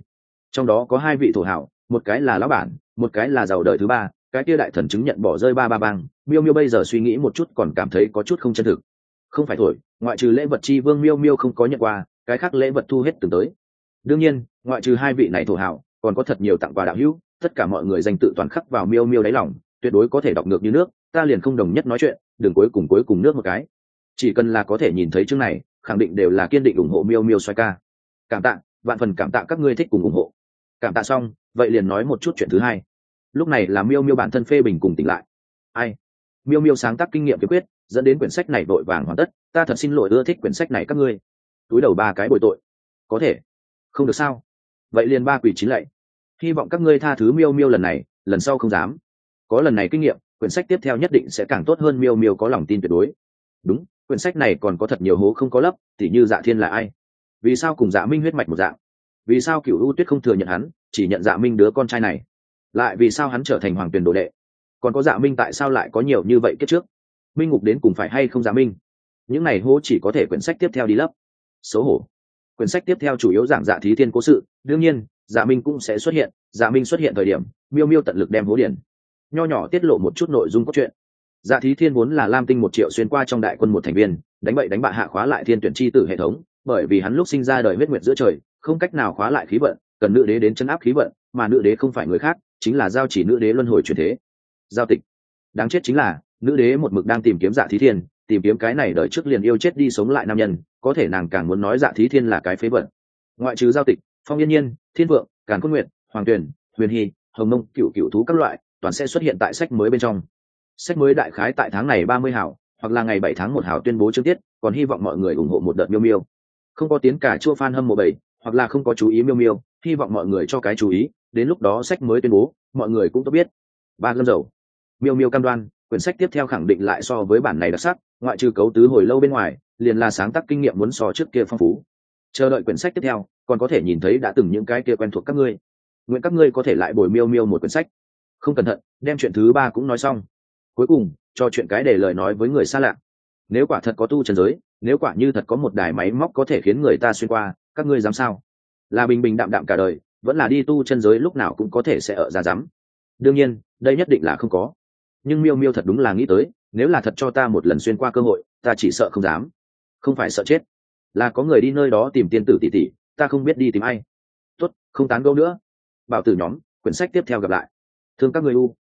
S1: trong đó có hai vị thổ hảo, một cái là lão bản, một cái là giàu đời thứ ba, cái kia đại thần chứng nhận bỏ rơi ba ba băng. Miêu miêu bây giờ suy nghĩ một chút còn cảm thấy có chút không chân thực. Không phải thổi, ngoại trừ lễ vật chi vương miêu miêu không có nhận qua, cái khác lễ vật thu hết từng tới. Đương nhiên ngoại trừ hai vị này thổ hảo, còn có thật nhiều tặng quà đạo hữu, tất cả mọi người danh tự toàn khắc vào miêu miêu đáy lòng, tuyệt đối có thể đọc ngược như nước. Ta liền không đồng nhất nói chuyện, đừng cuối cùng cuối cùng nước một cái. Chỉ cần là có thể nhìn thấy chương này, khẳng định đều là kiên định ủng hộ miêu miêu xoay ca. Cảm tạ, vạn phần cảm tạ các ngươi thích cùng ủng hộ. Cảm tạ xong, vậy liền nói một chút chuyện thứ hai. Lúc này là miêu miêu bản thân phê bình cùng tỉnh lại. Ai? Miêu miêu sáng tác kinh nghiệm kiếm quyết, dẫn đến quyển sách này vội vàng hoàn tất. Ta thật xin lỗi ưa thích quyển sách này các ngươi. Túi đầu ba cái bồi tội. Có thể. Không được sao? Vậy liền ba quỷ chín lạy. Hy vọng các ngươi tha thứ miêu miêu lần này, lần sau không dám. Có lần này kinh nghiệm, quyển sách tiếp theo nhất định sẽ càng tốt hơn. Miêu miêu có lòng tin tuyệt đối. Đúng, quyển sách này còn có thật nhiều hố không có lấp, tỉ như Dạ Thiên là ai? Vì sao cùng Dạ Minh huyết mạch một dạng? Vì sao Cửu U Tuyết không thừa nhận hắn, chỉ nhận Dạ Minh đứa con trai này? Lại vì sao hắn trở thành hoàng tuyển đồ đệ? Còn có Dạ Minh tại sao lại có nhiều như vậy kết trước? Minh ngục đến cùng phải hay không Dạ Minh? Những này hố chỉ có thể quyển sách tiếp theo đi lấp. Xấu hổ. Quyển sách tiếp theo chủ yếu giảng Dạ Thí Thiên cố sự, đương nhiên, Dạ Minh cũng sẽ xuất hiện. Dạ Minh xuất hiện thời điểm, miêu miêu tận lực đem hố điển nho nhỏ tiết lộ một chút nội dung cốt truyện. Dạ Thí Thiên vốn là Lam Tinh một triệu xuyên qua trong đại quân một thành viên, đánh bậy đánh bạ hạ khóa lại thiên tuyển chi tử hệ thống, bởi vì hắn lúc sinh ra đời huyết nguyệt giữa trời, không cách nào khóa lại khí vận, cần nữ đế đến chấn áp khí vận, mà nữ đế không phải người khác, chính là giao chỉ nữ đế luân hồi chuyển thế. Giao tịch. Đáng chết chính là, nữ đế một mực đang tìm kiếm Dạ Thí Thiên, tìm kiếm cái này đời trước liền yêu chết đi sống lại nam nhân, có thể nàng càng muốn nói Dạ Thí Thiên là cái phế vật. Ngoại trừ Giao Tịch, Phong Yên Nhiên, Thiên Vượng, Càn Khôn Nguyệt, Hoàng Tuyền, Huyền Hy, Hồng Nông, cựu cựu thú các loại, toàn sẽ xuất hiện tại sách mới bên trong. Sách mới đại khái tại tháng này ba mươi hảo, hoặc là ngày bảy tháng một hảo tuyên bố chương tiết, còn hy vọng mọi người ủng hộ một đợt miêu miêu. Không có tiếng cả chua fan hâm mộ bảy, hoặc là không có chú ý miêu miêu, hy vọng mọi người cho cái chú ý, đến lúc đó sách mới tuyên bố, mọi người cũng tốt biết. Ba gươm dầu. Miêu miêu cam đoan, quyển sách tiếp theo khẳng định lại so với bản này đặc sắc, ngoại trừ cấu tứ hồi lâu bên ngoài, liền là sáng tác kinh nghiệm muốn so trước kia phong phú. Chờ đợi quyển sách tiếp theo, còn có thể nhìn thấy đã từng những cái kia quen thuộc các ngươi. Nguyện các ngươi có thể lại bồi miêu miêu một quyển sách. Không cẩn thận, đem chuyện thứ ba cũng nói xong. Cuối cùng, cho chuyện cái để lời nói với người xa lạ. Nếu quả thật có tu chân giới, nếu quả như thật có một đài máy móc có thể khiến người ta xuyên qua, các ngươi dám sao? Là bình bình đạm đạm cả đời, vẫn là đi tu chân giới lúc nào cũng có thể sẽ ở ra dám. Đương nhiên, đây nhất định là không có. Nhưng miêu miêu thật đúng là nghĩ tới, nếu là thật cho ta một lần xuyên qua cơ hội, ta chỉ sợ không dám. Không phải sợ chết, là có người đi nơi đó tìm tiên tử tỷ tỷ, ta không biết đi tìm ai. Tốt, không tán gẫu nữa. Bảo tử nhóm, quyển sách tiếp theo gặp lại. Thương các người u.